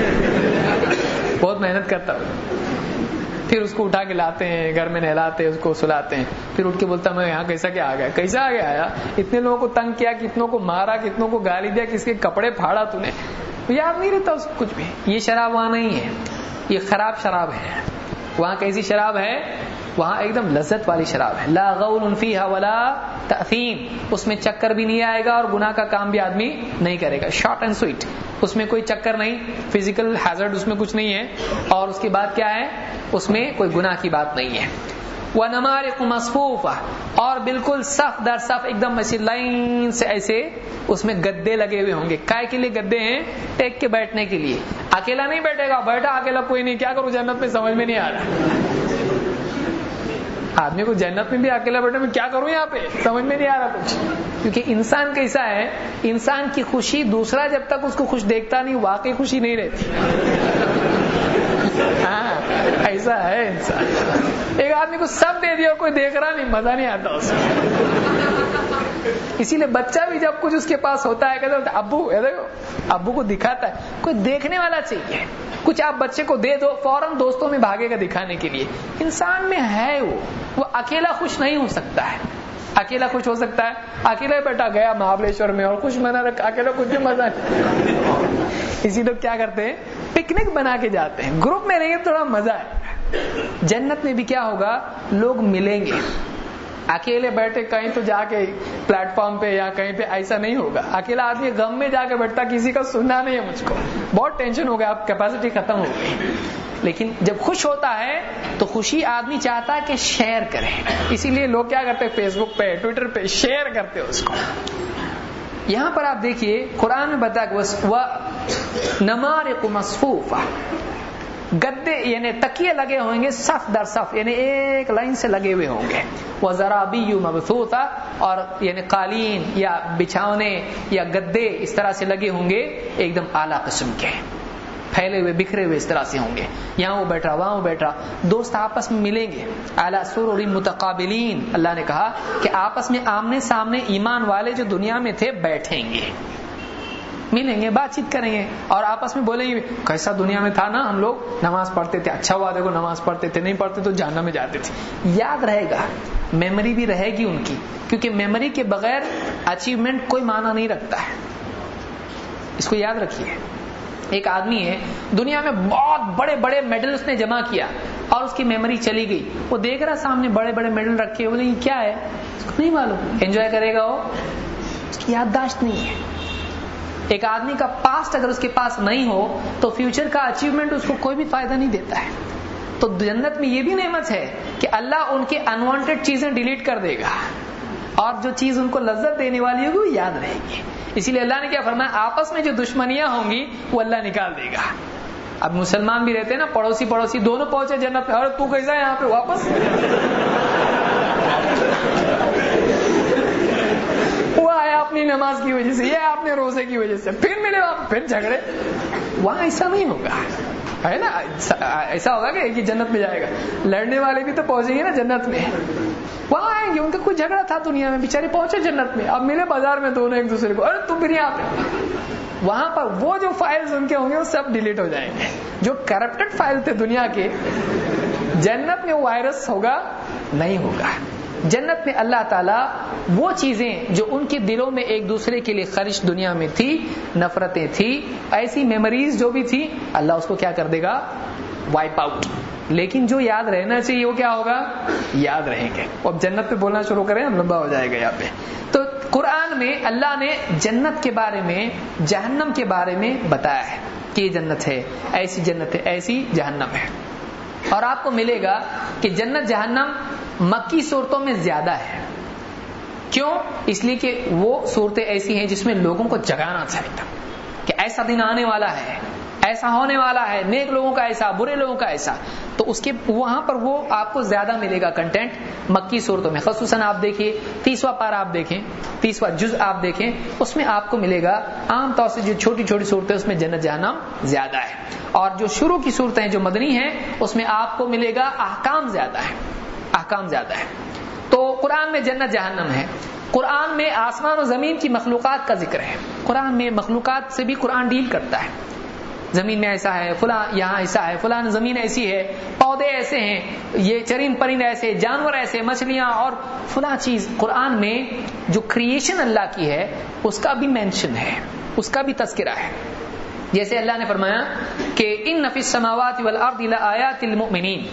بہت محنت کرتا ہوں. پھر اس کو اٹھا کے لاتے ہیں، گھر میں نہلاتے ہیں، اس کو سلاتے ہیں. پھر اٹھ کے بولتا میں یہاں کیسا کیا آ گیا، کیسا آ گیا آیا، اتنے لوگوں کو تنگ کیا، کتنوں کو مارا، کتنوں کو گالی دیا، کس کے کپڑے پھاڑا تو نے، یاد نہیں رہتا اس کو کچھ بھی. یہ شراب وہاں نہیں ہے، یہ خراب شراب ہے. وہاں کیسی شراب ہے، وہاں ایک دم لذت والی شراب ہے. لا غول فیہا ولا تأثیم، اس میں چکر بھی نہیں آئے گا اور گناہ کا کام بھی آدمی نہیں کرے گا. شارٹ اینڈ سویٹ، اس میں کوئی چکر نہیں، فزیکل ہیزرڈ اس میں کچھ نہیں ہے. اور اس کے بعد کیا ہے، اس میں کوئی گناہ کی بات نہیں ہے. وَنَمَارِقُ مَصْفُوفَةٌ، اور بالکل صف در صف ایک دم ایسی لائن سے ایسے اس میں گدے لگے ہوئے ہوں گے. کائے کے لیے گدے ہیں، ٹیک کے بیٹھنے کے لیے. اکیلا نہیں بیٹھے گا، بیٹھا اکیلا کوئی نہیں، کیا کروں جنت میں سمجھ میں نہیں آ رہا. آدمی کو جنت میں بھی اکیلا بیٹھے میں کیا کروں، یہاں پہ سمجھ میں نہیں آ رہا کچھ. کیونکہ انسان کیسا ہے، انسان کی خوشی دوسرا جب تک اس کو خوش دیکھتا نہیں واقعی خوشی نہیں رہتی. ہاں ایسا ہے انسان. ایک آدمی کو سب دے دیا، کوئی دیکھ رہا نہیں، مزہ نہیں آتا اس کو. اسی لیے بچہ بھی جب کچھ اس کے پاس ہوتا ہے کہتا ہے ابو، دیکھو ابو کو دکھاتا ہے. کوئی دیکھنے والا چاہیے. کچھ آپ بچے کو دے دو، فوراً دوستوں میں بھاگے گا دکھانے کے لیے. انسان میں ہے وہ وہ اکیلا خوش نہیں ہو سکتا ہے. اکیلا خوش ہو سکتا ہے، اکیلا بیٹا گیا مہابلیشور میں اور خوش منا رکھا، اکیلا کچھ بھی مزہ نہیں. اسی لوگ کیا کرتے ہیں، پکنک بنا کے جاتے ہیں، گروپ میں رہیں گے تھوڑا مزہ ہے. جنت میں بھی کیا ہوگا، لوگ ملیں گے. اکیلے بیٹھے کہیں تو جا کے پلیٹ فارم پہ یا کہیں پہ ایسا نہیں ہوگا. اکیلا آدمی غم میں جا کے بیٹھتا، کسی کا سننا نہیں ہے، مجھ کو بہت ٹینشن ہو گیا، اب کیپیسٹی ختم ہو گئی. لیکن جب خوش ہوتا ہے تو خوشی آدمی چاہتا ہے کہ شیئر کرے. اسی لیے لوگ کیا کرتے ہیں، فیس بک پہ، ٹویٹر پہ شیئر کرتے اس کو. یہاں پر آپ دیکھیے قرآن میں بتا کہ نمارق مصفوفہ، گدے یعنی تکیے لگے ہوں گے صف در صف، یعنی ایک لائن سے لگے ہوئے ہوں گے. وزرابی مبثوثہ، اور یعنی قالین یا بچھاونے یا گدے اس طرح سے لگے ہوں گے ایک دم اعلیٰ قسم کے، پھیلے ہوئے بکھرے ہوئے اس طرح سے ہوں گے. یہاں وہ بیٹھا وہاں وہ بیٹھا، دوست آپس میں ملیں گے. اعلیٰ سرور متقابلین، اللہ نے کہا کہ آپس میں آمنے سامنے ایمان والے جو دنیا میں تھے بیٹھیں گے، ملیں گے، بات چیت کریں گے اور آپس میں بولیں گے کیسا دنیا میں تھا نا، ہم لوگ نماز پڑھتے تھے، اچھا ہوا دیکھو نماز پڑھتے تھے، نہیں پڑھتے تو جہنم میں جاتے تھے. یاد رہے گا، میموری بھی رہے گی ان کی، کیونکہ میموری کے بغیر اچیومنٹ کوئی معنی نہیں رکھتا ہے. اس کو یاد رکھیے. ایک آدمی ہے دنیا میں بہت بڑے بڑے میڈل اس نے جمع کیا اور اس کی میموری چلی گئی. وہ دیکھ رہا سامنے بڑے بڑے میڈل رکھے، بولے یہ کیا ہے، اس کو نہیں معلوم، انجوائے کرے گا وہ، اس کی یادداشت نہیں ہے. ایک آدمی کا پاسٹ اگر اس کے پاس نہیں ہو تو فیوچر کا اچیومنٹ اس کو کوئی بھی فائدہ نہیں دیتا ہے. تو جنت میں یہ بھی نعمت ہے کہ اللہ ان کے انوانٹیڈ چیزیں ڈیلیٹ کر دے گا اور جو چیز ان کو لذت دینے والی ہوگی وہ یاد رہے گی. اسی لیے اللہ نے کیا فرمایا، آپس میں جو دشمنیاں ہوں گی وہ اللہ نکال دے گا. اب مسلمان بھی رہتے ہیں نا، پڑوسی پڑوسی دونوں پہنچے جنت میں، اور تو کیسا ہے یہاں پہ واپس، وہ آیا اپنی نماز کی وجہ سے، یہ اپنے روزے کی وجہ سے، پھر ملے وہاں پھر جھگڑے. وہاں ایسا نہیں ہوگا، ہے نا. ایسا ہوگا کہ ایک ہی جنت میں جائے گا. لڑنے والے بھی تو پہنچیں گے نا جنت میں، وہاں آئیں گے. ان کا کوئی جھگڑا تھا دنیا میں، بیچارے پہنچے جنت میں، اب ملے بازار میں دونوں ایک دوسرے کو، ارے تم پھر یہاں پہ. وہاں پر وہ جو فائلز ان کے ہوں گے وہ سب ڈیلیٹ ہو جائیں گے. جو کرپٹڈ فائل تھے دنیا کے، جنت میں وہ وائرس ہوگا نہیں ہوگا. جنت میں اللہ تعالیٰ وہ چیزیں جو ان کے دلوں میں ایک دوسرے کے لیے خرش دنیا میں تھی، نفرتیں تھی، ایسی میموریز جو بھی تھی، اللہ اس کو کیا کر دے گا، وائپ آؤٹ. لیکن جو یاد رہنا چاہیے وہ کیا ہوگا، یاد رہیں گے. اب جنت پہ بولنا شروع کریں، ہم لمبا ہو جائے گا یہاں پہ. تو قرآن میں اللہ نے جنت کے بارے میں، جہنم کے بارے میں بتایا ہے کہ یہ جنت ہے، ایسی جنت ہے، ایسی جہنم ہے. اور آپ کو ملے گا کہ جنت جہنم مکی صورتوں میں زیادہ ہے. کیوں؟ اس لیے کہ وہ صورتیں ایسی ہیں جس میں لوگوں کو جگانا چاہیے کہ ایسا دن آنے والا ہے، ایسا ہونے والا ہے، نیک لوگوں کا ایسا، برے لوگوں کا ایسا. تو اس کے وہاں پر وہ آپ کو زیادہ ملے گا کنٹینٹ مکی صورتوں میں. خصوصاً آپ دیکھیے تیسواں پارہ آپ دیکھیں، تیسواں جز آپ دیکھیں، اس میں آپ کو ملے گا عام طور سے جو چھوٹی چھوٹی صورتیں اس میں جنت جہنم زیادہ ہے. اور جو شروع کی صورتیں جو مدنی ہیں اس میں آپ کو ملے گا احکام زیادہ ہے، احکام زیادہ ہے. تو قرآن میں جنت جہنم ہے. قرآن میں آسمان و زمین کی مخلوقات کا ذکر ہے. قرآن میں مخلوقات سے بھی قرآن ڈیل کرتا ہے. زمین میں ایسا ہے، فلاں یہاں ایسا ہے، فلاں زمین ایسی ہے، پودے ایسے ہیں، یہ چرند پرند ایسے، جانور ایسے، مچھلیاں اور فلاں چیز. قرآن میں جو کریشن اللہ کی ہے اس کا بھی مینشن ہے، اس کا بھی تذکرہ ہے. جیسے اللہ نے فرمایا کہ ان فی السماوات والارض لآیات للمؤمنین،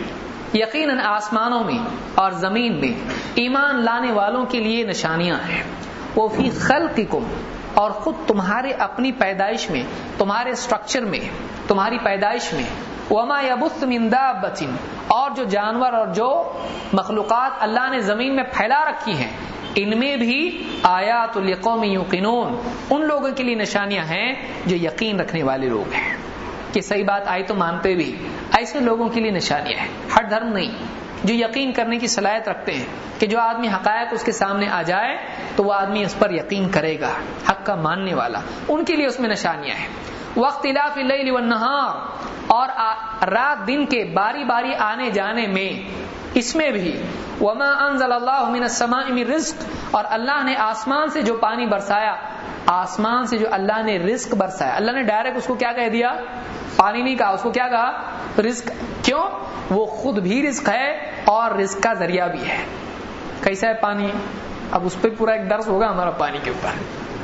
یقیناً آسمانوں میں اور زمین میں ایمان لانے والوں کے لیے نشانیاں ہیں. وہ فی خلقکم، اور خود تمہارے اپنی پیدائش میں، تمہارے سٹرکچر میں، تمہاری پیدائش میں. وما یبث من دابۃ، اور جو جانور اور جو مخلوقات اللہ نے زمین میں پھیلا رکھی ہیں ان میں بھی آیات لقوم یوقنون، ان لوگوں کے لیے نشانیاں ہیں جو یقین رکھنے والے لوگ ہیں کہ صحیح بات آئی تو مانتے بھی. ایسے لوگوں کے لیے نشانیاں ہیں، ہر دھرم نہیں، جو یقین کرنے کی صلاحیت رکھتے ہیں کہ جو آدمی حقائق اس کے سامنے آ جائے تو وہ آدمی اس پر یقین کرے گا، حق کا ماننے والا، ان کے لیے اس میں نشانیاں ہیں. واختلاف اللیل والنہار، اور رات دن کے باری باری آنے جانے میں، اس میں بھی. وما انزل اللہ من السماء من رزق، اور اللہ نے آسمان سے جو پانی برسایا، آسمان سے جو اللہ نے رزق برسایا. اللہ نے ڈائریکٹ اس کو کیا کہہ دیا، پانی نہیں کہا، اس کو کیا کہا، رزق. کیوں؟ وہ خود بھی رزق ہے اور رزق کا ذریعہ بھی ہے. کیسا ہے پانی؟ اب اس پہ پورا ایک درس ہوگا ہمارا پانی کے اوپر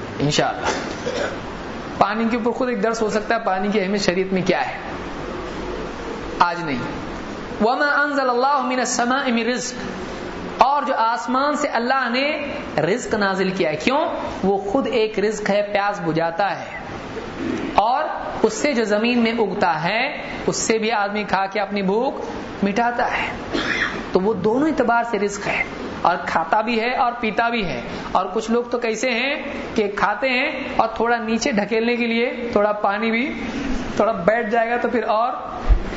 انشاءاللہ. پانی کے اوپر خود ایک درس ہو سکتا ہے، پانی کی اہمیت شریعت میں کیا ہے، آج نہیں. وما انزل اللہ من السماء من رزق، اور جو آسمان سے اللہ نے رزق نازل کیا ہے. کیوں؟ وہ خود ایک رزق ہے، پیاس بجھاتا ہے، اور اس سے جو زمین میں اگتا ہے اس سے بھی آدمی کھا کے اپنی بھوک مٹاتا ہے. تو وہ دونوں اعتبار سے رزق ہے، اور کھاتا بھی ہے اور پیتا بھی ہے. اور کچھ لوگ تو کیسے ہیں کہ کھاتے ہیں اور تھوڑا نیچے ڈھکیلنے کے لیے تھوڑا پانی بھی تھوڑا بیٹھ جائے گا تو پھر اور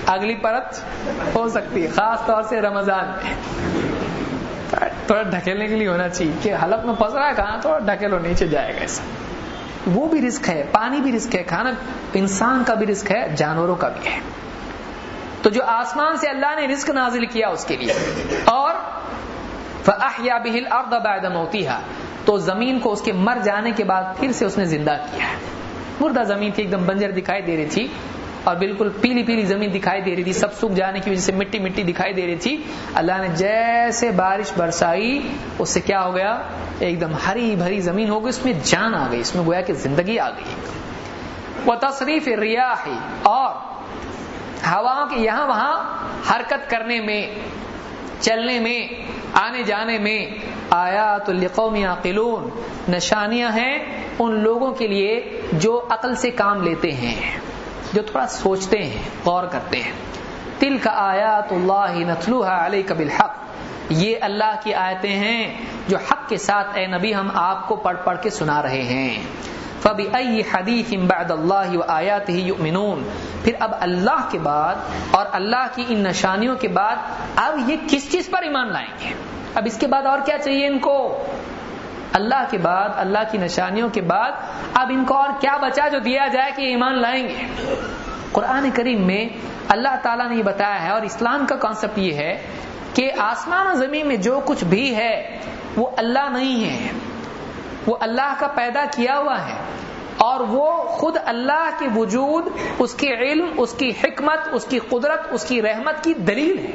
اگلی پرت ہو سکتی ہے، خاص طور سے رمضان میں تھوڑا ڈھکیلنے کے لیے ہونا چاہیے کہ حلق میں پھنس رہا ہے کہاں، تھوڑا ڈھکیلو نیچے جائے گا ایسا. وہ بھی رزق ہے، پانی بھی رزق ہے، کھانا انسان کا بھی رزق ہے، جانوروں کا بھی ہے. تو جو آسمان سے اللہ نے رزق نازل کیا اس کے لیے، اور فَأَحْيَا بِهِ الْأَرْضَ بَعْدَ مَوْتِهَا، تو زمین کو اس کے مر جانے کے بعد پھر سے اس نے زندہ کیا ہے. مردہ زمین تھی، ایک دم بنجر دکھائی دے رہی تھی اور بالکل پیلی پیلی زمین دکھائی دے رہی تھی، سب سوکھ جانے کی وجہ سے مٹی مٹی دکھائی دے رہی تھی. اللہ نے جیسے بارش برسائی اس سے کیا ہو گیا، ایک دم ہری بھری زمین ہو گئی، اس میں جان آ گئی، اس میں گویا کہ زندگی آ گئی. وَتَصْرِيفِ الرِّيَاحِ، اور ہواؤں کے یہاں وہاں حرکت کرنے میں، چلنے میں، آنے جانے میں، آیات لقوم یعقلون، نشانیاں ہیں ان لوگوں کے لیے جو عقل سے کام لیتے ہیں، جو تھوڑا سوچتے ہیں، غور کرتے ہیں. تلک آیات اللہ نتلوها علیک بالحق، یہ اللہ کی آیتیں ہیں جو حق کے ساتھ اے نبی ہم آپ کو پڑھ پڑھ کے سنا رہے ہیں. فَبِأَيِّ حَدِيثٍ بَعْدَ اللَّهِ وَآيَاتِهِ يُؤْمِنُونَ، پھر اب اللہ کے بعد اور اللہ کی ان نشانیوں کے بعد اب یہ کس چیز پر ایمان لائیں گے؟ اب اس کے بعد اور کیا چاہیے ان کو؟ اللہ کے بعد، اللہ کی نشانیوں کے بعد اب ان کو اور کیا بچا جو دیا جائے کہ ایمان لائیں گے؟ قرآن کریم میں اللہ تعالیٰ نے یہ بتایا ہے، اور اسلام کا کانسیپٹ یہ ہے کہ آسمان و زمین میں جو کچھ بھی ہے وہ اللہ نہیں ہے، وہ اللہ کا پیدا کیا ہوا ہے، اور وہ خود اللہ کے وجود، اس کے علم، اس کی حکمت، اس کی قدرت، اس کی رحمت کی دلیل ہے.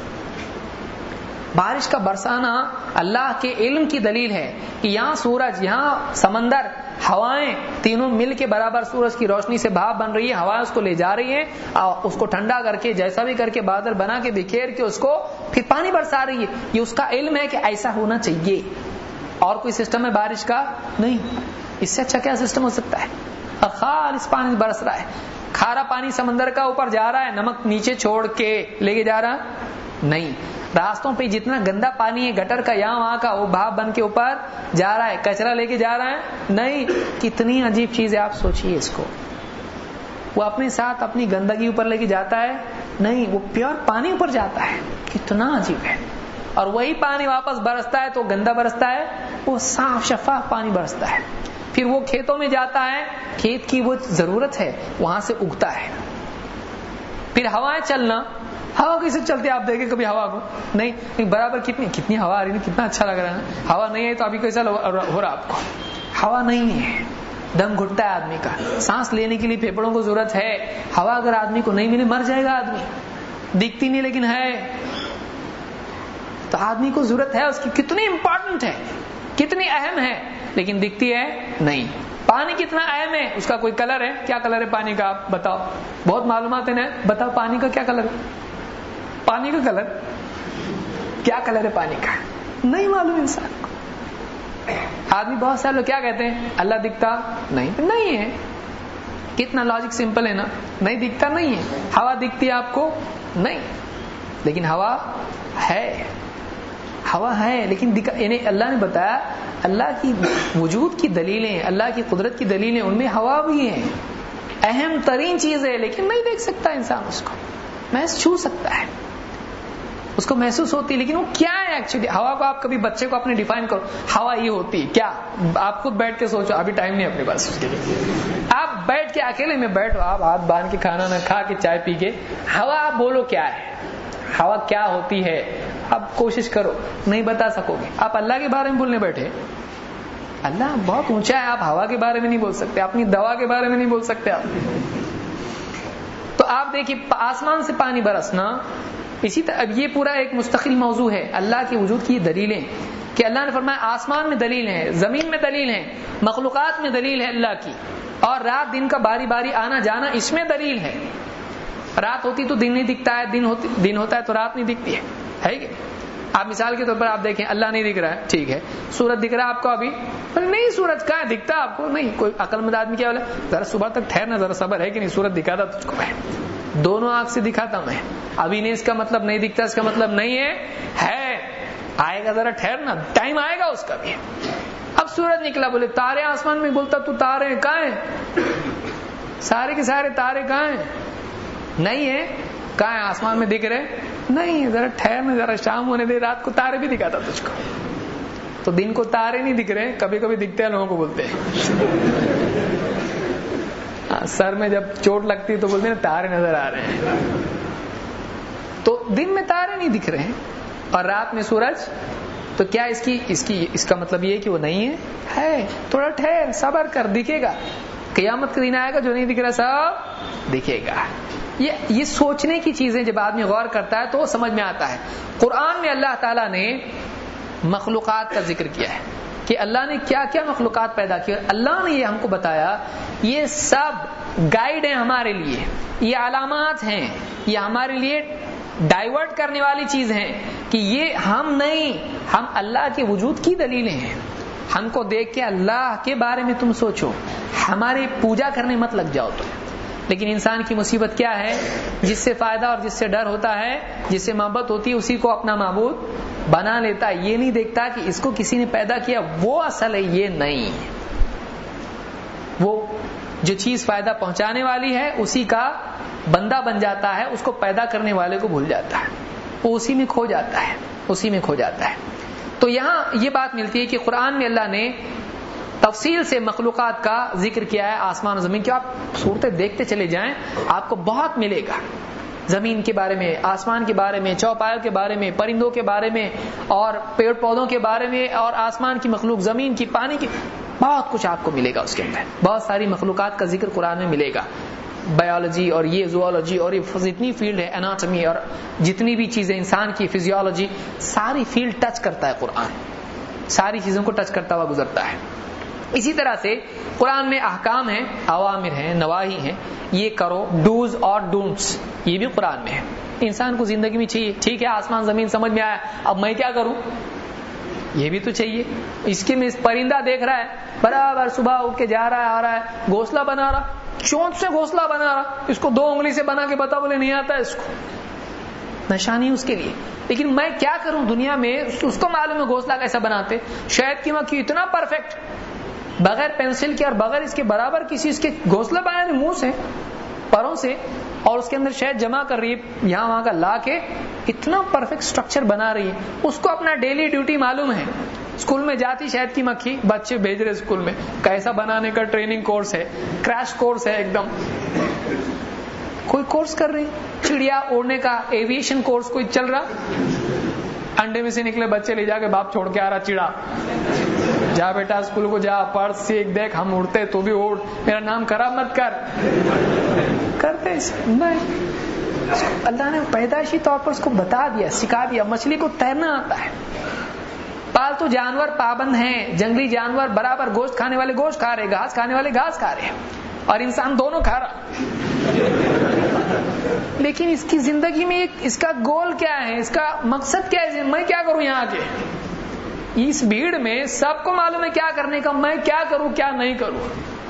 بارش کا برسانا اللہ کے علم کی دلیل ہے کہ یہاں سورج، یہاں سمندر، ہوائیں تینوں مل کے برابر سورج کی روشنی سے بھاپ بن رہی ہے، ہوائیں اس کو لے جا رہی ہیں اور اس کو ٹھنڈا کر کے جیسا بھی کر کے بادل بنا کے بکھیر کے اس کو پھر پانی برسا رہی ہے. یہ اس کا علم ہے کہ ایسا ہونا چاہیے. اور کوئی سسٹم ہے بارش کا؟ نہیں. اس سے اچھا کیا سسٹم ہو سکتا ہے؟ اور خالص پانی برس رہا ہے، کھارا پانی سمندر کا اوپر جا رہا ہے، نمک نیچے چھوڑ کے لے کے جا رہا نہیں. راستوں پہ جتنا گندا پانی ہے گٹر کا یہاں وہاں کا، وہ بھاپ بن کے اوپر جا رہا ہے، کچرا لے کے جا رہا ہے نہیں. کتنی عجیب چیز ہے، آپ سوچئے اس کو. وہ اپنے ساتھ اپنی گندگی اوپر لے کے جاتا ہے نہیں، وہ پیور پانی اوپر جاتا ہے. کتنا عجیب ہے. اور وہی پانی واپس برستا ہے تو گندا برستا ہے، وہ صاف شفاف پانی برستا ہے. پھر وہ کھیتوں میں جاتا ہے، کھیت کی وہ ضرورت ہے وہاں سے اگتا ہے. پھر ہوائیں چلنا، ہوا کیسے چلتی ہے آپ دیکھیں کبھی ہوا کو؟ نہیں. برابر کتنی کتنی ہوا آ رہی ہے، کتنا اچھا لگ رہا ہے. ہوا نہیں ہے تو ابھی کیسا ہو رہا آپ کو؟ ہوا نہیں ہے، دم گھٹتا ہے آدمی کا. سانس لینے کے لیے پھیپھڑوں کو ضرورت ہے. ہوا اگر آدمی کو نہیں ملے مر جائے گا آدمی. دکھتی نہیں لیکن ہے، تو آدمی کو ضرورت ہے اس کی. کتنی امپورٹنٹ ہے، کتنی اہم ہے، لیکن دکھتی ہے نہیں. پانی کتنا اہم ہے، اس کا کوئی کلر ہے؟ کیا کلر ہے پانی کا؟ آپ بتاؤ. بہت معلومات ہیں، بتاؤ پانی کا کیا کلر ہے؟ پانی کا کلر کیا کلر ہے پانی کا؟ نہیں معلوم انسان کو. آدمی بہت سارے لوگ کیا کہتے ہیں؟ اللہ دکھتا نہیں. نہیں ہے. کتنا لاجک سمپل ہے نا. نہیں دکھتا نہیں ہے. ہوا دکھتی ہے آپ کو؟ نہیں. لیکن ہوا ہے، ہوا ہے لیکن یعنی اللہ نے بتایا اللہ کی وجود کی دلیلیں، اللہ کی قدرت کی دلیلیں، ان میں ہوا بھی ہے، اہم ترین چیز ہے، لیکن نہیں دیکھ سکتا انسان اس کو. محسوس چھو سکتا ہے، اس کو محسوس ہوتی ہے، لیکن وہ کیا ہے ایکچولی؟ ہوا کو آپ کبھی بچے کو اپنے ڈیفائن کرو، ہوا یہ ہوتی کیا؟ آپ خود بیٹھ کے سوچو، ابھی ٹائم نہیں اپنے پاس اس کے لیے. آپ بیٹھ کے اکیلے میں بیٹھو، آپ ہاتھ باندھ کے کھانا نہ کھا کے چائے پی کے، ہوا آپ بولو کیا ہے، ہوا کیا ہوتی ہے؟ آپ کوشش کرو، نہیں بتا سکو گے. آپ اللہ کے بارے میں بولنے بیٹھے، اللہ بہت اونچا ہے، آپ ہوا کے بارے میں نہیں بول سکتے، اپنی دوا کے بارے میں نہیں بول سکتے آپ. تو آپ دیکھیے آسمان سے پانی برسنا، اسی طرح اب یہ پورا ایک مستقل موضوع ہے اللہ کے وجود کی دلیلیں، کہ اللہ نے فرمایا آسمان میں دلیل ہے، زمین میں دلیل ہے، مخلوقات میں دلیل ہے اللہ کی، اور رات دن کا باری باری آنا جانا اس میں دلیل ہے. رات ہوتی تو دن نہیں دکھتا ہے، دن ہوتی دن ہوتا ہے تو رات نہیں دکھتی ہے، ہے کہ آپ مثال کے طور پر آپ دیکھیں اللہ نہیں دکھ رہا ہے، ٹھیک ہے، سورج دکھ رہا ہے آپ کو ابھی؟ نہیں، سورج کہاں دکھتا آپ کو؟ نہیں. کوئی عقل مند آدمی کیا بولا، ذرا صبح تک ٹھہرنا، ذرا صبر ہے کہ نہیں، سورج دکھاتا تجھ کو میں، دونوں آنکھ سے دکھاتا میں. ابھی نہیں اس کا مطلب نہیں دکھتا، اس کا مطلب نہیں ہے، ہے آئے گا، ذرا ٹھہرنا، ٹائم آئے گا اس کا بھی. اب سورج نکلا، بولے تارے آسمان میں، بولتا تو تارے کہاں ہیں؟ سارے کے سارے تارے کہاں ہیں؟ نہیں ہے. کہاں ہے آسمان میں دکھ رہے؟ نہیں، ذرا ٹھہرنے، ذرا شام ہونے دے، رات کو تارے بھی دکھاتا تجھ کو. تو دن کو تارے نہیں دکھ رہے، کبھی کبھی دکھتے ہیں، لوگوں کو بولتے ہیں سر میں جب چوٹ لگتی ہے تو بولتے ہیں تارے نظر آ رہے ہیں. تو دن میں تارے نہیں دکھ رہے ہیں اور رات میں سورج، تو کیا اس کی اس کی اس کا مطلب یہ ہے کہ وہ نہیں ہے؟ ہے. تھوڑا ٹھہر، صبر کر، دکھے گا. قیامت کا دن آئے گا جو نہیں دکھ رہا سب دکھے گا. یہ یہ سوچنے کی چیزیں جب آدمی غور کرتا ہے تو وہ سمجھ میں آتا ہے. قرآن میں اللہ تعالیٰ نے مخلوقات کا ذکر کیا ہے کہ اللہ نے کیا کیا مخلوقات پیدا کی، اور اللہ نے یہ ہم کو بتایا یہ سب گائیڈ ہیں ہمارے لیے، یہ علامات ہیں، یہ ہمارے لیے ڈائیورٹ کرنے والی چیز ہیں کہ یہ ہم نہیں، ہم اللہ کے وجود کی دلیلیں ہیں. ہم کو دیکھ کے اللہ کے بارے میں تم سوچو، ہماری پوجا کرنے مت لگ جاؤ تم. لیکن انسان کی مصیبت کیا ہے؟ جس سے فائدہ اور جس سے ڈر ہوتا ہے، جس سے محبت ہوتی ہے، اسی کو اپنا معبود بنا لیتا ہے. یہ نہیں دیکھتا کہ اس کو کسی نے پیدا کیا، وہ اصل ہے، یہ نہیں. وہ جو چیز فائدہ پہنچانے والی ہے اسی کا بندہ بن جاتا ہے، اس کو پیدا کرنے والے کو بھول جاتا ہے، وہ اسی میں کھو جاتا ہے، اسی میں کھو جاتا ہے. تو یہاں یہ بات ملتی ہے کہ قرآن میں اللہ نے تفصیل سے مخلوقات کا ذکر کیا ہے، آسمان و زمین کی. آپ صورتیں دیکھتے چلے جائیں، آپ کو بہت ملے گا. زمین کے بارے میں، آسمان کے بارے میں، چوپایوں کے بارے میں، پرندوں کے بارے میں، اور پیڑ پودوں کے بارے میں، اور آسمان کی مخلوق، زمین کی، پانی کی، بہت کچھ آپ کو ملے گا. اس کے اندر بہت ساری مخلوقات کا ذکر قرآن میں ملے گا. بایولوجی اور یہ زوالوجی اور یہ جتنی فیلڈ ہے، اناٹمی اور جتنی بھی چیزیں انسان کی، فزیولوجی، ساری فیلڈ ٹچ کرتا ہے قرآن، ساری چیزوں کو ٹچ کرتا ہوا گزرتا ہے. اسی طرح سے قرآن میں احکام ہیں، اوامر ہیں، نواہی ہیں، یہ کرو، ڈوز اور ڈونٹس، یہ بھی قرآن میں ہے. انسان کو زندگی میں چاہیے. ٹھیک ہے آسمان زمین سمجھ میں آیا، اب میں کیا کروں؟ یہ بھی تو چاہیے. اس کے میں پرندہ دیکھ رہا ہے، برابر صبح اٹھ کے جا رہا ہے، آ رہا ہے، گھونسلہ بنا رہا، چونچ سے گھونسلہ بنا رہا، اس کو دو انگلی سے بنا کے بتا، بولے نہیں آتا ہے اس کو، نشانی اس کے لیے. لیکن میں کیا کروں؟ دنیا میں اس کو معلوم ہے گھونسلہ کیسا بناتے. شہد کی مکھی اتنا پرفیکٹ، بغیر پینسل کے اور بغیر اس کے برابر کسی اس کے گھونسلہ بنا رہی منہ سے، پروں سے، اور اس کے اندر شہد جمع کر رہی ہے یہاں وہاں کا لا کے، اتنا پرفیکٹ سٹرکچر بنا رہی ہے. اس کو اپنا ڈیلی ڈیوٹی معلوم ہے. اسکول میں جاتی شہد کی مکھی، بچے بھیج رہے اسکول میں، کیسا بنانے کا ٹریننگ کورس ہے، کریش کورس ہے ایک دم. کوئی کورس کر رہی، چڑیا اڑنے کا ایویشن کورس کوئی چل رہا. انڈے میں سے نکلے بچے لے جا کے باپ چھوڑ کے آ رہا چڑا، جا بیٹا اسکول کو جا، پڑھ سیکھ، دیکھ ہم اڑتے تو بھی اڑ، میرا نام خراب مت کر. کرتے نہیں. اللہ نے پیدائشی طور پر اس کو بتا دیا، سکھا دیا. مچھلی کو تیرنا آتا ہے. پالتو جانور پابند ہیں، جنگلی جانور برابر، گوشت کھانے والے گوشت کھا رہے، گھاس کھانے والے گھاس کھا رہے، اور انسان دونوں کھا رہا. لیکن اس کی زندگی میں اس کا گول کیا ہے، اس کا مقصد کیا ہے؟ میں کیا کروں یہاں کے اس بھیڑ میں؟ سب کو معلوم ہے کیا کرنے کا، میں کیا کروں کیا نہیں کروں.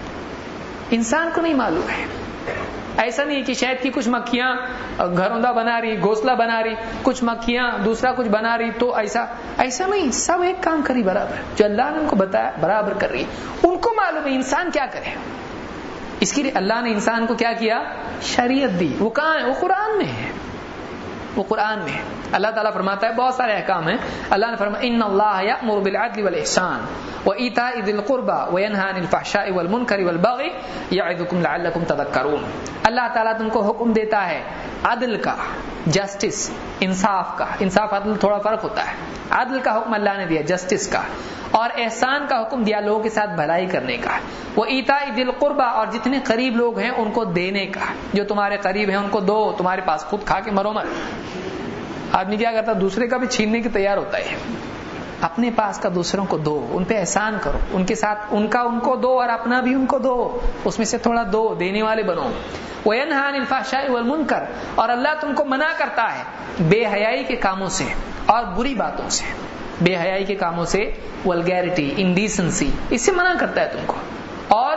انسان کو نہیں معلوم ہے. ایسا نہیں کہ شہد کی کچھ مکھیاں گھروندا بنا رہی، گھونسلہ بنا رہی، کچھ مکھیاں دوسرا کچھ بنا رہی، تو ایسا ایسا نہیں. سب ایک کام کری برابر، جو اللہ نے ان کو بتایا برابر کر رہی. ان کو معلوم ہے انسان کیا کرے. اس کے لیے اللہ نے انسان کو کیا کیا؟ شریعت دی. وہ کہاں ہے؟ وہ قرآن میں ہے، وہ قرآن میں ہے. اللہ تعالیٰ فرماتا ہے، بہت سارے احکام ہیں. اللہ نے فرمایا ان اللہ یأمر بالعدل والاحسان وایتاء ذی القربى وینہی عن الفحشاء والمنکر والبغی یعظکم لعلکم تذکرون. اللہ تعالیٰ تم کو حکم دیتا ہے عدل کا، جسٹس، انصاف کا. انصاف عدل تھوڑا فرق ہوتا ہے. عدل کا حکم اللہ نے دیا، جسٹس کا، اور احسان کا حکم دیا، لوگوں کے ساتھ بھلائی کرنے کا. وہ ایتاء ذی القربى، اور جتنے قریب لوگ ہیں ان کو دینے کا. جو تمہارے قریب ہیں ان کو دو، تمہارے پاس خود کھا کے مرو مت. آدمی کیا کرتا ہے؟ دوسرے کا بھی چھیننے کی تیار ہوتا ہے. اپنے پاس کا دوسروں کو دو، ان پہ احسان کرو، ان کے ساتھ ان کا ان کو دو اور اپنا بھی ان کو دو، اس میں سے تھوڑا دو، دینے والے بنو. وینہی عن الفحشاء والمنکر، اور اللہ تم کو منع کرتا ہے بے حیائی کے کاموں سے اور بری باتوں سے. بے حیائی کے کاموں سے، ولگیرٹی، انڈیسنسی، اس سے منع کرتا ہے تم کو. اور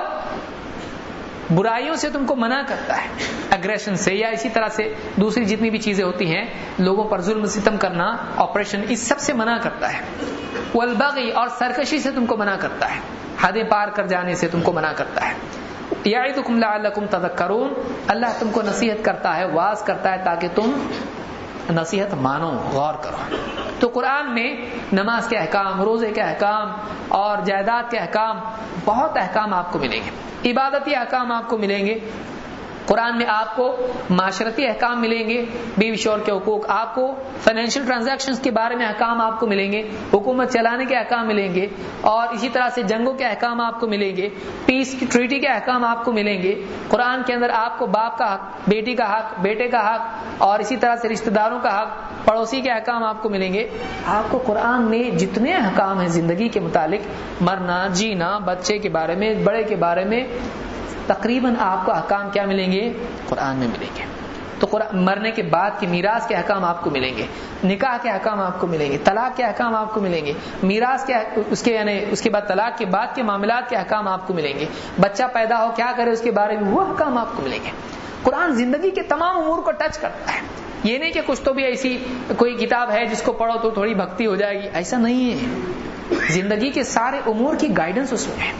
برائیوں سے تم کو منع کرتا ہے، اگریشن سے، یا اسی طرح سے دوسری جتنی بھی چیزیں ہوتی ہیں، لوگوں پر ظلم ستم کرنا، آپریشن، اس سب سے منع کرتا ہے. والبغی، اور سرکشی سے تم کو منع کرتا ہے، حدیں پار کر جانے سے تم کو منع کرتا ہے. یعظکم لعلکم تذکرون، اللہ تم کو نصیحت کرتا ہے، واعظ کرتا ہے تاکہ تم نصیحت مانو، غور کرو۔ تو قرآن میں نماز کے احکام، روزے کے احکام اور جائیداد کے احکام، بہت احکام آپ کو ملیں گے، عبادتی احکام آپ کو ملیں گے۔ قرآن میں آپ کو معاشرتی احکام ملیں گے، بیوی شوہر کے حقوق، آپ کو فائنینشیل ٹرانزیکشنز کے بارے میں احکام آپ کو ملیں گے، حکومت چلانے کے احکام ملیں گے، اور اسی طرح سے جنگوں کے احکام آپ کو ملیں گے، پیس کی ٹریٹی کے احکام آپ کو ملیں گے۔ قرآن کے اندر آپ کو باپ کا حق، بیٹی کا حق، بیٹے کا حق، اور اسی طرح سے رشتہ داروں کا حق، پڑوسی کے احکام آپ کو ملیں گے۔ آپ کو قرآن میں جتنے احکام ہیں زندگی کے متعلق، مرنا، جینا، بچے کے بارے میں، بڑے کے بارے میں، تقریباً آپ کو احکام کیا ملیں گے؟ قرآن میں ملیں گے۔ تو قرآن مرنے کے بعد کی میراث کے احکام آپ کو ملیں گے، نکاح کے احکام آپ کو ملیں گے، طلاق کے احکام آپ کو ملیں گے، میراث کے اس کے یعنی اس کے بعد طلاق کے بعد کے معاملات کے احکام آپ کو ملیں گے، بچہ پیدا ہو کیا کرے اس کے بارے میں وہ احکام آپ کو ملیں گے۔ قرآن زندگی کے تمام امور کو ٹچ کرتا ہے۔ یہ نہیں کہ کچھ تو بھی ایسی کوئی کتاب ہے جس کو پڑھو تو تھوڑی بھکتی ہو جائے گی، ایسا نہیں ہے۔ زندگی کے سارے امور کی گائیڈنس اس میں ہے،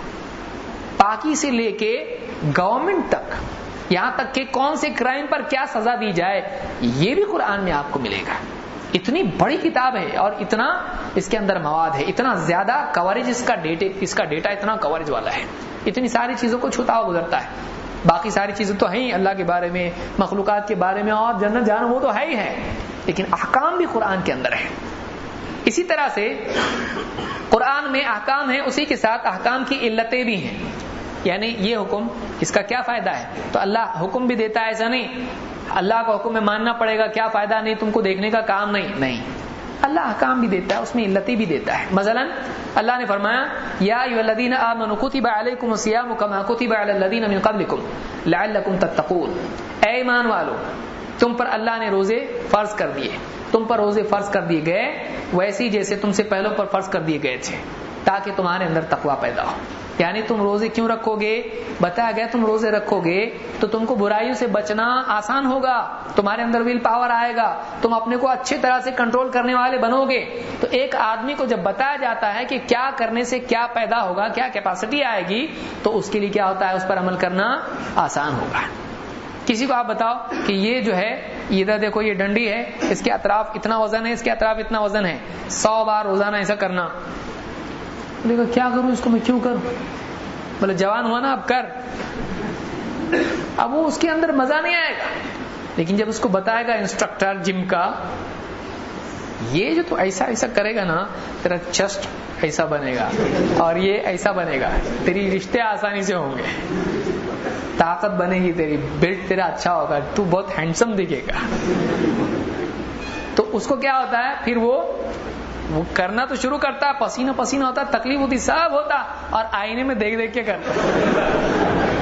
پاکی سے لے کے گورنمنٹ تک، یہاں تک کہ کون سے کرائم پر کیا سزا دی جائے، یہ بھی قرآن میں آپ کو ملے گا۔ اتنی بڑی کتاب ہے اور اتنا اس کے اندر مواد ہے، اتنا زیادہ کوریج اس کا ڈیٹا اس کا ڈیٹا اتنا کوریج والا ہے، اتنی ساری چیزوں کو چھوتا ہوا گزرتا ہے۔ باقی ساری چیزیں تو ہیں اللہ کے بارے میں، مخلوقات کے بارے میں، اور جنت جانا وہ تو ہے ہی ہے، لیکن احکام بھی قرآن کے اندر ہے۔ اسی طرح سے قرآن میں احکام ہیں، اسی کے ساتھ احکام کی علتیں بھی ہیں، یعنی یہ حکم اس کا کیا فائدہ ہے، تو اللہ حکم بھی دیتا ہے، ایسا نہیں اللہ کا حکم میں ماننا پڑے گا، کیا فائدہ نہیں تم کو دیکھنے کا کام نہیں، نہیں، اللہ احکام بھی دیتا ہے، اس میں علتیں بھی دیتا ہے۔ مثلا اللہ نے فرمایا یا ایھا الذین آمنوا کتب علیکم الصیام کما کتب علی الذین من قبلکم لعلکم تتقون، اے ایمان والو تم پر اللہ نے روزے فرض کر دیے، تم پر روزے فرض کر دیے گئے ویسے جیسے تم سے پہلوں پر فرض کر دیے گئے تھے، تاکہ تمہارے اندر تقوی پیدا ہو۔ یعنی تم روزے کیوں رکھو گے؟ بتایا گیا تم روزے رکھو گے تو تم کو برائیوں سے بچنا آسان ہوگا، تمہارے اندر ویل پاور آئے گا، تم اپنے کو اچھی طرح سے کنٹرول کرنے والے بنو گے۔ تو ایک آدمی کو جب بتایا جاتا ہے کہ کیا کرنے سے کیا پیدا ہوگا، کیا کیپیسٹی آئے گی، تو اس کے لیے کیا ہوتا ہے، اس پر عمل کرنا آسان ہوگا۔ کسی کو آپ بتاؤ کہ یہ جو ہے ادھر دیکھو یہ ڈنڈی ہے، اس کے اطراف اتنا وزن ہے، اس کے اطراف اتنا وزن ہے، سو بار روزانہ ایسا کرنا، دیکھو کیا کروں اس کو میں، کیوں کروں، بولے جوان ہوا نا اب کر، اب وہ اس کے اندر مزہ نہیں آئے گا۔ لیکن جب اس کو بتائے گا انسٹرکٹر جم کا، یہ جو تو ایسا ایسا کرے گا نا تیرا چیسٹ ایسا بنے گا اور یہ ایسا بنے گا، تیری رشتے آسانی سے ہوں گے، طاقت بنے گی تیری، بلڈ تیرا اچھا ہوگا، تو بہت ہینڈسم دکھے گا۔ تو اس کو کیا ہوتا ہے پھر وہ وہ کرنا تو شروع کرتا ہے، پسینہ پسینہ ہوتا ہے، تکلیف ہوتی، سب ہوتا، اور آئینے میں دیکھ دیکھ کے کرتا ہے،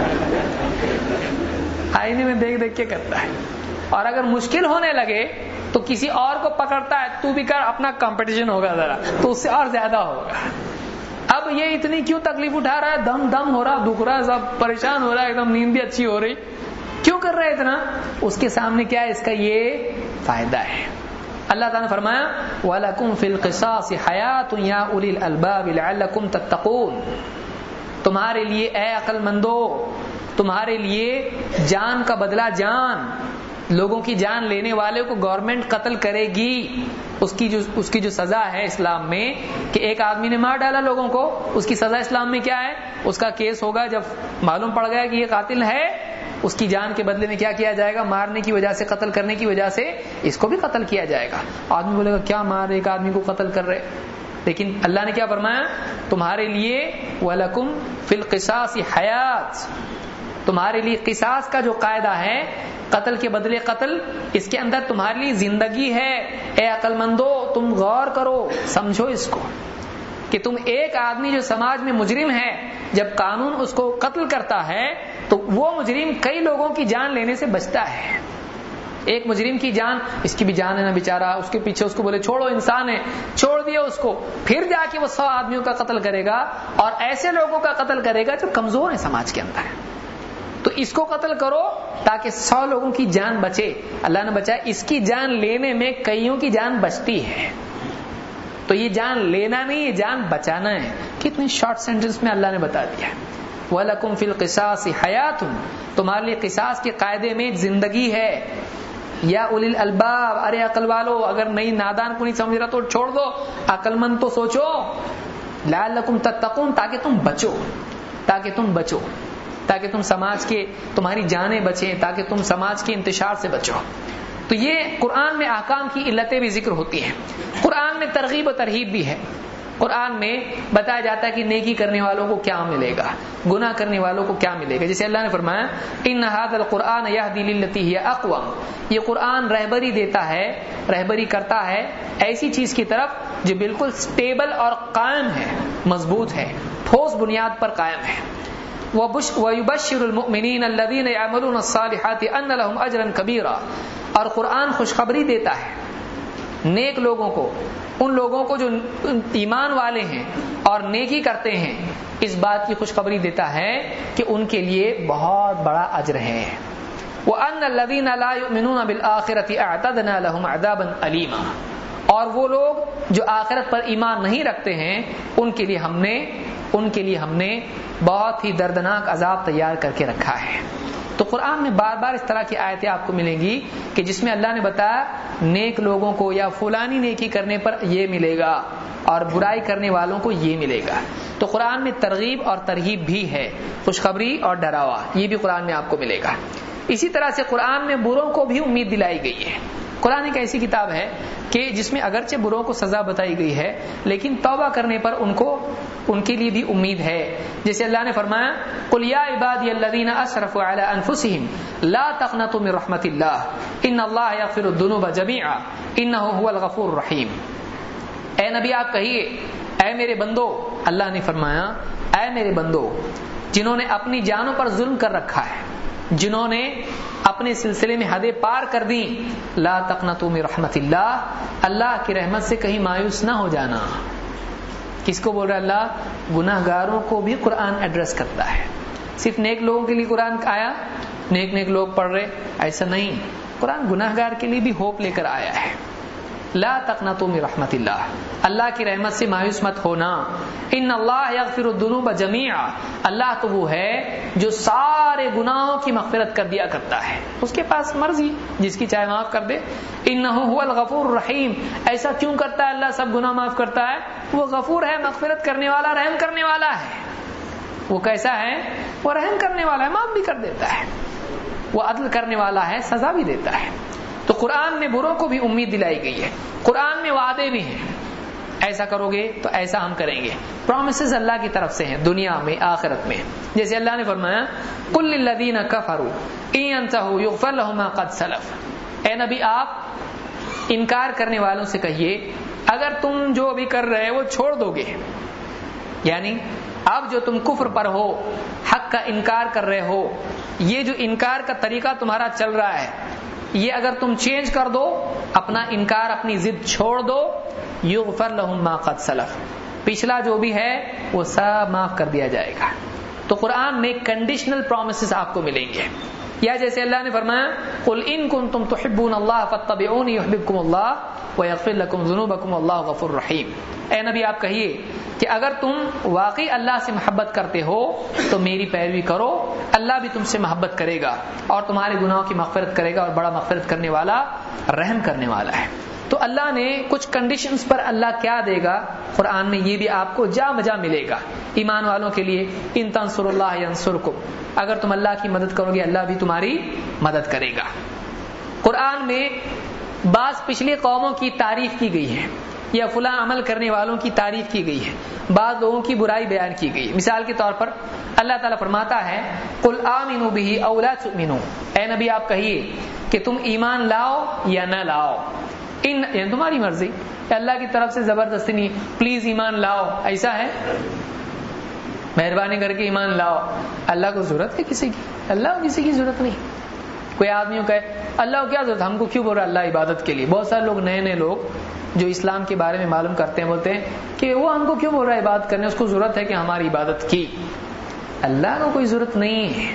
آئینے میں دیکھ دیکھ کے کرتا ہے۔ اور اگر مشکل ہونے لگے تو کسی اور کو پکڑتا ہے، تو بھی کر، اپنا کمپٹیشن ہوگا ذرا تو اس سے اور زیادہ ہوگا۔ اب یہ اتنی کیوں تکلیف اٹھا رہا ہے، دم دم ہو رہا، دکھ رہا، سب پریشان ہو رہا ہے، ایک دم نیند بھی اچھی ہو رہی، کیوں کر رہا ہے اتنا؟ اس کے سامنے کیا ہے، اس کا یہ فائدہ ہے۔ اللہ تعالیٰ نے فرمایا وَلَكُمْ فِي الْقِصَاصِ حَيَاةٌ يَا أُولِي الْأَلْبَابِ لَعَلَّكُمْ تَتَّقُونَ، تمہارے لیے اے عقل مندو، تمہارے لیے جان کا بدلہ جان، لوگوں کی جان لینے والے کو گورنمنٹ قتل کرے گی، اس کی جو اس کی جو سزا ہے اسلام میں کہ ایک آدمی نے مار ڈالا لوگوں کو، اس کی سزا اسلام میں کیا ہے، اس کا کیس ہوگا، جب معلوم پڑ گیا کہ یہ قاتل ہے، اس کی جان کے بدلے میں کیا کیا جائے گا، مارنے کی وجہ سے، قتل کرنے کی وجہ سے اس کو بھی قتل کیا جائے گا۔ آدمی بولے گا کیا مار ایک آدمی کو قتل کر رہے، لیکن اللہ نے کیا فرمایا، تمہارے لیے وَلَكُمْ فِي الْقِصَاصِ حَيَاةٌ، تمہارے لیے قصاص کا جو قاعدہ ہے، قتل کے بدلے قتل، اس کے اندر تمہارے لیے زندگی ہے۔ اے عقل مندو تم غور کرو، سمجھو اس کو کہ تم ایک آدمی جو سماج میں مجرم ہے، جب قانون اس کو قتل کرتا ہے تو وہ مجرم کئی لوگوں کی جان لینے سے بچتا ہے۔ ایک مجرم کی جان، اس کی بھی جان ہے نا بیچارہ، اس کے پیچھے اس کو بولے چھوڑو، انسان ہے، چھوڑ دیا اس کو، پھر جا کے وہ سو آدمیوں کا قتل کرے گا، اور ایسے لوگوں کا قتل کرے گا جو کمزور ہیں سماج کے اندر۔ تو اس کو قتل کرو تاکہ سو لوگوں کی جان بچے۔ اللہ نے بچایا، اس کی جان لینے میں کئیوں کی جان بچتی ہے۔ تو یہ جان لینا نہیں، یہ جان بچانا ہے۔ کتنی شارٹ سینٹنس میں اللہ نے بتا دیا ہے۔ وَلَكُمْ فِي الْقِصَاصِ حَيَاتٌ، تمہارے لیے قصاص کے قاعدے میں زندگی ہے. یا اولی الالباب، ارے عقل والو، اگر نہیں نادان کو نہیں سمجھ رہا تو چھوڑ دو، عقل مند تو سوچو. لعلکم تتقون، تاکہ تم بچو، تاکہ تم بچو تاکہ تم سماج کے، تمہاری جانیں بچیں، تاکہ تم سماج کے انتشار سے بچو. تو یہ قرآن میں احکام کی علتیں بھی ذکر ہوتی ہیں. قرآن میں ترغیب و ترہیب بھی ہے. قرآن میں بتایا جاتا ہے کہ نیکی کرنے والوں کو کیا ملے گا، گناہ کرنے والوں کو کیا ملے گا. جیسے اللہ نے فرمایا ان ھذا القرآن یہدی للتی ہی اقوم، یہ قرآن رہبری دیتا ہے، رہبری کرتا ہے ایسی چیز کی طرف جو بالکل سٹیبل اور قائم ہے، مضبوط ہے، ٹھوس بنیاد پر قائم ہے. وَيُبَشِّرُ الْمُؤْمِنِينَ الَّذِينَ يَعْمَلُونَ الصَّالِحَاتِ أَنَّ لَهُمْ أَجْرًا كَبِيرًا، اور قرآن خوشخبری دیتا ہے نیک لوگوں کو، ان لوگوں کو جو ایمان والے ہیں اور نیکی کرتے ہیں، اس بات کی خوشخبری دیتا ہے کہ ان کے لیے بہت بڑا اجر ہے. وَأَنَّ الَّذِينَ لَا يُؤْمِنُونَ بِالْآخِرَةِ أَعْتَدْنَا لَهُمْ عَذَابًا أَلِيمًا، اور وہ لوگ جو آخرت پر ایمان نہیں رکھتے ہیں ان کے لیے ہم نے ان کے لیے ہم نے بہت ہی دردناک عذاب تیار کر کے رکھا ہے. تو قرآن میں بار بار اس طرح کی آیتیں آپ کو ملیں گی کہ جس میں اللہ نے بتایا نیک لوگوں کو یا فلانی نیکی کرنے پر یہ ملے گا اور برائی کرنے والوں کو یہ ملے گا. تو قرآن میں ترغیب اور ترہیب بھی ہے، خوشخبری اور ڈراوا، یہ بھی قرآن میں آپ کو ملے گا. اسی طرح سے قرآن میں بروں کو بھی امید دلائی گئی ہے. قرآن ایک ایسی کتاب ہے کہ جس میں اگرچہ بروں کو سزا بتائی گئی ہے لیکن توبہ کرنے پر ان کو ان کے لیے بھی امید ہے. جیسے اللہ نے فرمایا قل یا عبادی الذین اسرفوا علی انفسہم لا تقنطوا من رحمت اللہ ان اللہ یغفر الذنوب جميعا انہ هو الغفور الرحیم. اے نبی آپ کہیے اے میرے بندو، اللہ نے فرمایا اے میرے بندو جنہوں نے اپنی جانوں پر ظلم کر رکھا ہے، جنہوں نے اپنے سلسلے میں حدیں پار کر دی، لا تقنطوا من رحمت اللہ، اللہ کی رحمت سے کہیں مایوس نہ ہو جانا. کس کو بول رہا ہے اللہ؟ گناہ گاروں کو بھی قرآن ایڈریس کرتا ہے. صرف نیک لوگوں کے لیے قرآن آیا، نیک نیک لوگ پڑھ رہے، ایسا نہیں. قرآن گناہ گار کے لیے بھی ہوپ لے کر آیا ہے. لا تقنطوا من رحمت اللہ، اللہ کی رحمت سے مایوس مت ہونا. ان اللہ یغفر الذنوب جميعا، اللہ تو وہ ہے جو سارے گناہوں کی مغفرت کر دیا کرتا ہے، اس کے پاس مرضی جس کی چاہے معاف کر دے. انہ هو الغفور الرحیم، ایسا کیوں کرتا ہے اللہ سب گناہ معاف کرتا ہے؟ وہ غفور ہے، مغفرت کرنے والا، رحم کرنے والا ہے. وہ کیسا ہے؟ وہ رحم کرنے والا ہے، معاف بھی کر دیتا ہے. وہ عدل کرنے والا ہے، سزا بھی دیتا ہے. تو قرآن میں بروں کو بھی امید دلائی گئی ہے. قرآن میں وعدے بھی ہیں، ایسا کرو گے تو ایسا ہم کریں گے. پرومسز اللہ کی طرف سے ہیں دنیا میں آخرت میں. جیسے اللہ نے فرمایا قل للذین کفروا ان ينتهوا یغفر لهم ما قد سلف، اے نبی آپ انکار کرنے والوں سے کہیے اگر تم جو ابھی کر رہے وہ چھوڑ دو گے، یعنی اب جو تم کفر پر ہو، حق کا انکار کر رہے ہو، یہ جو انکار کا طریقہ تمہارا چل رہا ہے یہ اگر تم چینج کر دو، اپنا انکار، اپنی ضد چھوڑ دو، یغفر لهم ما قد سلف، پچھلا جو بھی ہے وہ سب معاف کر دیا جائے گا. تو قرآن میں کنڈیشنل پرومسز آپ کو ملیں گے. یا جیسے اللہ نے فرمایا قل ان کنتم تحبون اللہ فاتبعونی یحببکم اللہ ویغفر لکم ذنوبکم واللہ غفور رحیم. اے نبی آپ کہیے کہ اگر تم واقعی اللہ سے محبت کرتے ہو تو میری پیروی کرو، اللہ بھی تم سے محبت کرے گا اور تمہارے گناہوں کی مغفرت کرے گا، اور بڑا مغفرت کرنے والا، رحم کرنے والا ہے. تو اللہ نے کچھ کنڈیشنز پر اللہ کیا دے گا قرآن میں یہ بھی آپ کو جا بجا ملے گا. ایمان والوں کے لیے ان تنصروا اللہ ینصرکم، اگر تم اللہ کی مدد کرو گے اللہ بھی تمہاری مدد کرے گا. قرآن میں بعض پچھلی قوموں کی تعریف کی گئی ہے یا فلاں عمل کرنے والوں کی تعریف کی گئی ہے، بعض لوگوں کی برائی بیان کی گئی. مثال کے طور پر اللہ تعالیٰ فرماتا ہے قل آمنوا بہ او لا تؤمنوا، اے نبی آپ کہیے کہ تم ایمان لاؤ یا نہ لاؤ، ان یعنی تمہاری مرضی، اللہ کی طرف سے زبردستی نہیں، پلیز ایمان لاؤ، ایسا ہے؟ مہربانی کر کے ایمان لاؤ. اللہ کو ضرورت ہے کسی کی؟ اللہ کو کسی کی ضرورت نہیں. کوئی آدمی کہے اللہ کو کیا ضرورت، ہم کو کیوں بول رہا ہے اللہ عبادت کے لیے؟ بہت سارے لوگ نئے نئے لوگ جو اسلام کے بارے میں معلوم کرتے ہیں بولتے ہیں کہ وہ ہم کو کیوں بول رہا ہے عبادت کرنے، اس کو ضرورت ہے کہ ہماری عبادت کی. اللہ کو کوئی ضرورت نہیں ہے،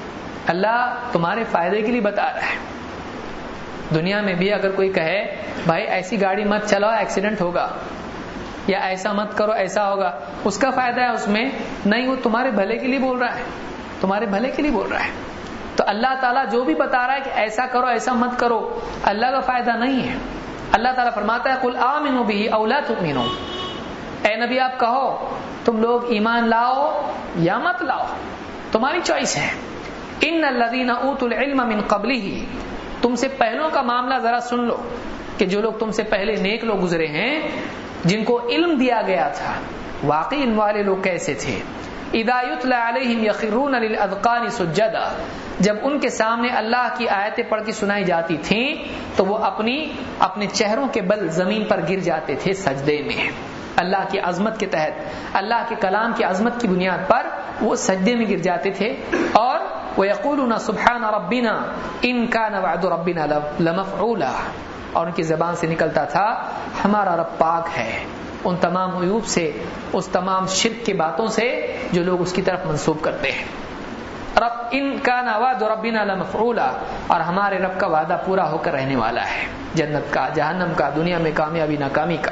اللہ تمہارے فائدے کے لیے بتا رہا ہے. دنیا میں بھی اگر کوئی کہے بھائی ایسی گاڑی مت چلاؤ ایکسیڈنٹ ہوگا، یا ایسا مت کرو ایسا ہوگا، اس کا فائدہ ہے اس میں؟ نہیں، وہ تمہارے بھلے کے لیے بول رہا ہے، تمہارے بھلے کے لیے بول رہا ہے۔ تو اللہ تعالیٰ جو بھی بتا رہا ہے کہ ایسا کرو ایسا مت کرو، اللہ کا فائدہ نہیں ہے۔ اللہ تعالیٰ فرماتا ہے قل آمنوا بہ او لا تؤمنوا، اے نبی آپ کہو تم لوگ ایمان لاؤ یا مت لاؤ، تمہاری چوائس ہے۔ ان الذین اوتوا العلم من قبلہ، تم سے پہلوں کا معاملہ ذرا سن لو کہ جو لوگ تم سے پہلے نیک لوگ گزرے ہیں، جن کو علم دیا گیا تھا، واقعی علم والے لوگ کیسے تھے؟ اذا یتلی علیہم یخرون للاذقان سجدا، جب ان کے سامنے اللہ کی آیتیں پڑھ کے سنائی جاتی تھیں تو وہ اپنی اپنے چہروں کے بل زمین پر گر جاتے تھے سجدے میں، اللہ کی عظمت کے تحت، اللہ کے کلام کی عظمت کی بنیاد پر وہ سجدے میں گر جاتے تھے۔ اور وَيَقُولُونَ سُبْحَانَ رَبِّنَا إِن كَانَ وَعْدُ رَبِّنَا لَمَفْعُولًا، اور ان کی زبان سے نکلتا تھا ہمارا رب پاک ہے ان تمام عیوب سے، اس تمام شرک کی باتوں سے جو لوگ اس کی طرف منسوب کرتے ہیں۔ رب ان كَانَ وَعْدُ رَبِّنَا لَمَفْعُولًا، اور ہمارے رب کا وعدہ پورا ہو کر رہنے والا ہے، جنت کا، جہنم کا، دنیا میں کامیابی ناکامی کا۔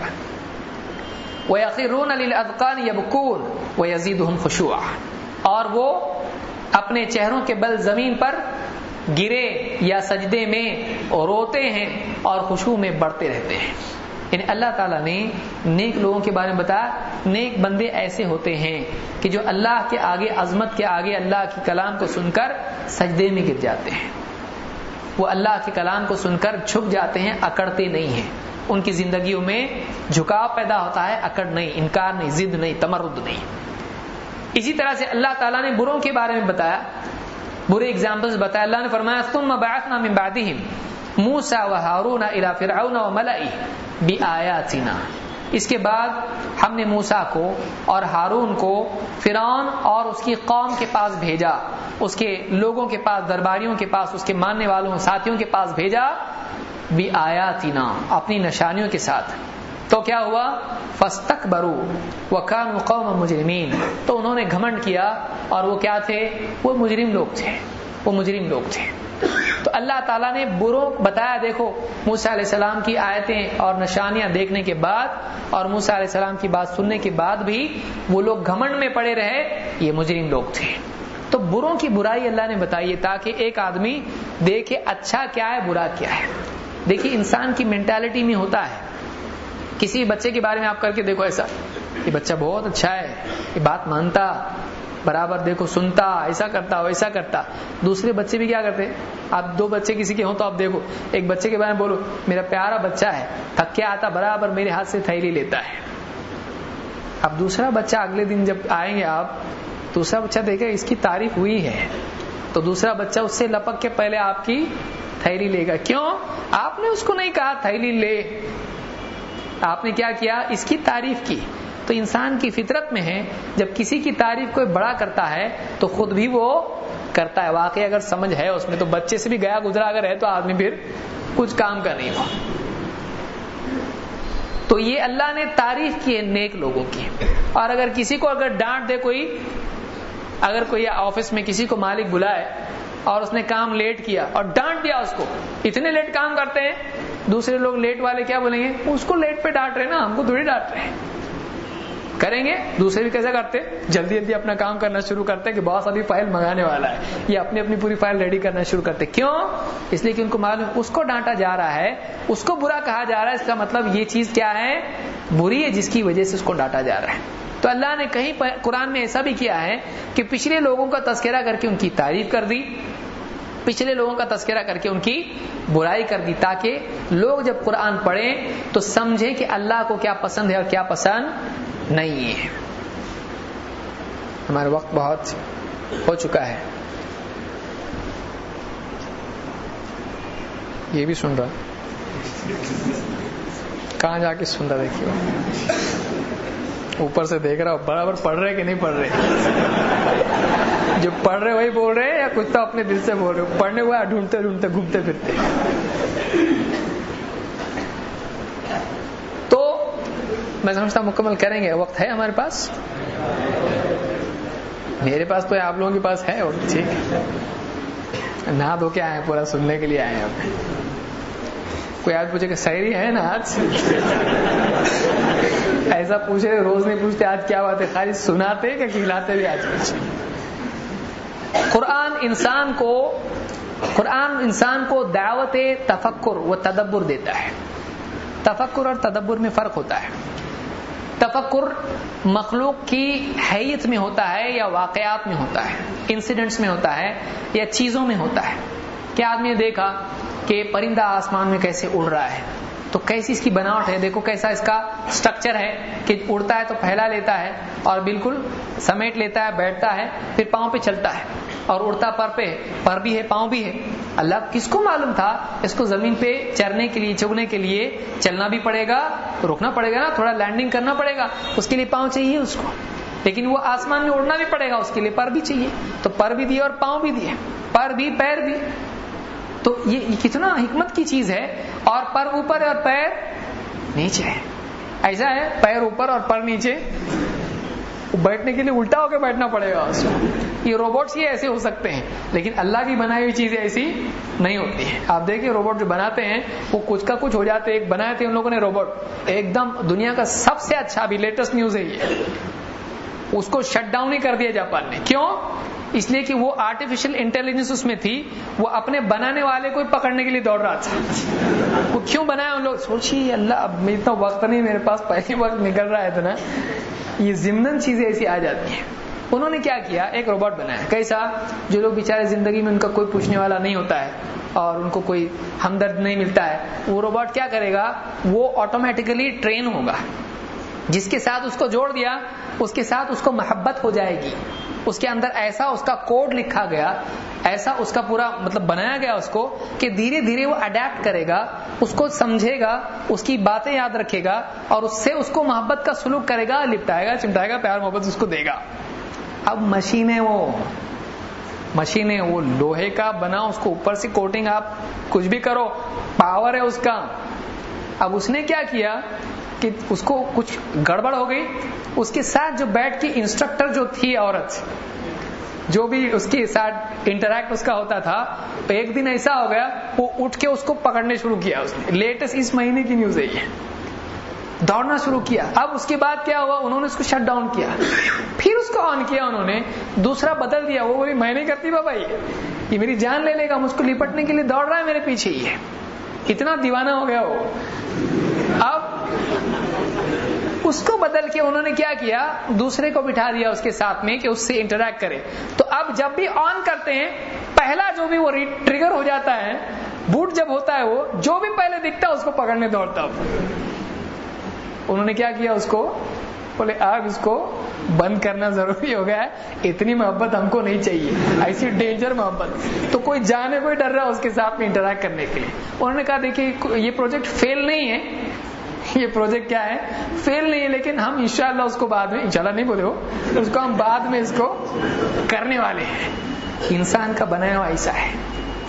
وَيَخِرُّونَ لِلْأَذْقَانِ يَبْكُونَ وَيَزِيدُهُمْ خُشُوعًا، اور وہ اپنے چہروں کے بل زمین پر گرے یا سجدے میں اور روتے ہیں اور خشوع میں بڑھتے رہتے ہیں۔ یعنی اللہ تعالیٰ نے نیک لوگوں کے بارے میں بتایا، نیک بندے ایسے ہوتے ہیں کہ جو اللہ کے آگے، عظمت کے آگے اللہ کے کلام کو سن کر سجدے میں گر جاتے ہیں، وہ اللہ کے کلام کو سن کر جھک جاتے ہیں، اکڑتے نہیں ہیں، ان کی زندگیوں میں جھکاؤ پیدا ہوتا ہے، اکڑ نہیں، انکار نہیں، ضد نہیں، تمرد نہیں۔ اسی طرح سے اللہ تعالیٰ نے بروں کے بارے میں بتایا، برے اگزامپلز بتایا۔ اللہ نے فرمایا ثم بعثنا من بعدهم موسى وهارون الى فرعون وملئه بآياتنا، اس کے بعد ہم نے موسیٰ کو اور ہارون کو فرعون اور اس کی قوم کے پاس بھیجا، اس کے لوگوں کے پاس، درباریوں کے پاس، اس کے ماننے والوں ساتھیوں کے پاس بھیجا، بآیاتنا، اپنی نشانیوں کے ساتھ۔ تو کیا ہوا؟ فاستکبروا وکانوا قوما مجرمین، تو انہوں نے گھمنڈ کیا اور وہ کیا تھے؟ وہ مجرم لوگ تھے، وہ مجرم لوگ تھے۔ تو اللہ تعالیٰ نے بروں بتایا، دیکھو موسیٰ علیہ السلام کی آیتیں اور نشانیاں دیکھنے کے بعد اور موسیٰ علیہ السلام کی بات سننے کے بعد بھی وہ لوگ گھمنڈ میں پڑے رہے، یہ مجرم لوگ تھے۔ تو بروں کی برائی اللہ نے بتائی ہے تاکہ ایک آدمی دیکھے اچھا کیا ہے، برا کیا ہے۔ دیکھیے انسان کی مینٹالٹی میں ہوتا ہے، کسی بچے کے بارے میں آپ کر کے دیکھو ایسا، یہ بچہ بہت اچھا ہے، یہ بات مانتا، برابر دیکھو سنتا، ایسا کرتا ویسا کرتا۔ دوسرے بچے بھی کیا کرتے؟ آپ دو بچے کسی کے ہوں تو آپ دیکھو، ایک بچے کے بارے میں بولو میرا پیارا بچہ ہے، تھک کے آتا برابر میرے ہاتھ سے تھیلی لیتا ہے۔ اب دوسرا بچہ اگلے دن جب آئیں گے آپ، دوسرا بچہ دیکھے اس کی تعریف ہوئی ہے تو دوسرا بچہ اس سے لپک کے پہلے آپ کی تھیلی لے گا۔ کیوں؟ آپ نے اس کو نہیں کہا تھیلی لے، آپ نے کیا کیا؟ اس کی تعریف کی۔ تو انسان کی فطرت میں ہے جب کسی کی تعریف کوئی بڑا کرتا ہے تو خود بھی وہ کرتا ہے۔ واقعی اگر سمجھ ہے اس میں تو بچے سے بھی گیا گزرا اگر ہے تو آدمی پھر کچھ کام کا نہیں ہوا۔ تو یہ اللہ نے تعریف کی ہے نیک لوگوں کی۔ اور اگر کسی کو اگر ڈانٹ دے کوئی، اگر کوئی آفس میں کسی کو مالک بلائے اور اس نے کام لیٹ کیا اور ڈانٹ دیا اس کو، اتنے لیٹ کام کرتے ہیں، دوسرے لوگ لیٹ والے کیا بولیں گے؟ اس کو لیٹ پہ ڈانٹ رہے نا، ہم کو تھوڑی ڈانٹ رہے ہیں۔ کریں گے دوسرے بھی کیسا کرتے؟ جلدی جلدی اپنا کام کرنا شروع کرتے کہ باس ابھی فائل منگانے والا ہے، یہ اپنی اپنی پوری فائل ریڈی کرنا شروع کرتے۔ کیوں؟ اس لیے کہ ان کو معلوم اس کو ڈانٹا جا رہا ہے، اس کو برا کہا جا رہا ہے، اس کا مطلب یہ چیز کیا ہے؟ بری ہے، جس کی وجہ سے اس کو ڈانٹا جا رہا ہے۔ تو اللہ نے کہیں قرآن میں ایسا بھی کیا ہے کہ پچھلے لوگوں کا تذکرہ کر کے ان کی تعریف کر دی، پچھلے لوگوں کا تذکرہ کر کے ان کی برائی کر دی، تاکہ لوگ جب قرآن پڑھیں تو سمجھیں کہ اللہ کو کیا پسند ہے اور کیا پسند نہیں ہے۔ ہمارا وقت بہت ہو چکا ہے، یہ بھی سن رہا، کہاں جا کے سن رہا؟ دیکھیے اوپر سے دیکھ رہا ہو برابر پڑھ رہے کہ نہیں پڑھ رہے، جو پڑھ رہے وہی بول رہے یا کچھ تو اپنے دل سے بول رہے؟ پڑھنے ہوا ڈھونڈتے ڈھونڈتے گھومتے پھرتے۔ تو میں سمجھتا مکمل کریں گے، وقت ہے ہمارے پاس، میرے پاس تو ہے، آپ لوگوں کے پاس ہے، اور ٹھیک ہے نہا دھو کے آئے پورا سننے کے لیے آئے ہیں۔ کوئی آج پوچھے کہ سحری ہے نا آج ایسا پوچھے روز نہیں پوچھتے آج کیا بات ہے, خالی سناتے کہ کھلاتے بھی آج پوچھے. قرآن انسان کو قرآن انسان کو دعوت تفکر و تدبر دیتا ہے. تفکر اور تدبر میں فرق ہوتا ہے. تفکر مخلوق کی حیت میں ہوتا ہے یا واقعات میں ہوتا ہے, انسیڈنٹس میں ہوتا ہے یا چیزوں میں ہوتا ہے. کیا آدمی نے دیکھا کہ پرندہ آسمان میں کیسے اڑ رہا ہے, تو کیسی اس کی بناوٹ ہے, دیکھو کیسا اس کا سٹرکچر ہے کہ اڑتا ہے تو پھیلا لیتا ہے اور بالکل سمیٹ لیتا ہے, بیٹھتا ہے, پھر پاؤں پہ چلتا ہے اور اڑتا پر پہ, پر بھی ہے پاؤں بھی ہے. اللہ کس کو معلوم تھا اس کو زمین پہ چرنے کے لیے چگنے کے لیے چلنا بھی پڑے گا, رکنا پڑے گا نا, تھوڑا لینڈنگ کرنا پڑے گا, اس کے لیے پاؤں چاہیے اس کو, لیکن وہ آسمان میں اڑنا بھی پڑے گا, اس کے لیے پر بھی چاہیے, تو پر بھی دیے اور پاؤں بھی دیے, پر بھی پیر بھی. تو یہ کتنا حکمت کی چیز ہے. اور پر اوپر اور پیر نیچے ہے, ایسا ہے پیر اوپر اور پر نیچے, بیٹھنے کے لیے الٹا ہو کے بیٹھنا پڑے گا اس کو. یہ روبوٹس یہ ایسے ہو سکتے ہیں, لیکن اللہ کی بنائی ہوئی چیزیں ایسی نہیں ہوتی ہیں. آپ دیکھیں روبوٹ جو بناتے ہیں وہ کچھ کا کچھ ہو جاتے ہیں. ایک بنائے تھے ان لوگوں نے روبوٹ, ایک دم دنیا کا سب سے اچھا, بھی لیٹسٹ نیوز ہے یہ, اس کو شٹ ڈاؤن ہی کر دیا جاپان نے. کیوں؟ اس لیے کہ وہ آرٹیفیشل انٹیلیجنس اس میں تھی, وہ اپنے بنانے والے کو پکڑنے کے لیے دوڑ رہا تھا. وہ کیوں بنایا ان لوگ, سوچیے اللہ اب اتنا وقت نہیں میرے پاس, پہلے وقت نکل رہا ہے اتنا, یہ ضمناً چیزیں ایسی آ جاتی ہیں. انہوں نے کیا کیا, ایک روبوٹ بنایا. کیسا؟ جو لوگ بیچارے زندگی میں ان کا کوئی پوچھنے والا نہیں ہوتا ہے اور ان کو کوئی ہمدرد نہیں ملتا ہے, وہ روبوٹ کیا کرے گا, وہ آٹومیٹیکلی ٹرین ہوگا. جس کے ساتھ اس کو جوڑ دیا اس کے ساتھ اس کو محبت ہو جائے گی. اس کے اندر ایسا اس کا کوڈ لکھا گیا, ایسا اس کا پورا مطلب بنایا گیا اس کو کہ دھیرے دھیرے وہ اڈیپٹ کرے گا, اس کو سمجھے گا, اس کی باتیں یاد رکھے گا اور اس سے اس کو محبت کا سلوک کرے گا, لپٹائے گا, چمٹائے گا, پیار محبت اس کو دے گا. اب مشینیں وہ مشینیں وہ لوہے کا بنا, اس کو اوپر سے کوٹنگ آپ کچھ بھی کرو, پاور ہے اس کا. اب اس نے کیا کیا کہ اس کو کچھ گڑبڑ ہو گئی, اس کے ساتھ جو بیٹھ کے انسٹرکٹر جو تھی عورت, جو بھی اس کے ساتھ انٹریکٹ اس کا ہوتا تھا, ایک دن ایسا ہو گیا وہ اٹھ کے اس کو پکڑنے شروع کیا. اس نے لیٹسٹ اس مہینے کی نیوز ہے یہ, دوڑنا شروع کیا. اب اس کے بعد کیا ہوا, انہوں نے اس کو شٹ ڈاؤن کیا, پھر اس کو آن کیا, انہوں نے دوسرا بدل دیا. وہ بولی میں نہیں کرتی بابا, یہ یہ میری جان لے لے گا, مجھ کو لپٹنے کے لیے دوڑ رہا ہے میرے پیچھے, ہی ہے اتنا دیوانہ ہو گیا وہ. اب اس کو بدل کے انہوں نے کیا کیا, دوسرے کو بٹھا دیا اس کے ساتھ میں کہ اس سے انٹریکٹ کرے. تو اب جب بھی آن کرتے ہیں, پہلا جو بھی وہ ٹریگر ہو جاتا ہے, بوٹ جب ہوتا ہے, وہ جو بھی پہلے دکھتا ہے اس کو پکڑنے دوڑتا. انہوں نے کیا کیا, اس کو بولے اب اس کو بند کرنا ضروری ہو گیا ہے, اتنی محبت ہم کو نہیں چاہیے, ایسی ڈینجر محبت. تو کوئی جانے کوئی ڈر رہا اس کے ساتھ میں انٹریکٹ کرنے کے لیے. انہوں نے کہا دیکھیے یہ پروجیکٹ فیل نہیں ہے, یہ پروجیکٹ کیا ہے, فیل نہیں ہے, لیکن ہم انشاءاللہ اس کو بعد میں, انشاءاللہ نہیں بولے ہو, اس کو ہم بعد میں اس کو کرنے والے ہیں. انسان کا بنایا ہوا ایسا ہے.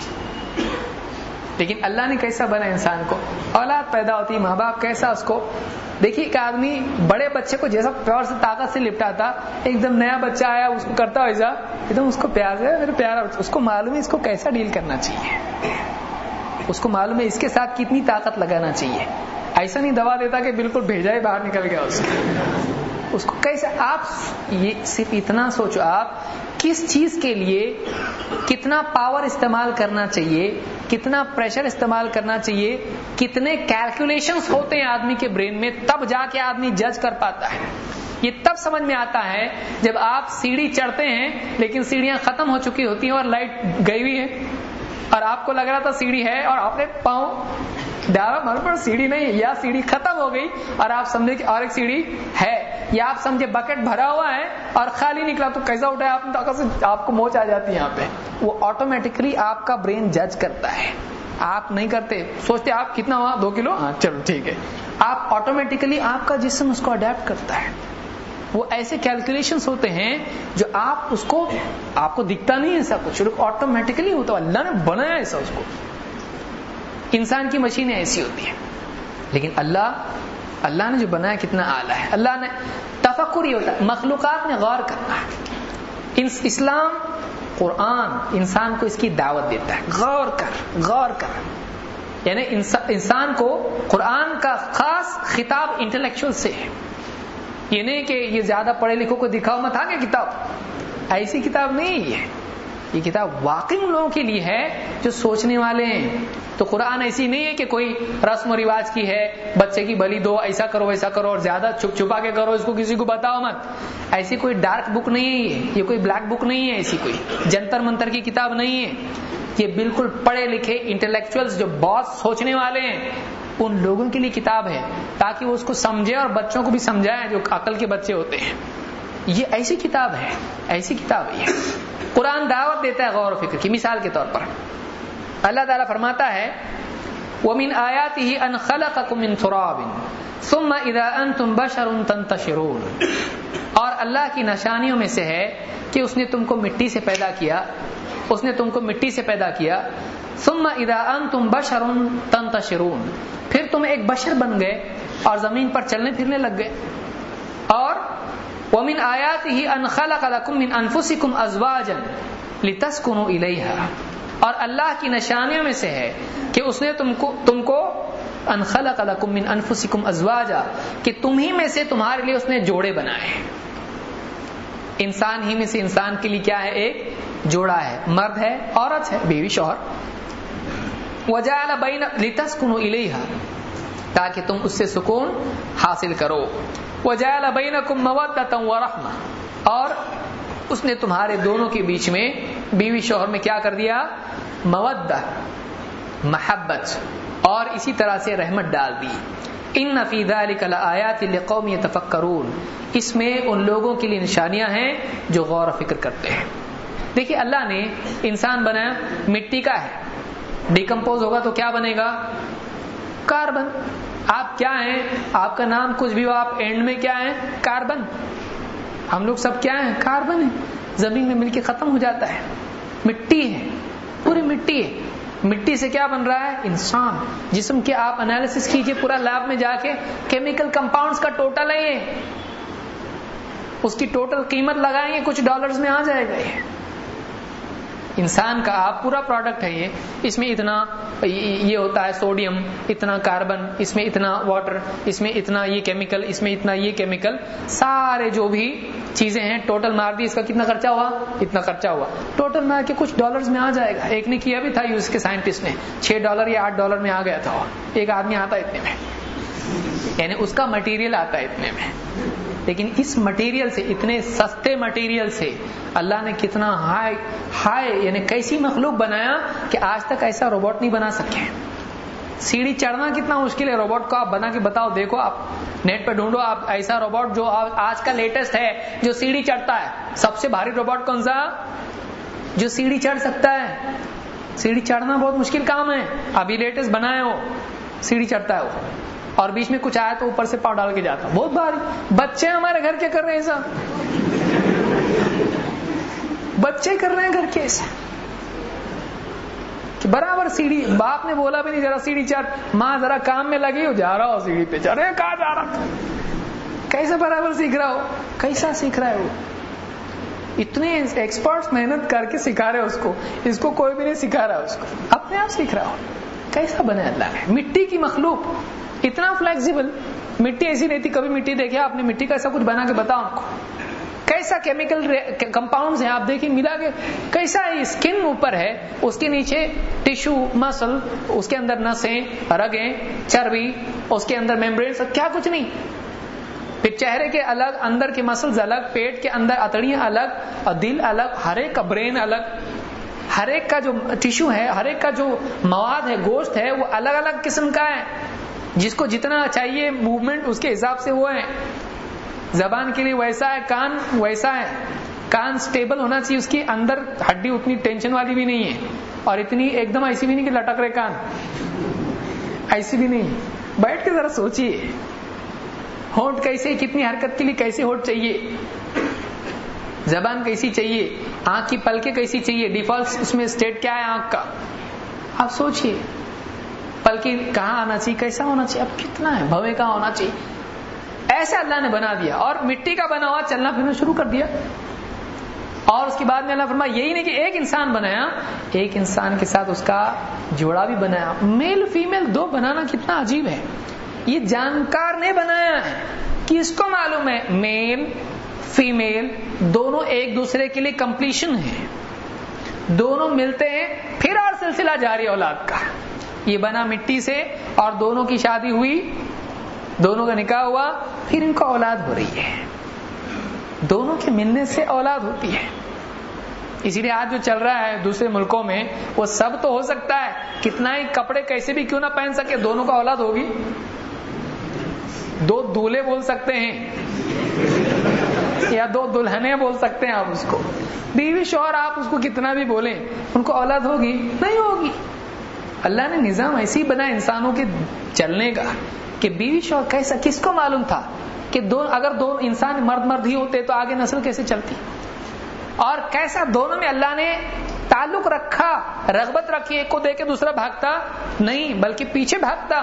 لیکن اللہ نے کیسا بنا انسان کو, اولاد پیدا ہوتی, ماں باپ کیسا اس کو. دیکھیے ایک آدمی بڑے بچے کو جیسا پیار سے طاقت سے لپٹاتا, ایک دم نیا بچہ آیا اس کو کرتا ایسا, ایک دم اس کو پیار سے, میرے پیارا, اس کو معلوم ہے اس کو کیسا ڈیل کرنا چاہیے, اس کو معلوم ہے اس کے ساتھ کتنی طاقت لگانا چاہیے. ایسا نہیں دوا دیتا کہ بالکل بھیجا ہی باہر نکل گیا اس کا, اس کو کیسے. آپ یہ صرف اتنا سوچو, آپ کس چیز کے لیے کتنا پاور استعمال کرنا چاہیے, کتنا پریشر استعمال کرنا چاہیے, کتنے کیلکولیشنز ہوتے ہیں آدمی کے برین میں, تب جا کے آدمی جج کر پاتا ہے. یہ تب سمجھ میں آتا ہے جب آپ سیڑھی چڑھتے ہیں لیکن سیڑھیاں ختم ہو چکی ہوتی ہیں اور لائٹ گئی ہوئی ہے, اور آپ کو لگ رہا تھا سیڑھی ہے اور آپ نے پاؤں ڈالا, مر پر سیڑھی نہیں, یا سیڑھی ختم ہو گئی اور آپ سمجھے کہ اور ایک سیڑھی ہے, یا آپ سمجھے بکٹ بھرا ہوا ہے اور خالی نکلا تو کیسا اٹھایا آپ نے, طاقت سے آپ کو موچ آ جاتی ہے یہاں پہ. وہ آٹومیٹکلی آپ کا برین جج کرتا ہے, آپ نہیں کرتے, سوچتے آپ کتنا وہاں دو کلو, ہاں چلو ٹھیک ہے, آپ آٹومیٹکلی آپ کا جسم اس کو اڈیپٹ کرتا ہے. وہ ایسے کیلکولیشنز ہوتے ہیں جو آپ اس کو, آپ کو دکھتا نہیں ایسا کچھ, آٹومیٹکلی ہوتا, اللہ نے بنایا ایسا اس کو. انسان کی مشینیں ایسی ہوتی ہیں, لیکن اللہ اللہ نے جو بنایا کتنا اعلیٰ ہے. اللہ نے تفکر ہی ہوتا ہے, مخلوقات میں غور کرنا. اسلام قرآن انسان کو اس کی دعوت دیتا ہے, غور کر غور کر. یعنی انسان کو قرآن کا خاص خطاب انٹلیکچوئل سے ہے. یہ نہیں کہ یہ زیادہ پڑھے لکھوں کو دکھاؤ مت آگے کتاب, ایسی کتاب نہیں ہے. یہ کتاب واقعی ان لوگوں کے لیے ہے جو سوچنے والے ہیں. تو قرآن ایسی نہیں ہے کہ کوئی رسم و رواج کی ہے, بچے کی بلی دو, ایسا کرو ویسا کرو اور زیادہ چھپ چھپا کے کرو, اس کو کسی کو بتاؤ مت. ایسی کوئی ڈارک بک نہیں ہے یہ, یہ کوئی بلیک بک نہیں ہے, ایسی کوئی جنتر منتر کی کتاب نہیں ہے. یہ بالکل پڑھے لکھے انٹلیکچوئلز جو بہت سوچنے والے ہیں ان لوگوں کے لیے کتاب ہے, تاکہ وہ اس کو سمجھے اور بچوں کو بھی سمجھائیں جو عقل کے بچے ہوتے ہیں. یہ ایسی کتاب ہے, ایسی کتاب ہے. قرآن دعوت دیتا ہے غور و فکر کی. مثال کے طور پر اللہ تعالیٰ فرماتا ہے وَمِنْ آيَاتِهِ أَنْ خَلَقَكُم مِّن تُرَابٍ ثُمَّ إِذَا أَنْتُمْ بَشَرٌ تَنْتَشِرُونَ. اور اللہ کی نشانیوں میں سے ہے کہ اس نے تم کو مٹی سے پیدا کیا, اس نے تم کو مٹی سے پیدا کیا. ثم اذا انتم بشر تنتشرون, پھر تم ایک بشر بن گئے اور زمین پر چلنے پھرنے لگ گئے. اور ومن آیاته ان خلق لكم من انفسكم ازواجا لتسكنوا الیها, اور اللہ کی نشانیوں میں سے ہے کہ اس نے تم کو تم کو ان خلق لكم من انفسكم ازواجا, کہ تم ہی میں سے تمہارے لیے اس نے جوڑے بنائے. انسان ہی میں سے انسان کے لیے کیا ہے, ایک جوڑا ہے, مرد ہے عورت ہے, بیوی شوہر. وجعل بین لتسکنوا الیہا, تاکہ تم اس سے سکون حاصل کرو. وجعل بینکم مودۃ ورحمہ, اور اس نے تمہارے دونوں کے بیچ میں بیوی شوہر میں کیا کر دیا, مودہ محبت اور اسی طرح سے رحمت ڈال دی. ان فی ذلک لآیات لقوم یتفکرون, اس میں ان لوگوں کے لیے نشانیاں ہیں جو غور و فکر کرتے ہیں. دیکھیے اللہ نے انسان بنایا مٹی کا ہے, ڈیکمپوز ہوگا تو کیا بنے گا, کاربن. آپ کیا ہیں, آپ کا نام کچھ بھی ہو, آپ اینڈ میں کیا ہیں, کاربن. ہم لوگ سب کیا ہیں, کاربن ہیں, زمین میں مل کے ختم ہو جاتا ہے. مٹی ہے, پوری مٹی ہے. مٹی سے کیا بن رہا ہے, انسان. جسم کے آپ انالیسس کیجئے پورا لیب میں جا کے, کیمیکل کمپاؤنڈز کا ٹوٹل ہے یہ, اس کی ٹوٹل قیمت لگائیں گے کچھ ڈالرز میں آ جائے گا. یہ انسان کا آپ پورا پروڈکٹ ہے یہ. اس میں اتنا یہ ہوتا ہے سوڈیم, اتنا کاربن, اس میں اتنا واٹر, اس میں اتنا یہ کیمیکل, اس میں اتنا یہ کیمیکل, سارے جو بھی چیزیں ہیں ٹوٹل مار دی, اس کا کتنا خرچہ ہوا, اتنا خرچہ ہوا. ٹوٹل مار کے کچھ ڈالرز میں آ جائے گا. ایک نے کیا بھی تھا یوز کے سائنٹسٹ نے, چھ ڈالر یا آٹھ ڈالر میں آ گیا تھا. ایک آدمی آتا ہے اتنے میں, یعنی اس کا مٹیریل آتا ہے اتنے میں. لیکن اس مٹیریل سے, اتنے سستے مٹیریل سے اللہ نے کتنا ہائی ہائی یعنی کیسی مخلوق بنایا کہ آج تک ایسا روبوٹ نہیں بنا سکے. سیڑھی چڑھنا کتنا مشکل ہے, روبوٹ کو آپ بنا کے بتاؤ, دیکھو آپ نیٹ پہ ڈھونڈو آپ ایسا روبوٹ جو آج کا لیٹسٹ ہے جو سیڑھی چڑھتا ہے. سب سے بھاری روبوٹ کون سا, جو سیڑھی چڑھ سکتا ہے. سیڑھی چڑھنا بہت مشکل کام ہے, ابھی لیٹسٹ بنا ہے وہ, سیڑھی چڑھتا ہے وہ, اور بیچ میں کچھ آیا تو اوپر سے پاؤں ڈال کے جاتا, بہت بھاری. بچے ہمارے گھر کے کر رہے ہیں ایسا, بچے کر رہے ہیں گھر کے ایسا کہ برابر سیڑھی, باپ نے بولا بھی نہیں ذرا سیڑھی چڑھ, ماں ذرا کام میں لگی ہو, جا رہا ہو سیڑھی پہ چڑھ, کہاں جا رہا, کیسے برابر سیکھ رہا ہو, کیسا سیکھ رہا ہے وہ. اتنے ایکسپرٹس محنت کر کے سکھا رہے اس کو, اس کو کوئی بھی نہیں سکھا رہا, اس کو اپنے آپ سیکھ رہا ہو. کیسا بنا اللہ نے مٹی کی مخلوق, اتنا فلیکسیبل. مٹی ایسی نہیں تھی کبھی, مٹی دیکھے آپ نے, مٹی کا ایسا کچھ بنا کے بتاؤ آپ کو, کیسا کیمیکل کمپاؤنڈز ہیں آپ دیکھیں ملا کے, کیسا اسکن اوپر ہے, اس کے نیچے ٹیشو مسل, اس کے اندر نسیں, رگیں, چربی, اس کے اندر میمبرینز, کیا کچھ نہیں. پھر چہرے کے الگ, اندر کے مسلز الگ, پیٹ کے اندر اتڑیاں الگ, اور دل الگ, ہر ایک کا برین الگ, ہر ایک کا جو ٹیشو ہے, ہر ایک کا جو مواد ہے, گوشت ہے, وہ الگ الگ قسم کا ہے. جس کو جتنا چاہیے موومنٹ اس کے حساب سے وہ ہے. زبان کے لیے ویسا ہے, کان ویسا ہے, کان سٹیبل ہونا چاہیے, اس کی اندر ہڈی اتنی ٹینشن والی بھی نہیں ہے, اور اتنی ایک دم ایسی بھی نہیں کہ لٹک رہے کان, ایسی بھی نہیں. بیٹھ کے ذرا سوچیے, ہونٹ کیسے, کتنی حرکت کے لیے کیسے ہونٹ چاہیے, زبان کیسی چاہیے, آنکھ کی پلکیں کیسی چاہیے, ڈیفالٹ اس میں اسٹیٹ کیا ہے آنکھ کا, آپ سوچیے. پلکی کہاں آنا چاہیے, کیسا ہونا چاہیے, اب کتنا ہے, بھوے کہاں ہونا چاہیے. ایسا اللہ نے بنا دیا, اور مٹی کا بنا ہوا چلنا پھرنا شروع کر دیا. اور اس کے بعد میں اللہ فرمایا یہی نہیں کہ ایک انسان بنایا، ایک انسان کے ساتھ اس کا جوڑا بھی بنایا. میل فیمیل دو بنانا کتنا عجیب ہے. یہ جانکار نے بنایا ہے، کس کو معلوم ہے میل فیمیل دونوں ایک دوسرے کے لیے کمپلیشن ہے، دونوں ملتے ہیں پھر اور سلسلہ جاری اولاد کا. یہ بنا مٹی سے اور دونوں کی شادی ہوئی، دونوں کا نکاح ہوا، پھر ان کو اولاد ہو رہی ہے. دونوں کے ملنے سے اولاد ہوتی ہے. اسی لیے آج جو چل رہا ہے دوسرے ملکوں میں وہ سب تو ہو سکتا ہے، کتنا ہی کپڑے کیسے بھی کیوں نہ پہن سکے، دونوں کا اولاد ہوگی. دو دولہے بول سکتے ہیں یا دو دلہنیں بول سکتے ہیں آپ اس کو. بیوی شوہر آپ اس کو کتنا بھی بولیں، ان کو اولاد ہوگی نہیں ہوگی. اللہ نے نظام ایسی بنا انسانوں کے چلنے کا کہ بیوی شوہر کیسا، کس کو معلوم تھا کہ دو اگر دو انسان مرد مرد ہی ہوتے تو آگے نسل کیسے چلتی. اور کیسا دونوں میں اللہ نے تعلق رکھا، رغبت رکھی، ایک کو دے کے دوسرا بھاگتا نہیں بلکہ پیچھے بھاگتا.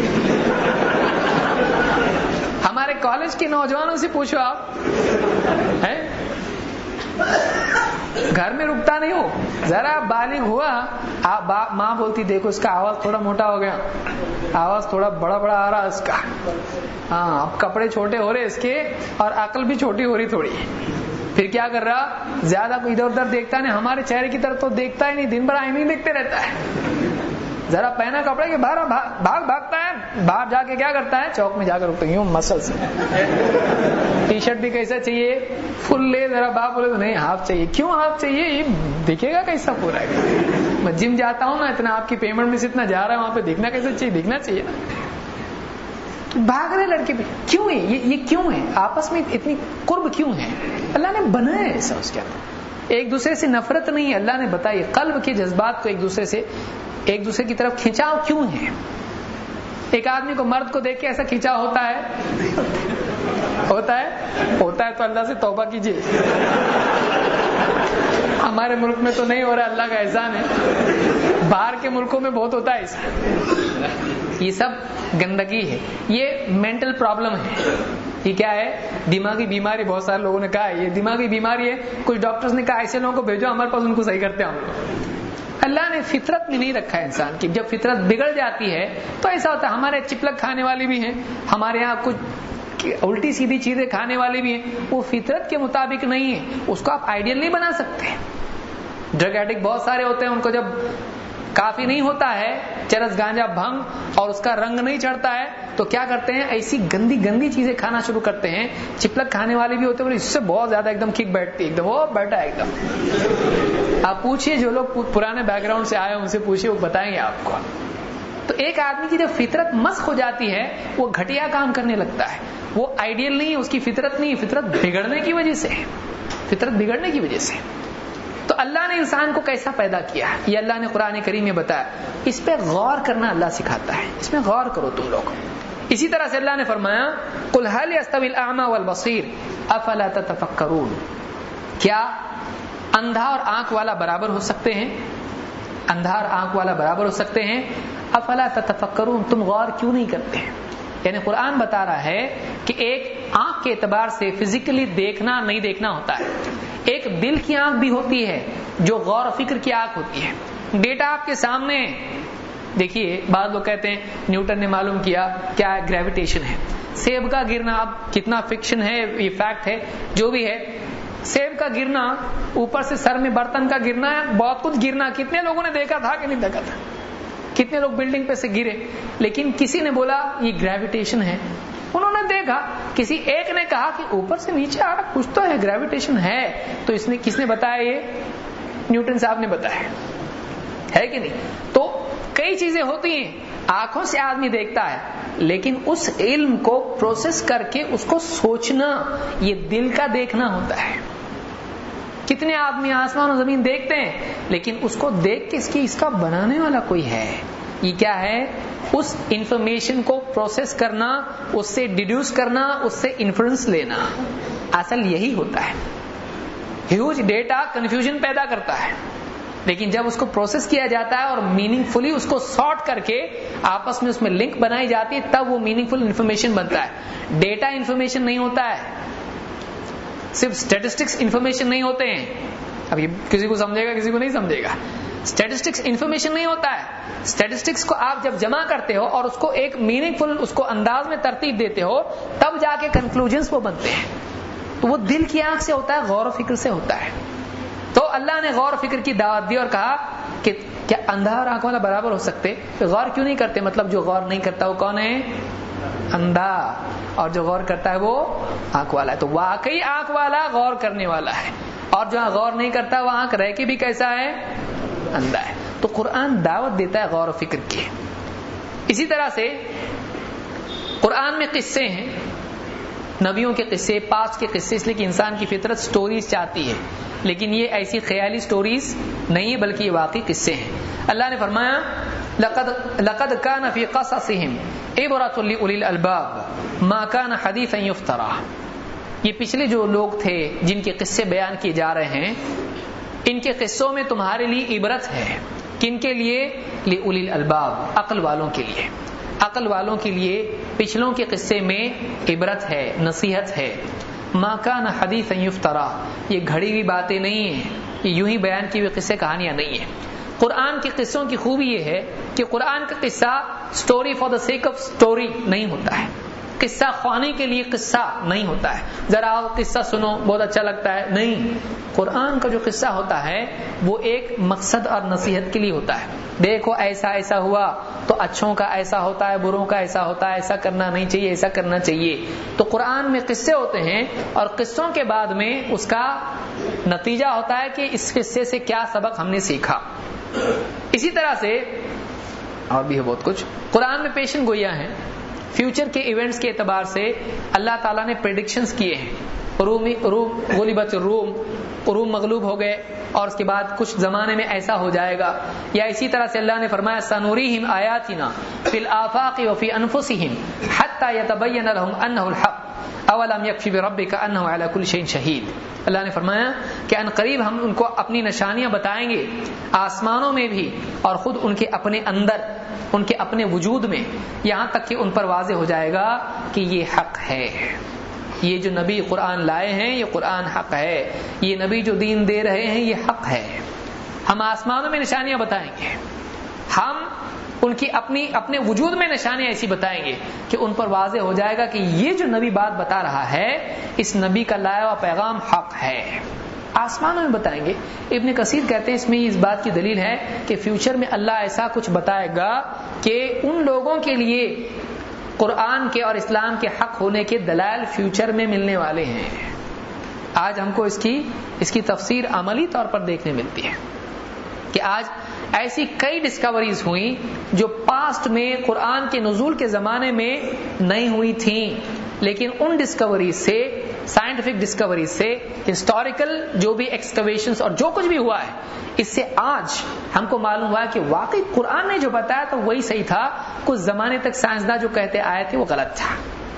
ہمارے کالج کے نوجوانوں سے پوچھو آپ، گھر میں رکتا نہیں ہو، ذرا بالغ ہوا ماں بولتی دیکھو اس کا آواز تھوڑا موٹا ہو گیا، آواز تھوڑا بڑا بڑا آ رہا اس کا، ہاں اب کپڑے چھوٹے ہو رہے اس کے اور عقل بھی چھوٹی ہو رہی تھوڑی. پھر کیا کر رہا، زیادہ کوئی ادھر ادھر دیکھتا نہیں، ہمارے چہرے کی طرف تو دیکھتا ہی نہیں، دن بھر آئینے دیکھتے رہتا ہے. ذرا پہنا کپڑے کے باہر بھاگ بھاگتا ہے، باہر جا کے کیا کرتا ہے، چوک میں جا کر رکتا یوں مسل سے. ٹی شرٹ بھی کیسا چاہیے، فل لے، ذرا باپ بولے تو نہیں ہاف چاہیے. کیوں ہاف چاہیے، یہ دکھے گا کیسا پورا ہے. میں جم جاتا ہوں نا، اتنا آپ کی پیمنٹ میں سے اتنا جا رہا ہے، وہاں پہ دکھنا کیسا چاہیے، دکھنا چاہیے. بھاگ رہے لڑکے بھی کیوں ہے، یہ کیوں ہے، آپس میں اتنی قرب کیوں ہے، اللہ نے بنایا ایسا. اس کے اندر ایک دوسرے سے نفرت نہیں، اللہ نے بتائی قلب کے جذبات کو ایک دوسرے سے ایک دوسرے کی طرف کھینچاؤ کیوں ہے. ایک آدمی کو مرد کو دیکھ کے ایسا کھینچاؤ ہوتا ہے ہوتا ہے ہوتا ہے تو اللہ سے توبہ کیجیے. ہمارے ملک میں تو نہیں ہو رہا، اللہ کا احسان ہے. باہر کے ملکوں میں بہت ہوتا ہے ایسا. یہ سب گندگی ہے، یہ مینٹل پرابلم ہے. یہ کیا ہے، دماغی بیماری. بہت سارے لوگوں نے کہا ہے یہ دماغی بیماری ہے. کچھ ڈاکٹرز نے کہا ایسے لوگوں کو بھیجو ہمارے پاس، ان کو صحیح کرتے ہیں ہم لوگ. اللہ نے فطرت میں نہیں رکھا ہے انسان کی. جب فطرت بگڑ جاتی ہے تو ایسا ہوتا ہے. ہمارے چپلک کھانے والے بھی ہیں، ہمارے یہاں کچھ الٹی سیدھی چیزیں کھانے والے بھی ہیں، وہ فطرت کے مطابق نہیں ہے. اس کو آپ آئیڈیل نہیں بنا سکتے. ڈرگ ایڈکٹ بہت سارے ہوتے ہیں، ان کو جب کافی نہیں ہوتا ہے چرس گانجا بھنگ اور اس کا رنگ نہیں چڑھتا ہے تو کیا کرتے ہیں، ایسی گندی گندی چیزیں کھانا شروع کرتے ہیں. چپلک کھانے والے بھی ہوتے ہیں، اس سے بہت زیادہ ایک دم کک بیٹھتی ہے، ایک دم وہ بیٹھا ہے ایک دم. آپ پوچھئے جو لوگ پرانے بیک گراؤنڈ سے آئے ان سے پوچھئے، وہ بتائیں گے آپ کو. تو ایک آدمی کی جب فطرت مسخ ہو جاتی ہے وہ گھٹیا کام کرنے لگتا ہے. وہ آئیڈیل نہیں ہے، اس کی فطرت نہیں، فطرت بگڑنے کی وجہ سے فطرت بگڑنے کی وجہ سے. تو اللہ نے انسان کو کیسا پیدا کیا، یہ اللہ نے قرآن کریم میں بتایا. اس پہ غور کرنا اللہ سکھاتا ہے، اس میں غور کرو تم لوگ. اسی طرح سے اللہ نے فرمایا قل هل يستوي الاعمى والبصير افلا تتفکرون، کیا اندھا اور آنکھ والا برابر ہو سکتے ہیں، اندھا اور آنکھ والا برابر ہو سکتے ہیں. افلا تتفکرون، تم غور کیوں نہیں کرتے ہیں. یعنی قرآن بتا رہا ہے کہ ایک آنکھ کے اعتبار سے فزیکلی دیکھنا نہیں دیکھنا ہوتا ہے، ایک دل کی آنکھ بھی ہوتی ہے جو غور و فکر کی آنکھ ہوتی ہے. ڈیٹا آپ کے سامنے دیکھیے. بعض لوگ کہتے ہیں نیوٹن نے معلوم کیا کیا ہے، گریویٹیشن ہے. سیب کا گرنا، اب کتنا فکشن ہے یہ فیکٹ ہے جو بھی ہے، سیب کا گرنا، اوپر سے سر میں برتن کا گرنا، بہت کچھ گرنا، کتنے لوگوں نے دیکھا تھا کہ نہیں دیکھا تھا، کتنے لوگ بلڈنگ پہ سے گرے. لیکن کسی نے بولا یہ گریویٹیشن ہے، انہوں نے دیکھا. کسی ایک نے کہا کہ اوپر سے نیچے آ رہا کچھ تو ہے، گریویٹیشن ہے. تو اس نے کس نے بتایا، یہ نیوٹن صاحب نے بتایا ہے کہ نہیں. تو کئی چیزیں ہوتی ہیں آنکھوں سے آدمی دیکھتا ہے، لیکن اس علم کو پروسیس کر کے اس کو سوچنا یہ دل کا دیکھنا ہوتا ہے. کتنے آدمی آسمان و زمین دیکھتے ہیں لیکن اس کو دیکھ کے اس کی اس کا بنانے والا کوئی ہے. یہ کیا ہے، اس انفارمیشن کو پروسیس کرنا، اس سے ڈیڈیوس کرنا، اس سے انفرنس لینا. اصل یہی ہوتا ہے. ہیوج ڈیٹا کنفیوژن پیدا کرتا ہے، لیکن جب اس کو پروسیس کیا جاتا ہے اور میننگ فلی اس کو سارٹ کر کے آپس میں اس میں لنک بنائی جاتی ہے تب وہ میننگ فل انفارمیشن بنتا ہے. ڈیٹا انفارمیشن نہیں ہوتا ہے. صرف اسٹیٹسٹکس انفارمیشن نہیں ہوتے ہیں. اب یہ کسی کو سمجھے گا کسی کو نہیں سمجھے گا. اسٹیٹسٹکس انفارمیشن نہیں ہوتا ہے. اسٹیٹسٹکس کو آپ جب جمع کرتے ہو اور اس کو ایک میننگ فل اس کو انداز میں ترتیب دیتے ہو تب جا کے کنکلوژنس وہ بنتے ہیں. تو وہ دل کی آنکھ سے ہوتا ہے, غور و فکر سے ہوتا ہے. تو اللہ نے غور و فکر کی دعوت دی اور کہا کہ کیا اندھا اور آنکھ والا برابر ہو سکتے؟ غور کیوں نہیں کرتے؟ مطلب جو غور نہیں کرتا وہ کون ہے؟ اندھا. اور جو غور کرتا ہے وہ آنکھ والا ہے. تو واقعی آنکھ والا غور کرنے والا ہے, اور جو غور نہیں کرتا وہ آنکھ رہ کے بھی کیسا ہے؟ اندھا ہے. تو قرآن دعوت دیتا ہے غور و فکر کی. اسی طرح سے قرآن میں قصے ہیں, نبیوں کے قصے, پاس کے قصے, اس لیے کہ انسان کی فطرت سٹوریز چاہتی ہے, لیکن یہ ایسی خیالی سٹوریز نہیں ہے بلکہ یہ واقعی قصے ہیں. اللہ نے فرمایا لقد لقد كان في قصصهم عبرة لأولي الألباب ما كان حديثا يفترى. یہ پچھلے جو لوگ تھے جن کے قصے بیان کیے جا رہے ہیں, ان کے قصوں میں تمہارے لیے عبرت ہے. کن کے لیے؟ لأولي الألباب, عقل والوں کے لیے. عقل والوں کے لیے پچھلوں کے قصے میں عبرت ہے, نصیحت ہے. ما کان حدیثا یفترا, یہ گھڑی ہوئی باتیں نہیں ہیں, یہ یوں ہی بیان کی ہوئی قصے کہانیاں نہیں ہیں. قرآن کے قصوں کی خوبی یہ ہے کہ قرآن کا قصہ story for the sake of story نہیں ہوتا ہے, قصہ خوانے کے لیے قصہ نہیں ہوتا ہے. ذرا قصہ سنو بہت اچھا لگتا ہے, نہیں. قرآن کا جو قصہ ہوتا ہے وہ ایک مقصد اور نصیحت کے لیے ہوتا ہے. دیکھو ایسا ایسا ہوا تو اچھوں کا ایسا ہوتا ہے, بروں کا ایسا ہوتا ہے, ایسا کرنا نہیں چاہیے, ایسا کرنا چاہیے. تو قرآن میں قصے ہوتے ہیں اور قصوں کے بعد میں اس کا نتیجہ ہوتا ہے کہ اس قصے سے کیا سبق ہم نے سیکھا. اسی طرح سے اور بھی ہے بہت کچھ. قرآن میں پیشن گوئیاں ہیں, فیوچر کے ایونٹس کے اعتبار سے اللہ تعالیٰ نے پریڈکشنز کیے ہیں. رومی روم غلبت الروم, روم مغلوب ہو گئے اور اس کے بعد کچھ زمانے میں ایسا ہو جائے گا. یا اسی طرح سے اللہ نے فرمایا سنوریہم آیاتنا فی الآفاق وفی انفسہم حتی یتبین لہم انہ الحق اولم یکفی بربک انہ علی کل شیء شہید. اللہ نے فرمایا کہ ان قریب ہم ان کو اپنی نشانیاں بتائیں گے آسمانوں میں بھی اور خود ان کے اپنے اندر, ان کے اپنے وجود میں, یہاں تک کہ ان پر واضح ہو جائے گا کہ یہ حق ہے. یہ جو نبی قرآن لائے ہیں یہ قرآن حق ہے, یہ نبی جو دین دے رہے ہیں یہ حق ہے. ہم آسمانوں میں نشانیاں بتائیں گے, ہم ان کی اپنی اپنے وجود میں نشانیاں ایسی بتائیں گے کہ ان پر واضح ہو جائے گا کہ یہ جو نبی بات بتا رہا ہے اس نبی کا لایا ہوا پیغام حق ہے. آسمانوں میں بتائیں گے. ابن کثیر کہتے ہیں اس میں اس بات کی دلیل ہے کہ فیوچر میں اللہ ایسا کچھ بتائے گا کہ ان لوگوں کے لیے قرآن کے اور اسلام کے حق ہونے کے دلائل فیوچر میں ملنے والے ہیں. آج ہم کو اس کی اس کی تفسیر عملی طور پر دیکھنے ملتی ہے کہ آج ایسی کئی ڈسکوریز ہوئیں جو پاسٹ میں قرآن کے نزول کے زمانے میں نہیں ہوئی تھیں, لیکن ان ڈسکوریز سے, سائنٹیفک ڈسکوریز سے, ہسٹوریکل جو بھی ایکسکویشنز اور جو کچھ بھی ہوا ہے, اس سے آج ہم کو معلوم ہوا کہ واقعی قرآن نے جو بتایا تو وہی صحیح تھا. کچھ زمانے تک سائنسداں جو کہتے آئے تھے وہ غلط تھا,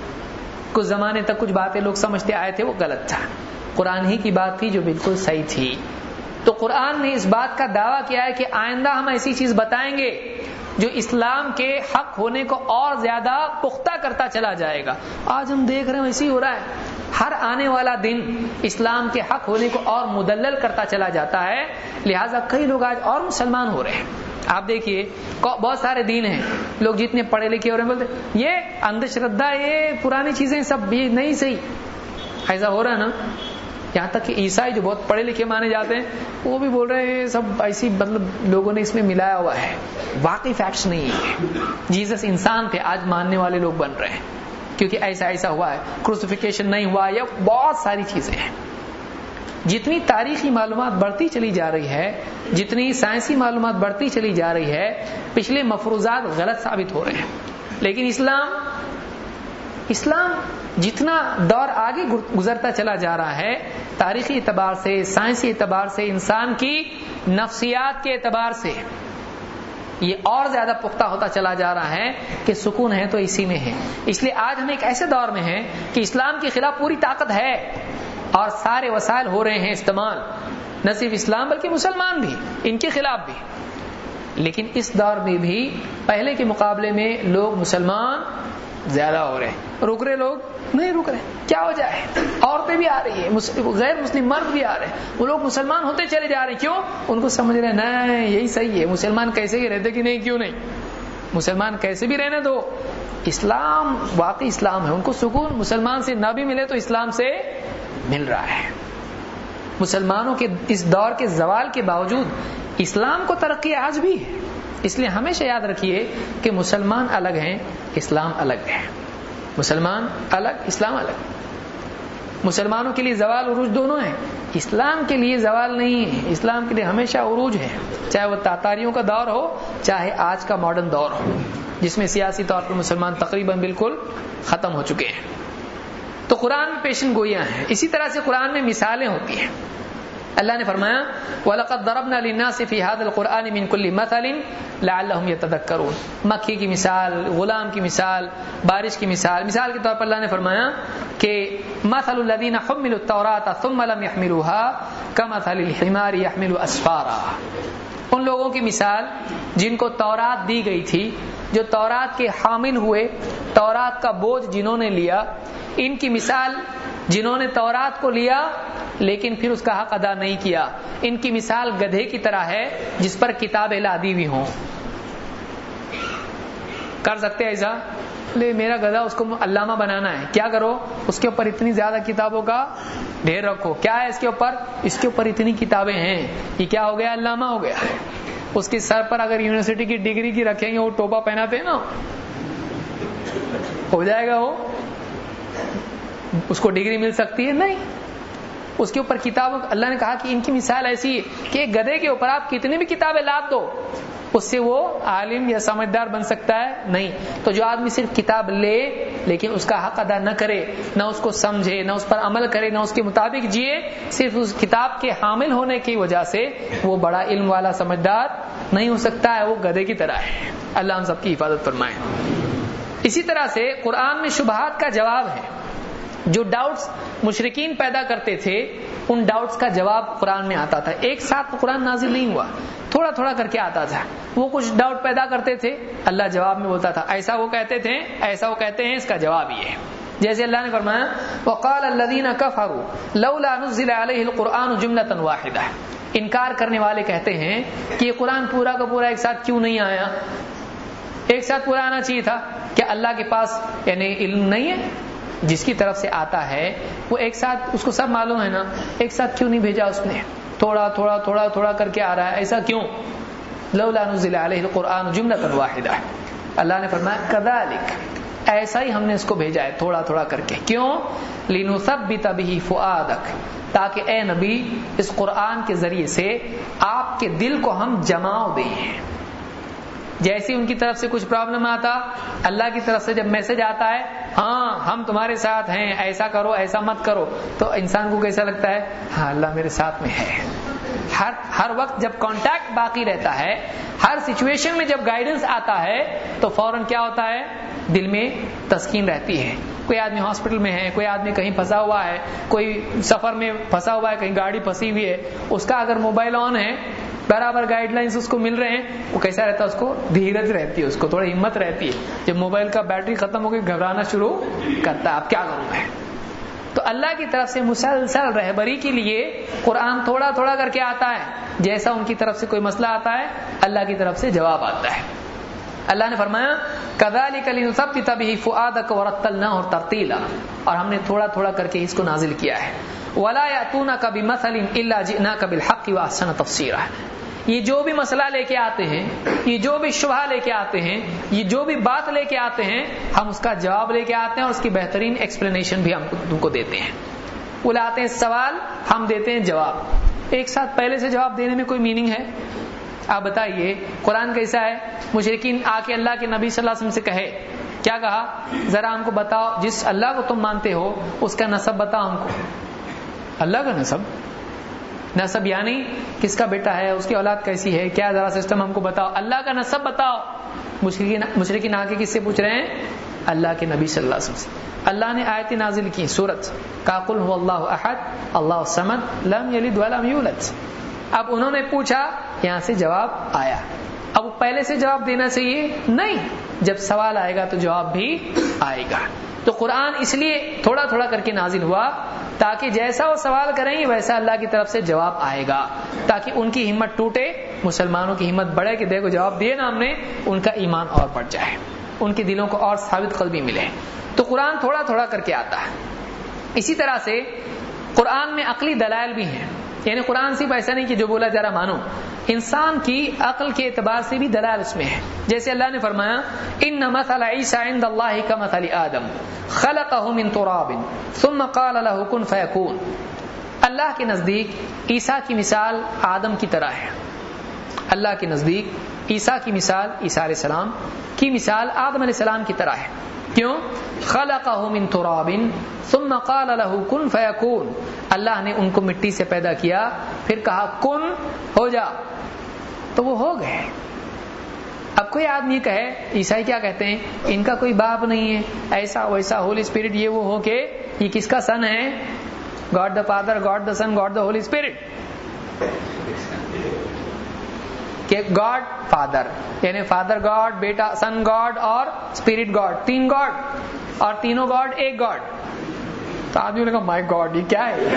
کچھ زمانے تک کچھ باتیں لوگ سمجھتے آئے تھے وہ غلط تھا. قرآن ہی کی بات تھی جو بالکل صحیح تھی. تو قرآن نے اس بات کا دعویٰ کیا ہے کہ آئندہ ہم ایسی چیز بتائیں گے جو اسلام کے حق ہونے کو اور زیادہ پختہ کرتا چلا جائے گا. آج ہم دیکھ رہے ہیں ایسے ہی ہو رہا ہے. ہر آنے والا دن اسلام کے حق ہونے کو اور مدلل کرتا چلا جاتا ہے, لہٰذا کئی لوگ آج اور مسلمان ہو رہے ہیں. آپ دیکھیے بہت سارے دین ہیں, لوگ جتنے پڑھے لکھے ہو رہے ہیں بولتے یہ اندھ شردھا, یہ پرانی چیزیں سب یہ نہیں صحیح. ایسا ہو رہا ہے نا, یہاں تک کہ عیسائی جو بہت پڑھے لکھے مانے جاتے ہیں وہ بھی بول رہے ہیں سب ایسی, مطلب لوگوں نے اس میں ملایا ہوا ہے, واقعی فیکٹس نہیں ہے. جیسس انسان تھے, آج ماننے والے لوگ بن رہے ہیں کیونکہ ایسا ایسا ہوا ہے, کروسیفیکیشن نہیں ہوا, یا بہت ساری چیزیں ہیں. جتنی تاریخی معلومات بڑھتی چلی جا رہی ہے, جتنی سائنسی معلومات بڑھتی چلی جا رہی ہے, پچھلے مفروضات غلط ثابت ہو رہے ہیں. لیکن اسلام اسلام جتنا دور آگے گزرتا چلا جا رہا ہے, تاریخی اعتبار سے, سائنسی اعتبار سے, انسان کی نفسیات کے اعتبار سے یہ اور زیادہ پختہ ہوتا چلا جا رہا ہے کہ سکون ہے تو اسی میں ہے. اس لیے آج ہم ایک ایسے دور میں ہیں کہ اسلام کے خلاف پوری طاقت ہے اور سارے وسائل ہو رہے ہیں استعمال, نہ صرف اسلام بلکہ مسلمان بھی ان کے خلاف بھی. لیکن اس دور میں بھی پہلے کے مقابلے میں لوگ مسلمان زیادہ ہو رہے ہیں. رک رہے لوگ نہیں رک رہے, کیا ہو جائے, عورتیں بھی بھی آ رہی ہے, غیر مسلم مرد بھی آ رہے ہیں, وہ لوگ مسلمان ہوتے چلے جا رہے ہیں. کیوں؟ ان کو سمجھ رہے ہیں نہیں یہی صحیح ہے, مسلمان کیسے ہی رہتے کہ نہیں, کیوں نہیں, مسلمان کیسے بھی رہنے دو, اسلام واقعی اسلام ہے. ان کو سکون مسلمان سے نہ بھی ملے تو اسلام سے مل رہا ہے. مسلمانوں کے اس دور کے زوال کے باوجود اسلام کو ترقی آج بھی ہے. اس لیے ہمیشہ یاد رکھیے کہ مسلمان الگ ہیں, اسلام الگ ہے. مسلمان الگ, اسلام الگ. مسلمانوں کے لیے زوال عروج دونوں ہیں, اسلام کے لیے زوال نہیں ہے. اسلام کے لیے ہمیشہ عروج ہے, چاہے وہ تاتاریوں کا دور ہو چاہے آج کا ماڈرن دور ہو, جس میں سیاسی طور پر مسلمان تقریباً بالکل ختم ہو چکے ہیں. تو قرآن میں پیشن گوئیاں ہیں. اسی طرح سے قرآن میں مثالیں ہوتی ہیں. اللہ نے فرمایا وَلَقَدْ ضَرَبْنَا لِلنَّاسِ فِي هَذَا الْقُرْآنِ مِنْ كُلِّ مَثَلٍ لَعَلَّهُمْ يَتَذَكَّرُونَ. مکھی کی مثال, غلام کی مثال, بارش کی مثال. مثال کے طور پر اللہ نے فرمایا کہ مَثَلُ الَّذِينَ حُمِّلُوا التَّوْرَاةَ ثُمَّ لَمْ يَحْمِلُوهَا كَمَثَلِ الْحِمَارِ يَحْمِلُ أَسْفَارًا. ان لوگوں کی مثال جن کو تورات دی گئی تھی, جو تورات کے حامل ہوئے, تورات کا بوجھ جنہوں نے لیا, ان کی مثال جنہوں نے تورات کو لیا لیکن پھر اس کا حق ادا نہیں کیا, ان کی مثال گدھے کی طرح ہے جس پر کتابیں لادی ہوئی ہوں. کر سکتے ایسا؟ لے میرا گدھا اس کو علامہ بنانا ہے, کیا کرو, اس کے اوپر اتنی زیادہ کتابوں کا ڈھیر رکھو. کیا ہے اس کے اوپر؟ اس کے اوپر اتنی کتابیں ہیں, یہ کیا ہو گیا, علامہ ہو گیا. اس کے سر پر اگر یونیورسٹی کی ڈگری کی رکھیں گے, وہ ٹوپا پہناتے ہیں نا, ہو جائے گا وہ, اس کو ڈگری مل سکتی ہے؟ نہیں. اس کے اوپر کتابوں, اللہ نے کہا کہ ان کی مثال ایسی ہے کہ ایک گدھے کے اوپر آپ کتنی بھی کتابیں لاد دو, اس سے وہ عالم یا سمجھدار بن سکتا ہے؟ نہیں. تو جو آدمی صرف کتاب لے لیکن اس کا حق ادا نہ کرے, نہ اس کو سمجھے, نہ اس پر عمل کرے, نہ اس کے مطابق جیے, صرف اس کتاب کے حامل ہونے کی وجہ سے وہ بڑا علم والا سمجھدار نہیں ہو سکتا ہے, وہ گدھے کی طرح ہے. اللہ ہم سب کی حفاظت فرمائے. اسی طرح سے قرآن میں شبہات کا جواب ہے. جو ڈاؤٹس مشرکین پیدا کرتے تھے ان ڈاؤٹس کا جواب قرآن میں آتا تھا. ایک ساتھ قرآن نازل نہیں ہوا, تھوڑا تھوڑا کر کے آتا تھا. وہ کچھ ڈاؤٹ پیدا کرتے تھے, اللہ جواب میں بولتا تھا ایسا وہ کہتے تھے, ایسا وہ کہتے ہیں, اس کا جواب یہ ہے. جیسے اللہ نے فرمایا وقال الذين كفروا لولا نزل عليه القرآن جملة واحدة. انکار کرنے والے کہتے ہیں کہ یہ قرآن پورا کا پورا ایک ساتھ کیوں نہیں آیا, ایک ساتھ پورا آنا چاہیے تھا. کیا اللہ کے پاس یعنی علم نہیں ہے؟ جس کی طرف سے آتا ہے وہ ایک ساتھ, اس کو سب معلوم ہے نا, ایک ساتھ کیوں نہیں بھیجا اس نے, تھوڑا تھوڑا تھوڑا تھوڑا کر کے آ رہا ہے, ایسا کیوں؟ لولا نزل علیہ القرآن جملۃ واحدہ. اللہ نے فرمایا کذالک, ایسا ہی ہم نے اس کو بھیجا ہے تھوڑا تھوڑا کر کے. کیوں؟ لنثبت به فؤادک, تاکہ اے نبی اس قرآن کے ذریعے سے آپ کے دل کو ہم جماؤ دیں. جیسی ان کی طرف سے کچھ پرابلم آتا, اللہ کی طرف سے جب میسج آتا ہے ہاں ہم تمہارے ساتھ ہیں, ایسا کرو ایسا مت کرو, تو انسان کو کیسا لگتا ہے, ہاں اللہ میرے ساتھ میں ہے. ہر ہر وقت جب کانٹیکٹ باقی رہتا ہے, ہر سچویشن میں جب گائیڈنس آتا ہے تو فوراً کیا ہوتا ہے, دل میں تسکین رہتی ہے. کوئی آدمی ہاسپٹل میں ہے, کوئی آدمی کہیں پھنسا ہوا ہے, کوئی سفر میں پھنسا ہوا ہے, کہیں گاڑی پھنسی ہوئی ہے, اس کا اگر موبائل آن ہے, برابر گائیڈ لائنز اس کو مل رہے ہیں, وہ کیسا رہتا ہے, اس کو دھیرج رہتی ہے, اس کو تھوڑا ہمت رہتی ہے. جب موبائل کا بیٹری ختم ہو گئی گھبرانا شروع کرتا ہے, اب کیا کروں میں. تو اللہ کی طرف سے مسلسل رہبری کے لیے قرآن تھوڑا تھوڑا کر کے آتا ہے. جیسا ان کی طرف سے کوئی مسئلہ آتا ہے اللہ کی طرف سے جواب آتا ہے. اللہ نے فرمایا کذالک لنثبت به فؤادک ورتلناه ترتیلا, اور ہم نے تھوڑا تھوڑا کر کے اس کو نازل کیا ہے. ولا یاتونک بمثل الا جئناک بالحق واحسن تفسیرا. یہ جو بھی مسئلہ لے کے آتے ہیں, یہ جو بھی شبہ لے کے آتے ہیں, یہ جو بھی بات لے کے آتے ہیں, ہم اس کا جواب لے کے آتے ہیں اور اس کی بہترین ایکسپلینیشن بھی ہم تم کو دیتے ہیں. وہ لاتے ہیں سوال, ہم دیتے ہیں جواب. ایک ساتھ پہلے سے جواب دینے میں کوئی میننگ ہے؟ آپ بتائیے قرآن کیسا ہے؟ مشرکین آ کے اللہ کے نبی صلی اللہ علیہ وسلم سے کہے, کیا کہا, ذرا ہم کو بتاؤ جس اللہ کو تم مانتے ہو اس کا نسب بتاؤ ہم کو. اللہ کا نسب, نسب یعنی کس کا بیٹا ہے, اس کی اولاد کیسی ہے, کیا ذرا سسٹم ہم کو بتاؤ, اللہ کا نسب بتاؤ. مشرکین مشرکین آ کے کس سے پوچھ رہے ہیں؟ اللہ کے نبی صلی اللہ علیہ وسلم. اللہ نے آیت نازل کی سورت کا قل هو اللہ احد اللہ الصمد لم یلد ولم یولد. اب انہوں نے پوچھا, یہاں سے جواب آیا. اب پہلے سے جواب دینا چاہیے نہیں, جب سوال آئے گا تو جواب بھی آئے گا. تو قرآن اس لیے تھوڑا تھوڑا کر کے نازل ہوا تاکہ جیسا وہ سوال کریں گے ویسا اللہ کی طرف سے جواب آئے گا، تاکہ ان کی ہمت ٹوٹے، مسلمانوں کی ہمت بڑھے کہ دیکھو جواب دیے نا ہم نے، ان کا ایمان اور بڑھ جائے، ان کے دلوں کو اور ثابت قلبی ملے۔ تو قرآن تھوڑا تھوڑا کر کے آتا ہے۔ اسی طرح سے قرآن میں عقلی دلائل بھی ہیں، یعنی قرآن صرف ایسا نہیں کہ جو بولا جا رہا مانو، انسان کی عقل کے اعتبار سے بھی دلائل اس میں ہے۔ جیسے اللہ نے فرمایا ان مثل عیسیٰ عند اللہ کمثل آدم خلقہ من تراب ثم قال له کن فیکون، اللہ کے نزدیک عیسیٰ کی مثال آدم کی طرح ہے۔ اللہ کے نزدیک عیسیٰ کی مثال، عیسیٰ علیہ السلام کی مثال آدم علیہ السلام کی طرح ہے۔ کیوں؟ خلقہ من تراب ثم قال له کن فیکون، اللہ نے ان کو مٹی سے پیدا کیا، پھر کہا کن ہو جا، تو وہ ہو گئے۔ اب کوئی آدمی کہے، عیسائی کیا کہتے ہیں، ان کا کوئی باپ نہیں ہے، ایسا ویسا، ہولی اسپرٹ یہ وہ ہو کے یہ کس کا سن ہے؟ God the Father, God the Son, God the Holy Spirit, کہ گاڈ فادر یعنی فادر گاڈ، بیٹا سن گاڈ اور اسپرٹ گاڈ، تین گاڈ، اور تینوں گاڈ ایک گاڈ۔ تو آدمی نے کہا مائی گاڈ یہ کیا ہے،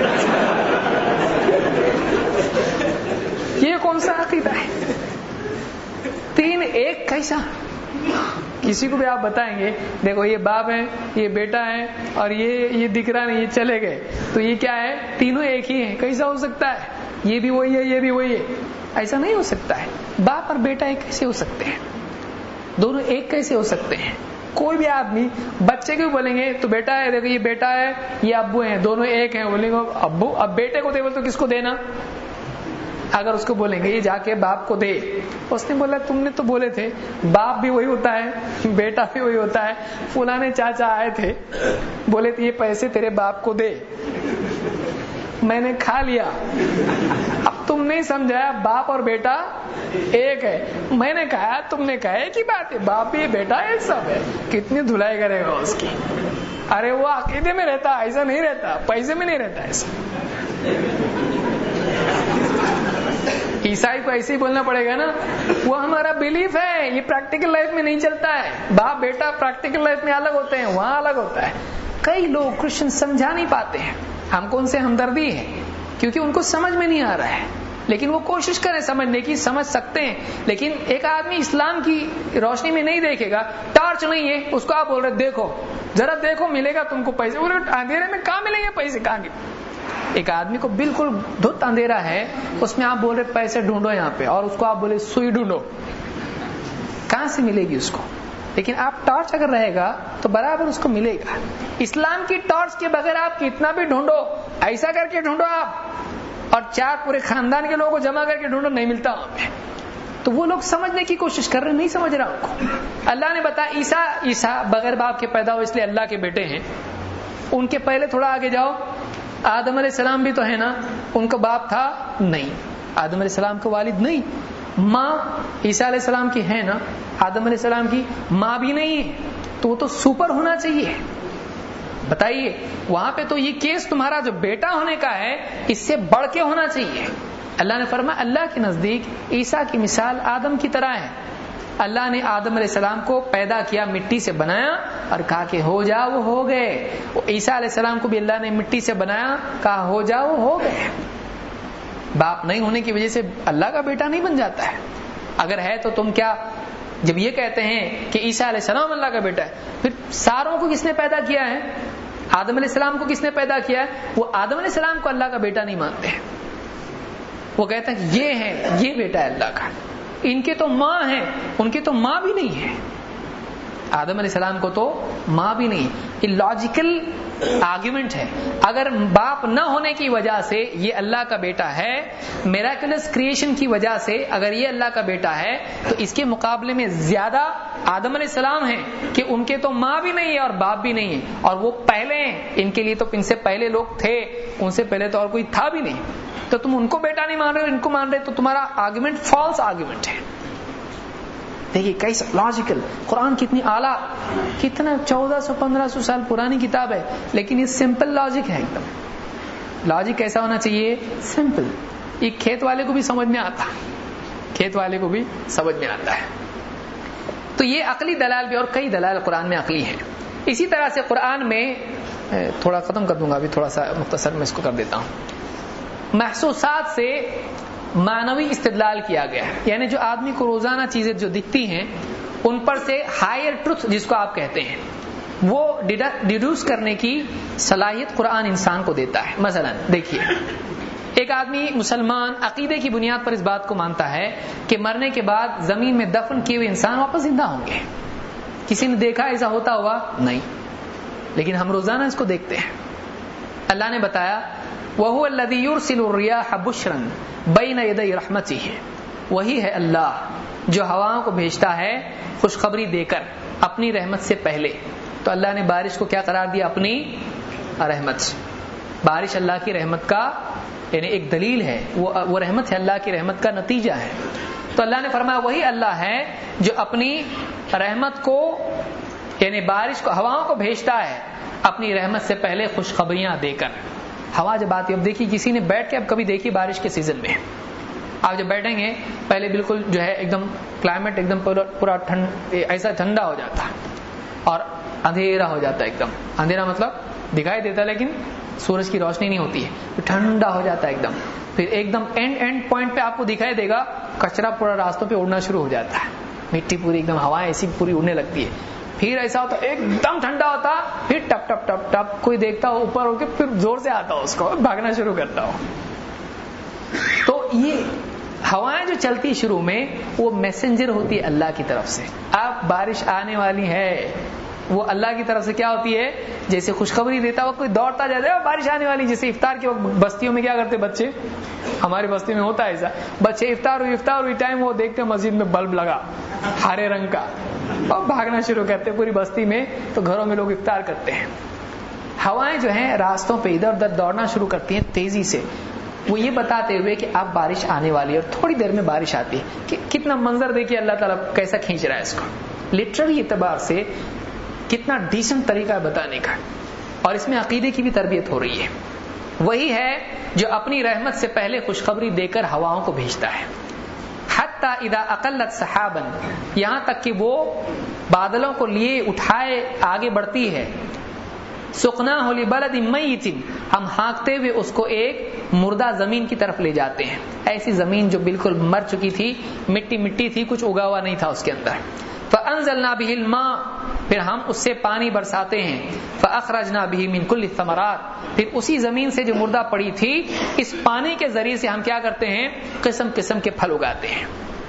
یہ کون سا عقیدہ ہے؟ تین ایک کیسا؟ کسی کو بھی آپ بتائیں گے دیکھو یہ باپ ہے، یہ بیٹا ہے، اور یہ یہ دکھ رہا نہیں، یہ چلے گئے، تو یہ کیا ہے؟ تینوں ایک ہی ہیں، کیسا ہو سکتا ہے؟ یہ بھی وہی ہے، یہ بھی وہی ہے، ایسا نہیں ہو سکتا ہے۔ باپ اور بیٹا ایک کیسے ہو سکتے ہیں؟ دونوں ایک کیسے ہو سکتے ہیں؟ کوئی بھی آدمی بچے کو بولیں گے تو بیٹا ہے، دیکھو یہ بیٹا ہے، یہ ابو ہیں، دونوں ایک ہیں، بولیں گے ابو، اب بیٹے کو دے بول تو کس کو دینا؟ اگر اس کو بولیں گے یہ جا کے باپ کو دے، اس نے بولا تم نے تو بولے تھے باپ بھی وہی ہوتا ہے بیٹا بھی وہی ہوتا ہے، فلانے چاچا آئے تھے بولے تھے یہ پیسے تیرے باپ کو دے، میں نے کھا لیا، اب تم نہیں سمجھایا باپ اور بیٹا ایک ہے، میں نے کہا تم نے کہا ایک ہی بات ہے، باپ بھی بیٹا ایک سب ہے، کتنی دھلائی کرے گا اس کی؟ ارے وہ عقیدے میں رہتا، ایسا نہیں رہتا، پیسے میں نہیں رہتا ایسا۔ عیسائی کو ایسے ہی بولنا پڑے گا نا، وہ ہمارا بلیف ہے، یہ پریکٹیکل لائف میں نہیں چلتا ہے، باپ بیٹا پریکٹیکل لائف میں الگ ہوتے ہیں، وہاں الگ ہوتا ہے۔ کئی لوگ کرسچن سمجھا نہیں پاتے ہیں، ہم کو ان سے ہمدردی ہے کیونکہ ان کو سمجھ میں نہیں آ رہا ہے، لیکن وہ کوشش کریں سمجھنے کی، سمجھ سکتے ہیں، لیکن ایک آدمی اسلام کی روشنی میں نہیں دیکھے گا، ٹارچ نہیں ہے، اس کو آپ بول رہے دیکھو ذرا دیکھو ملے گا تم کو پیسے، بولے اندھیرے میں کہاں ملیں گے پیسے، کہاں گے؟ ایک آدمی کو بالکل دھت اندھیرا ہے، اس میں آپ بول رہے پیسے ڈھونڈو یہاں پہ، اور اس کو آپ بولے سوئی ڈھونڈو، کہاں سے ملے گی اس کو؟ لیکن آپ ٹارچ اگر رہے گا تو برابر اس کو ملے گا۔ اسلام کی ٹارچ کے بغیر آپ کتنا بھی ڈھونڈو، ایسا کر کے ڈھونڈو آپ، اور چار پورے خاندان کے لوگوں کو جمع کر کے ڈھونڈو، نہیں ملتا وہاں پہ۔ تو وہ لوگ سمجھنے کی کوشش کر رہے، نہیں سمجھ رہا ان کو۔ اللہ نے بتایا عیسیٰ عیسیٰ بغیر باپ کے پیدا ہو اس لیے اللہ کے بیٹے ہیں۔ ان کے پہلے تھوڑا آگے جاؤ، آدم علیہ السلام بھی تو ہے نا، ان کا باپ تھا نہیں، آدم علیہ السلام کا والد نہیں، ماں عیسیٰ علیہ السلام کی ہے نا، آدم علیہ السلام کی ماں بھی نہیں ہے، تو وہ تو سپر ہونا چاہیے۔ بتائیے وہاں پہ تو یہ کیس تمہارا جو بیٹا ہونے کا ہے اس سے بڑھ کے ہونا چاہیے۔ اللہ نے فرمایا اللہ کے نزدیک عیسیٰ کی مثال آدم کی طرح ہے۔ اللہ نے آدم علیہ السلام کو پیدا کیا، مٹی سے بنایا اور کہا کہ ہو جا، وہ ہو گئے۔ عیسیٰ علیہ السلام کو بھی اللہ نے مٹی سے بنایا، کہا ہو جا، وہ ہو گئے۔ باپ نہیں ہونے کی وجہ سے اللہ کا بیٹا نہیں بن جاتا ہے۔ اگر ہے تو تم کیا جب یہ کہتے ہیں کہ عیسیٰ علیہ السلام اللہ کا بیٹا ہے، پھر ساروں کو کس نے پیدا کیا ہے؟ آدم علیہ السلام کو کس نے پیدا کیا ہے؟ وہ آدم علیہ السلام کو اللہ کا بیٹا نہیں مانتے ہیں، وہ کہتے ہیں کہ یہ ہے، یہ بیٹا ہے اللہ کا، ان کے تو ماں ہیں، ان کی تو ماں بھی نہیں ہے، آدم علیہ السلام کو تو ماں بھی نہیں۔ یہ لاجیکل آرگیومنٹ ہے۔ اگر باپ نہ ہونے کی وجہ سے یہ اللہ کا بیٹا ہے، میراکلس کریشن کی وجہ سے اگر یہ اللہ کا بیٹا ہے، تو اس کے مقابلے میں زیادہ آدم علیہ السلام ہیں کہ ان کے تو ماں بھی نہیں ہے اور باپ بھی نہیں ہے، اور وہ پہلے ہیں، ان کے لیے تو ان سے پہلے لوگ تھے، ان سے پہلے تو اور کوئی تھا بھی نہیں، تو تم ان کو بیٹا نہیں مان رہے ہو، ان کو مان رہے، تو تمہارا آرگیومنٹ فالس آرگیومنٹ ہے۔ دیکھیے کیسا لاجیکل، قرآن کتنی اعلیٰ، کتنا چودہ سو پندرہ سو سال پرانی کتاب ہے، لیکن یہ سمپل لاجک ہے، ایک دم لاجک کیسا ہونا چاہیے؟ سمپل۔ یہ کھیت والے کو بھی سمجھ میں آتا ہے، کھیت والے کو بھی سمجھ میں آتا ہے۔ تو یہ عقلی دلائل بھی، اور کئی دلائل قرآن میں عقلی ہیں۔ اسی طرح سے قرآن میں تھوڑا ختم کر دوں گا ابھی، تھوڑا سا مختصر میں اس کو کر دیتا ہوں. محسوسات سے معنوی استدلال کیا گیا ہے، یعنی جو آدمی کو روزانہ چیزیں جو دکھتی ہیں ان پر سے ہائر ٹروتھ جس کو آپ کہتے ہیں وہ ڈیڈیوس کرنے کی صلاحیت قرآن انسان کو دیتا ہے. مثلا دیکھیے، ایک آدمی مسلمان عقیدے کی بنیاد پر اس بات کو مانتا ہے کہ مرنے کے بعد زمین میں دفن کیے ہوئے انسان واپس زندہ ہوں گے. کسی نے دیکھا ایسا ہوتا ہوا؟ نہیں، لیکن ہم روزانہ اس کو دیکھتے ہیں. اللہ نے بتایا وَهُوَ الَّذِي يُرْسِلُ الرِّيَاحَ بُشْرًا بَيْنَ يَدَيْ رَحْمَتِهِ، وہی ہے اللہ جو ہواؤں کو بھیجتا ہے خوشخبری دے کر اپنی رحمت سے پہلے. تو اللہ نے بارش کو کیا قرار دیا؟ اپنی رحمت. بارش اللہ کی رحمت کا یعنی ایک دلیل ہے، وہ وہ رحمت ہے، اللہ کی رحمت کا نتیجہ ہے. تو اللہ نے فرمایا وہی اللہ ہے جو اپنی رحمت کو یعنی بارش کو ہواؤں کو بھیجتا ہے اپنی رحمت سے پہلے خوشخبریاں دے کر. ہوا جب آتی ہے، اب دیکھیے کسی نے بیٹھ کے اب کبھی دیکھی بارش کے سیزن میں آپ جب بیٹھیں گے پہلے بالکل جو ہے ایک دم کلائمیٹ ایک دم پورا ٹھنڈ ایسا ٹھنڈا ہو جاتا اور اندھیرا ہو جاتا ہے. ایک دم اندھیرا مطلب دکھائی دیتا ہے لیکن سورج کی روشنی نہیں ہوتی ہے، ٹھنڈا ہو جاتا ہے ایک دم. پھر ایک دم اینڈ اینڈ پوائنٹ پہ آپ کو دکھائی دے گا کچرا پورا راستوں پہ اڑنا شروع ہو جاتا ہے، مٹی پوری ایک دم ہوائیں ایسی پوری اڑنے لگتی ہے. پھر ایسا ہوتا ایک دم ٹھنڈا ہوتا، پھر ٹپ ٹپ ٹپ ٹپ کوئی دیکھتا ہو اوپر ہو کے پھر زور سے آتا ہو اس کو بھاگنا شروع کرتا ہو. تو یہ ہوائیں جو چلتی شروع میں وہ میسنجر ہوتی ہے اللہ کی طرف سے. اب بارش آنے والی ہے، وہ اللہ کی طرف سے کیا ہوتی ہے؟ جیسے خوشخبری دیتا ہوا کوئی دوڑتا جاتا ہے بارش آنے والی. جیسے افطار کے وقت بستیوں میں کیا کرتے بچے، ہماری بستی میں ہوتا ہے ایسا، بچے افطار ہوئی افطار ہوئی ٹائم وہ دیکھتے ہیں مسجد میں بلب لگا ہرے رنگ کا اور بھاگنا شروع کرتے پوری بستی میں. تو گھروں میں لوگ افطار کرتے ہیں. ہوائیں جو ہیں راستوں پہ ادھر ادھر دوڑنا شروع کرتی ہیں تیزی سے، وہ یہ بتاتے ہوئے کہ اب بارش آنے والی ہے اور تھوڑی دیر میں بارش آتی ہے. کہ کتنا منظر دیکھیے اللہ تعالیٰ کیسا کھینچ رہا ہے اس کو. لٹرلی اعتبار سے کتنا ڈیسنٹ طریقہ ہے بتانے کا، اور اس میں عقیدے کی بھی تربیت ہو رہی ہے. وہی ہے جو اپنی رحمت سے پہلے خوشخبری دے کر ہواؤں کو بھیجتا ہے. حتی اذا اقلت سحابا، یہاں تک کہ وہ بادلوں کو لیے اٹھائے آگے بڑھتی ہے. سقناہ لبلد میت، ہم ہانکتے ہوئے اس کو ایک مردہ زمین کی طرف لے جاتے ہیں. ایسی زمین جو بالکل مر چکی تھی، مٹی مٹی تھی، کچھ اگا ہوا نہیں تھا اس کے اندر. فانزلنا به الماء، پھر ہم اس سے پانی برساتے ہیں. فاخرجنا به من كل الثمرات، پھر اسی زمین سے جو مردہ پڑی تھی اس پانی کے ذریعے سے ہم کیا کرتے ہیں؟ قسم قسم کے پھل اگاتے ہیں.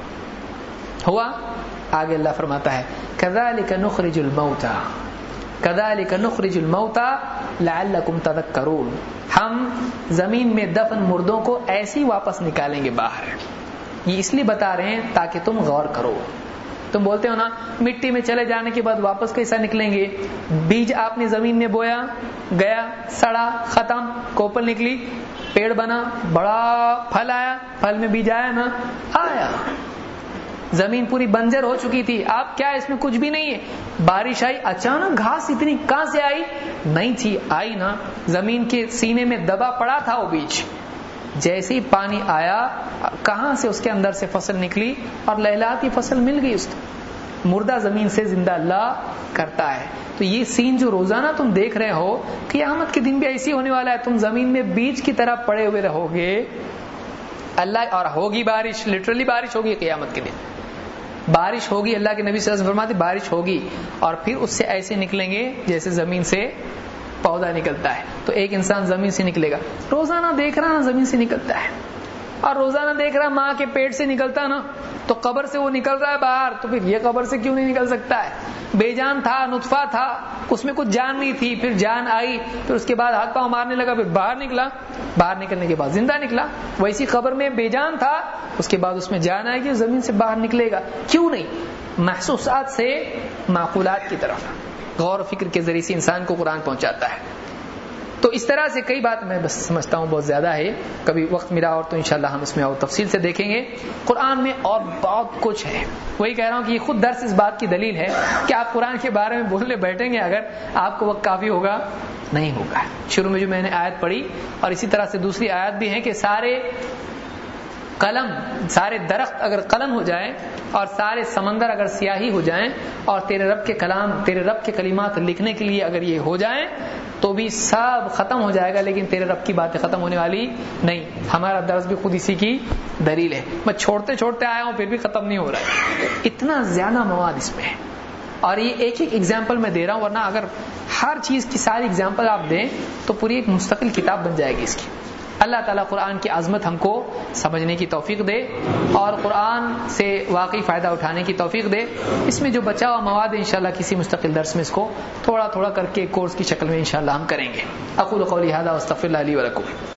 ہوا آگے اللہ فرماتا ہے كذلك نخرج الموتى كذلك نخرج الموتى لعلكم تذكرون، ہم زمین میں دفن مردوں کو ایسی واپس نکالیں گے باہر. یہ اس لیے بتا رہے ہیں تاکہ تم غور کرو. تم بولتے ہو نا مٹی میں چلے جانے کے بعد واپس کیسا نکلیں گے؟ بیج آپ نے زمین میں بویا، گیا، سڑا، ختم، کوپل نکلی، پیڑ بنا، بڑا پھل آیا، پھل میں بیج آیا نا؟ آیا. زمین پوری بنجر ہو چکی تھی، اب کیا اس میں کچھ بھی نہیں ہے. بارش آئی، اچانک گھاس اتنی کہاں سے آئی؟ نہیں تھی، آئی نا، زمین کے سینے میں دبا پڑا تھا وہ بیج. جیسے ہی پانی آیا کہاں سے اس کے اندر سے فصل نکلی اور لہلاتی فصل مل گئی. اس کو مردہ زمین سے زندہ اللہ کرتا ہے. تو یہ سین جو روزانہ تم دیکھ رہے ہو، قیامت کے دن بھی ایسی ہونے والا ہے. تم زمین میں بیج کی طرح پڑے ہوئے رہو گے اللہ، اور ہوگی بارش، لٹرلی بارش ہوگی قیامت کے دن. بارش ہوگی، اللہ کے نبی صلی اللہ علیہ وسلم فرماتے بارش ہوگی اور پھر اس سے ایسے نکلیں گے جیسے زمین سے پودا نکلتا ہے. تو ایک انسان زمین سے نکلے گا، روزانہ دیکھ رہا نا زمین سے نکلتا ہے، اور روزانہ دیکھ رہا ماں کے پیٹ سے نکلتا نا، تو قبر سے وہ نکل رہا ہے باہر، تو پھر یہ قبر سے کیوں نہیں نکل سکتا ہے؟ بے جان تھا، نطفہ تھا، اس میں کچھ جان نہیں تھی، پھر جان آئی، پھر اس کے بعد ہاتھ پاؤں مارنے لگا، پھر باہر نکلا، باہر نکلنے کے بعد زندہ نکلا. ویسی قبر میں بے جان تھا، اس کے بعد اس میں جان آئے گی، زمین سے باہر نکلے گا. کیوں نہیں؟ محسوسات سے معقولات کی طرف غور و فکر کے ذریعے سے انسان کو قرآن پہنچاتا ہے. تو اس طرح سے کئی بات میں بس سمجھتا ہوں بہت زیادہ ہے، کبھی وقت ملا اور تو انشاءاللہ ہم اس میں اور تفصیل سے دیکھیں گے. قرآن میں اور بہت کچھ ہے. وہی کہہ رہا ہوں کہ یہ خود درس اس بات کی دلیل ہے کہ آپ قرآن کے بارے میں بولنے بیٹھیں گے اگر آپ کو وقت کافی ہوگا نہیں ہوگا. شروع میں جو میں نے آیت پڑھی اور اسی طرح سے دوسری آیت بھی ہے کہ سارے قلم سارے درخت اگر قلم ہو جائیں اور سارے سمندر اگر سیاہی ہو جائیں اور تیرے رب کے کلام تیرے رب کے کلمات لکھنے کے لیے اگر یہ ہو جائیں تو بھی سب ختم ہو جائے گا، لیکن تیرے رب کی باتیں ختم ہونے والی نہیں۔ ہمارا درس بھی خود اسی کی دلیل ہے، میں چھوڑتے چھوڑتے آیا ہوں پھر بھی ختم نہیں ہو رہا ہے، اتنا زیادہ مواد اس میں ہے۔ اور یہ ایک ایک ایگزامپل میں دے رہا ہوں، ورنہ اگر ہر چیز کی ساری ایگزامپل آپ دیں تو پوری ایک مستقل کتاب بن جائے گی اس کی۔ اللہ تعالیٰ قرآن کی عظمت ہم کو سمجھنے کی توفیق دے اور قرآن سے واقعی فائدہ اٹھانے کی توفیق دے۔ اس میں جو بچا ہوا مواد ہے انشاءاللہ کسی مستقل درس میں اس کو تھوڑا تھوڑا کر کے کورس کی شکل میں انشاءاللہ ہم کریں گے۔ اقول قولی ھذا واستغفر اللہ لی ولکم۔